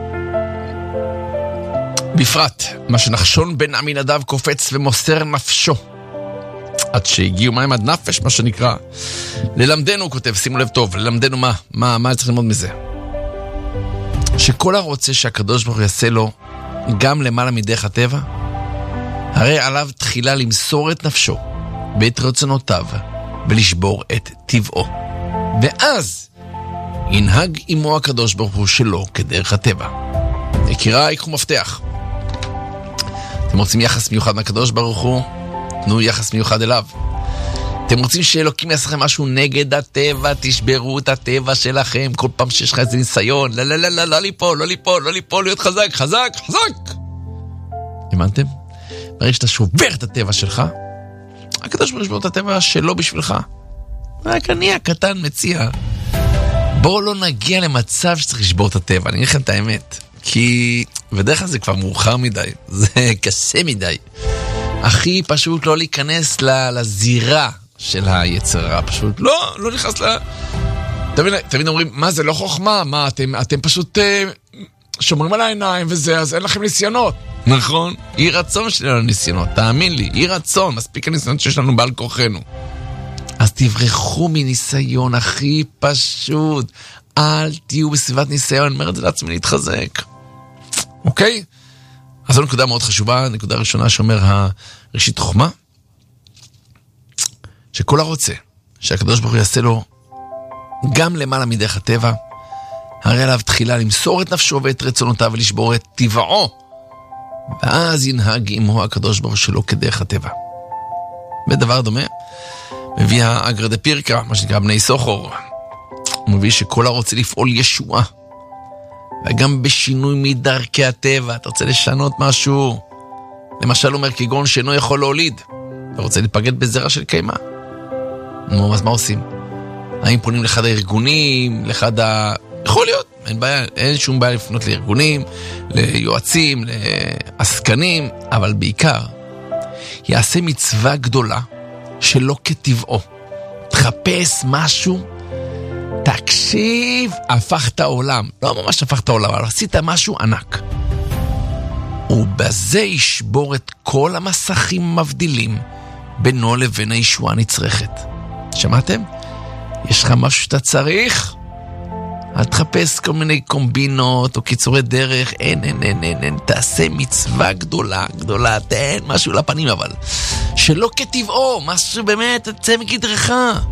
בפרט, מה שנחשון בן עמינדב קופץ ומוסר נפשו. עד שהגיעו מים עד נפש, מה שנקרא. ללמדנו, כותב, שימו לב טוב, ללמדנו מה צריך ללמוד מזה? שכל הרוצה שהקדוש ברוך הוא יעשה לו גם למעלה מדרך הטבע, הרי עליו תחילה למסור את נפשו ואת רצונותיו ולשבור את טבעו. ואז ינהג עמו הקדוש ברוך הוא שלו כדרך הטבע. יקירה, יקחו מפתח. אתם רוצים יחס מיוחד מהקדוש ברוך הוא? תנו יחס מיוחד אליו. אתם רוצים שאלוקים יעשה לכם משהו נגד הטבע? תשברו את הטבע שלכם כל פעם שיש לך איזה ניסיון. לא ליפול, לא ליפול, לא ליפול, להיות חזק, חזק, חזק. הבנתם? ברגע שאתה שובר את הטבע שלך, הקדוש ברוך הוא ישבור את הטבע שלו בשבילך. רק אני הקטן מציע, בואו לא נגיע למצב שצריך לשבור את הטבע. אני אגיד לכם את האמת, כי בדרך כלל זה כבר מאוחר מדי, זה קשה מדי. הכי פשוט לא להיכנס לזירה של היצרה, פשוט לא נכנס תמיד אומרים, מה זה לא חוכמה? מה, אתם פשוט שומרים על העיניים וזה, אז אין לכם ניסיונות. נכון? אי רצון שלנו ניסיונות, תאמין לי, אי רצון, מספיק הניסיונות שיש לנו בעל כוחנו. אז תברחו מניסיון, הכי פשוט. אל תהיו בסביבת ניסיון, אני אומר את זה לעצמי להתחזק. אוקיי? אז זו נקודה מאוד חשובה, נקודה ראשונה שאומר הראשית חוכמה, שכל הרוצה שהקדוש ברוך הוא יעשה לו גם למעלה מדרך הטבע, הרי עליו תחילה למסור את נפשו ואת רצונותיו ולשבור את טבעו, ואז ינהג עמו הקדוש ברוך הוא שלו כדרך הטבע. ודבר דומה מביא האגרא דה פירקה, מה שנקרא בני סוחור. הוא מביא שכל הרוצה לפעול ישועה, וגם בשינוי מדרכי הטבע, אתה רוצה לשנות משהו, למשל אומר כגון שאינו יכול להוליד, אתה רוצה להתפגד בזרע של קיימה. נו, אז מה עושים? האם פונים לאחד הארגונים, יכול להיות, אין בעיה, אין שום בעיה לפנות לארגונים, ליועצים, לעסקנים, אבל בעיקר, יעשה מצווה גדולה, שלא כטבעו. תחפש משהו, תקשיב, הפך את העולם. לא ממש הפך את העולם, אבל עשית משהו ענק. ובזה ישבור את כל המסכים המבדילים בינו לבין הישועה הנצרכת. שמעתם? יש לך משהו שאתה צריך? אל תחפש כל מיני קומבינות או קיצורי דרך. אין. תעשה מצווה גדולה, תן משהו לפנים, אבל שלא כטבעו, משהו באמת, תצא מגדרך.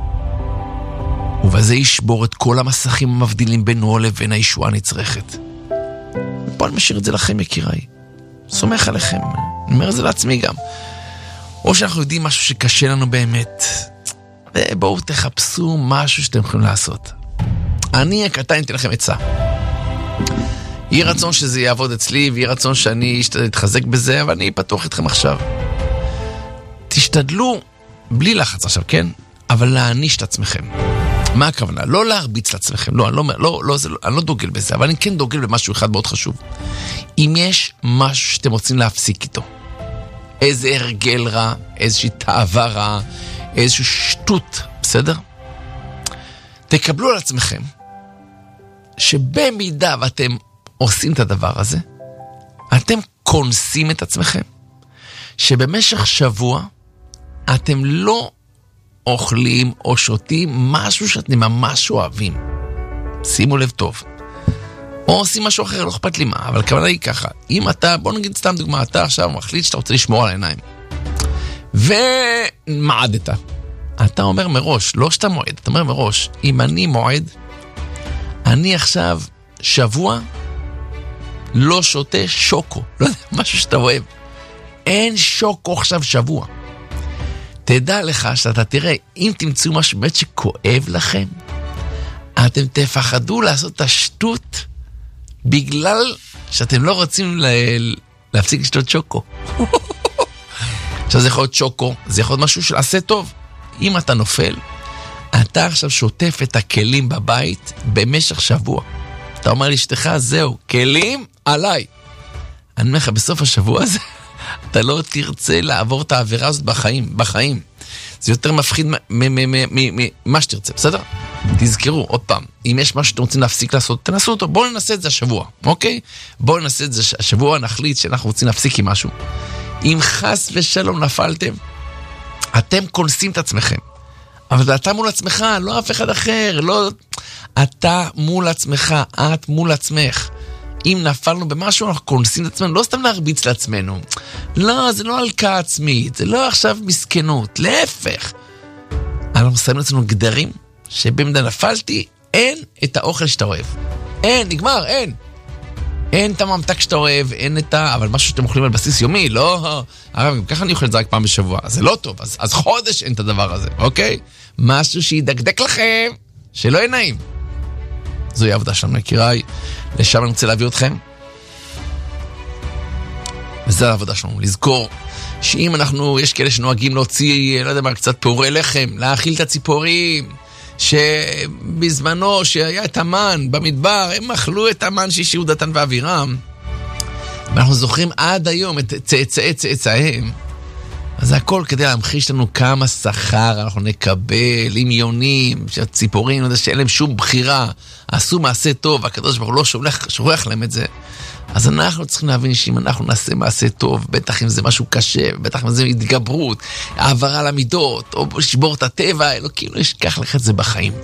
ובזה ישבור את כל המסכים המבדילים בינו לבין הישועה הנצרכת. ופה אני משאיר את זה לכם, יקיריי. סומך עליכם. אני אומר את זה לעצמי גם. או שאנחנו יודעים משהו שקשה לנו באמת, ובואו תחפשו משהו שאתם יכולים לעשות. אני הקטן אתן לכם עצה. יהיה רצון שזה יעבוד אצלי, ויהיה רצון שאני אתחזק בזה, אבל אני פתוח איתכם עכשיו. תשתדלו, בלי לחץ עכשיו, כן? אבל להעניש את עצמכם. מה הכוונה? לא להרביץ לעצמכם. לא, אני לא דוגל בזה, אבל אני כן דוגל במשהו אחד מאוד חשוב. אם יש משהו שאתם רוצים להפסיק איתו, איזה הרגל רע, איזושהי תאווה רע, איזושהי שטות, בסדר? תקבלו על עצמכם שבמידה ואתם עושים את הדבר הזה, אתם כונסים את עצמכם, שבמשך שבוע אתם לא אוכלים או שותים משהו שאתם ממש אוהבים. שימו לב טוב. או עושים משהו אחר, לא אכפת לי מה, אבל הכוונה היא ככה. אם אתה, בוא נגיד סתם דוגמה, אתה עכשיו מחליט שאתה רוצה לשמור על העיניים. ומעדת. אתה אומר מראש, לא שאתה מועד, אתה אומר מראש, אם אני מועד, אני עכשיו שבוע לא שותה שוקו. לא יודע, משהו שאתה אוהב. אין שוקו עכשיו שבוע. תדע לך שאתה תראה, אם תמצאו משהו באמת שכואב לכם, אתם תפחדו לעשות את השטות בגלל שאתם לא רוצים להפסיק לשתות שוקו. עכשיו זה יכול להיות שוקו, זה יכול להיות משהו שעשה טוב. אם אתה נופל, אתה עכשיו שוטף את הכלים בבית במשך שבוע. אתה אומר לאשתך, זהו, כלים עליי. אני אומר לך, בסוף השבוע הזה, אתה לא תרצה לעבור את העבירה הזאת בחיים. זה יותר מפחיד ממה שתרצה, בסדר? תזכרו, עוד פעם, אם יש משהו שאתם רוצים להפסיק לעשות, תנסו אותו, בואו ננסה את זה השבוע, אוקיי? בואו ננסה את זה השבוע, נחליט שאנחנו רוצים להפסיק עם משהו. אם חס ושלום נפלתם, אתם קונסים את עצמכם. אבל אתה מול עצמך, לא אף אחד אחר, לא... אתה מול עצמך, את מול עצמך. אם נפלנו במשהו, אנחנו קונסים את עצמנו, לא סתם להרביץ לעצמנו. לא, זה לא הלקאה עצמית, זה לא עכשיו מסכנות, להפך. אנחנו שמים לעצמנו גדרים, שבמידה נפלתי, אין את האוכל שאתה אוהב. אין, נגמר, אין. אין את הממתק שאתה אוהב, אין את ה... אבל משהו שאתם אוכלים על בסיס יומי, לא... הרב, גם ככה אני אוכל את זה רק פעם בשבוע, זה לא טוב, אז חודש אין את הדבר הזה, אוקיי? משהו שידקדק לכם, שלא יהיה נעים. זוהי העבודה שלנו, יקיריי. לשם אני רוצה להביא אתכם. וזה העבודה שלנו, לזכור שאם אנחנו, יש כאלה שנוהגים להוציא, לא יודע מה, קצת פעורי לחם, להאכיל את הציפורים, שבזמנו שהיה את המן במדבר, הם אכלו את המן שהשאירו דתן ואבירם, ואנחנו זוכרים עד היום את צאצאיהם. אז זה הכל כדי להמחיש לנו כמה שכר אנחנו נקבל, עם יונים, שהציפורים, שאין להם שום בחירה, עשו מעשה טוב, והקדוש ברוך הוא לא שולח להם את זה. אז אנחנו צריכים להבין שאם אנחנו נעשה מעשה טוב, בטח אם זה משהו קשה, בטח אם זה התגברות, העברה למידות, או לשבור את הטבע, אלוקים לא ישכח לך את זה בחיים.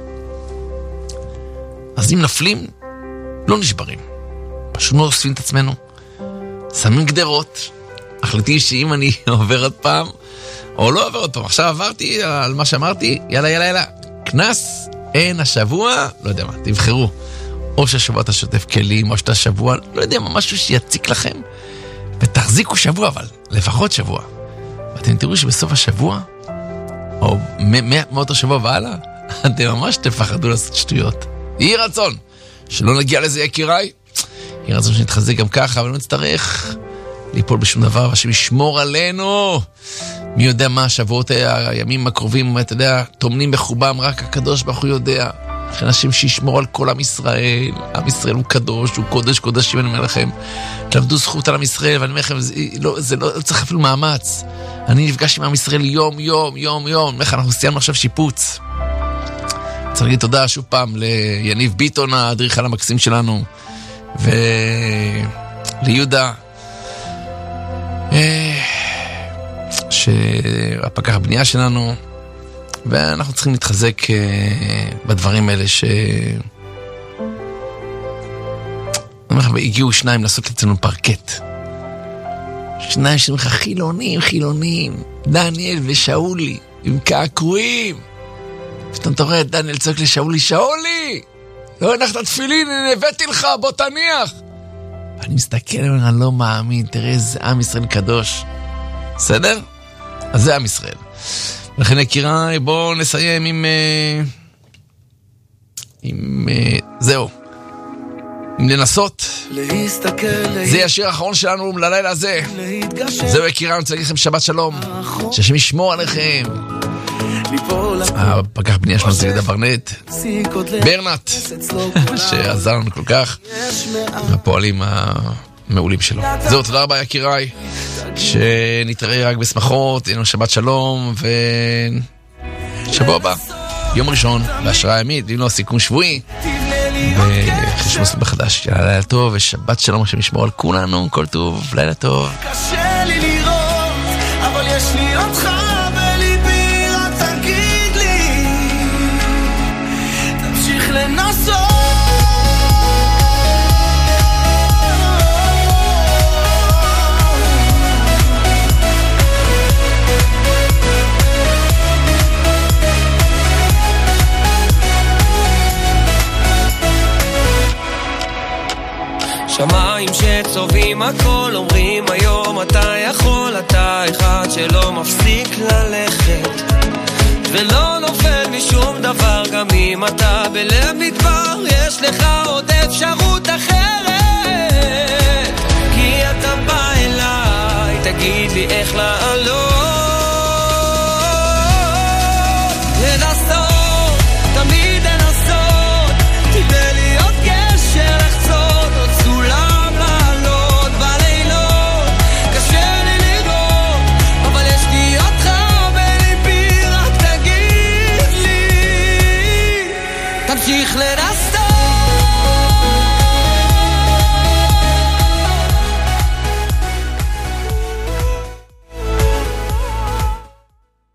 אז אם נפלים, לא נשברים. פשוט לא אוספים את עצמנו. שמים גדרות. החלטתי שאם אני עובר עוד פעם, או לא עובר עוד פעם, עכשיו עברתי על מה שאמרתי, יאללה, כנס, אין השבוע, לא יודע מה, תבחרו. או שהשבוע אתה שוטף כלים, או שאתה שבוע, לא יודע מה, משהו שיציק לכם, ותחזיקו שבוע, אבל לפחות שבוע. ואתם תראו שבסוף השבוע, או מאותו שבוע והלאה, אתם ממש תפחדו לעשות שטויות. יהי רצון, שלא נגיע לזה יקיריי, יהי רצון שנתחזק גם ככה, אבל לא נצטרך ליפול בשום דבר, ושם ישמור עלינו. מי יודע מה, השבועות הימים הקרובים, אתה יודע, תומנים בחובם, רק הקדוש ברוך הוא יודע. אנשים שישמור על כל עם ישראל. עם ישראל הוא קדוש, הוא קודש קודשים, אני אומר לכם. תלמדו זכות על עם ישראל, ואני אומר לכם, זה לא צריך אפילו מאמץ. אני נפגש עם עם ישראל יום. איך אנחנו סיימנו עכשיו שיפוץ. צריך להגיד תודה שוב פעם ליניב ביטון, האדריכל המקסים שלנו, וליהודה, שהפקח הבנייה שלנו, ואנחנו צריכים להתחזק בדברים האלה הגיעו שניים לעשות אצלנו פרקט. שניים שאומרים לך חילונים, דניאל ושאולי, עם קעקועים. ואתה רואה את דניאל צועק לשאולי, לא הנחת תפילין, אני הבאתי לך, בוא תניח. ואני מסתכל, אני לא מאמין, תראה איזה עם ישראל קדוש. בסדר? אז זה עם ישראל. לכן יקיריי, בואו נסיים עם זהו. עם לנסות. זה השיר האחרון שלנו ללילה הזה. זהו יקיריי, אני רוצה להגיד לכם שבת שלום. שהשם ישמור עליכם. הפקח בנייה שלנו זה יהודה ברנט, ברנט, שעזר לנו כל כך, הפועלים המעולים שלו. זהו, תודה רבה יקיריי, שנתראה רק בשמחות, יהיה לנו שבת שלום, ושבוע הבא, יום ראשון, בהשראה ימית, ואם לא סיכום שבועי, וחשבו מסלול בחדש. לילה טוב ושבת שלום, השם ישמור על כולנו, כל טוב, לילה טוב. קשה לי לראות, אבל יש לי אותך בליבי, רק תגיד לי, תמשיך לנסות. שמיים שצובעים הכל אומרים היום אתה יכול, אתה אחד שלא מפסיק ללכת ולא נופל משום דבר, גם אם אתה בלב מדבר יש לך עוד אפשרות אחרת, כי אתה בא אליי, תגיד לי איך לעלות, לנסות, תמיד לנסות, כדי להיות גשר לחצות עוד סולם לעלות בלילות, נמשיך לנסות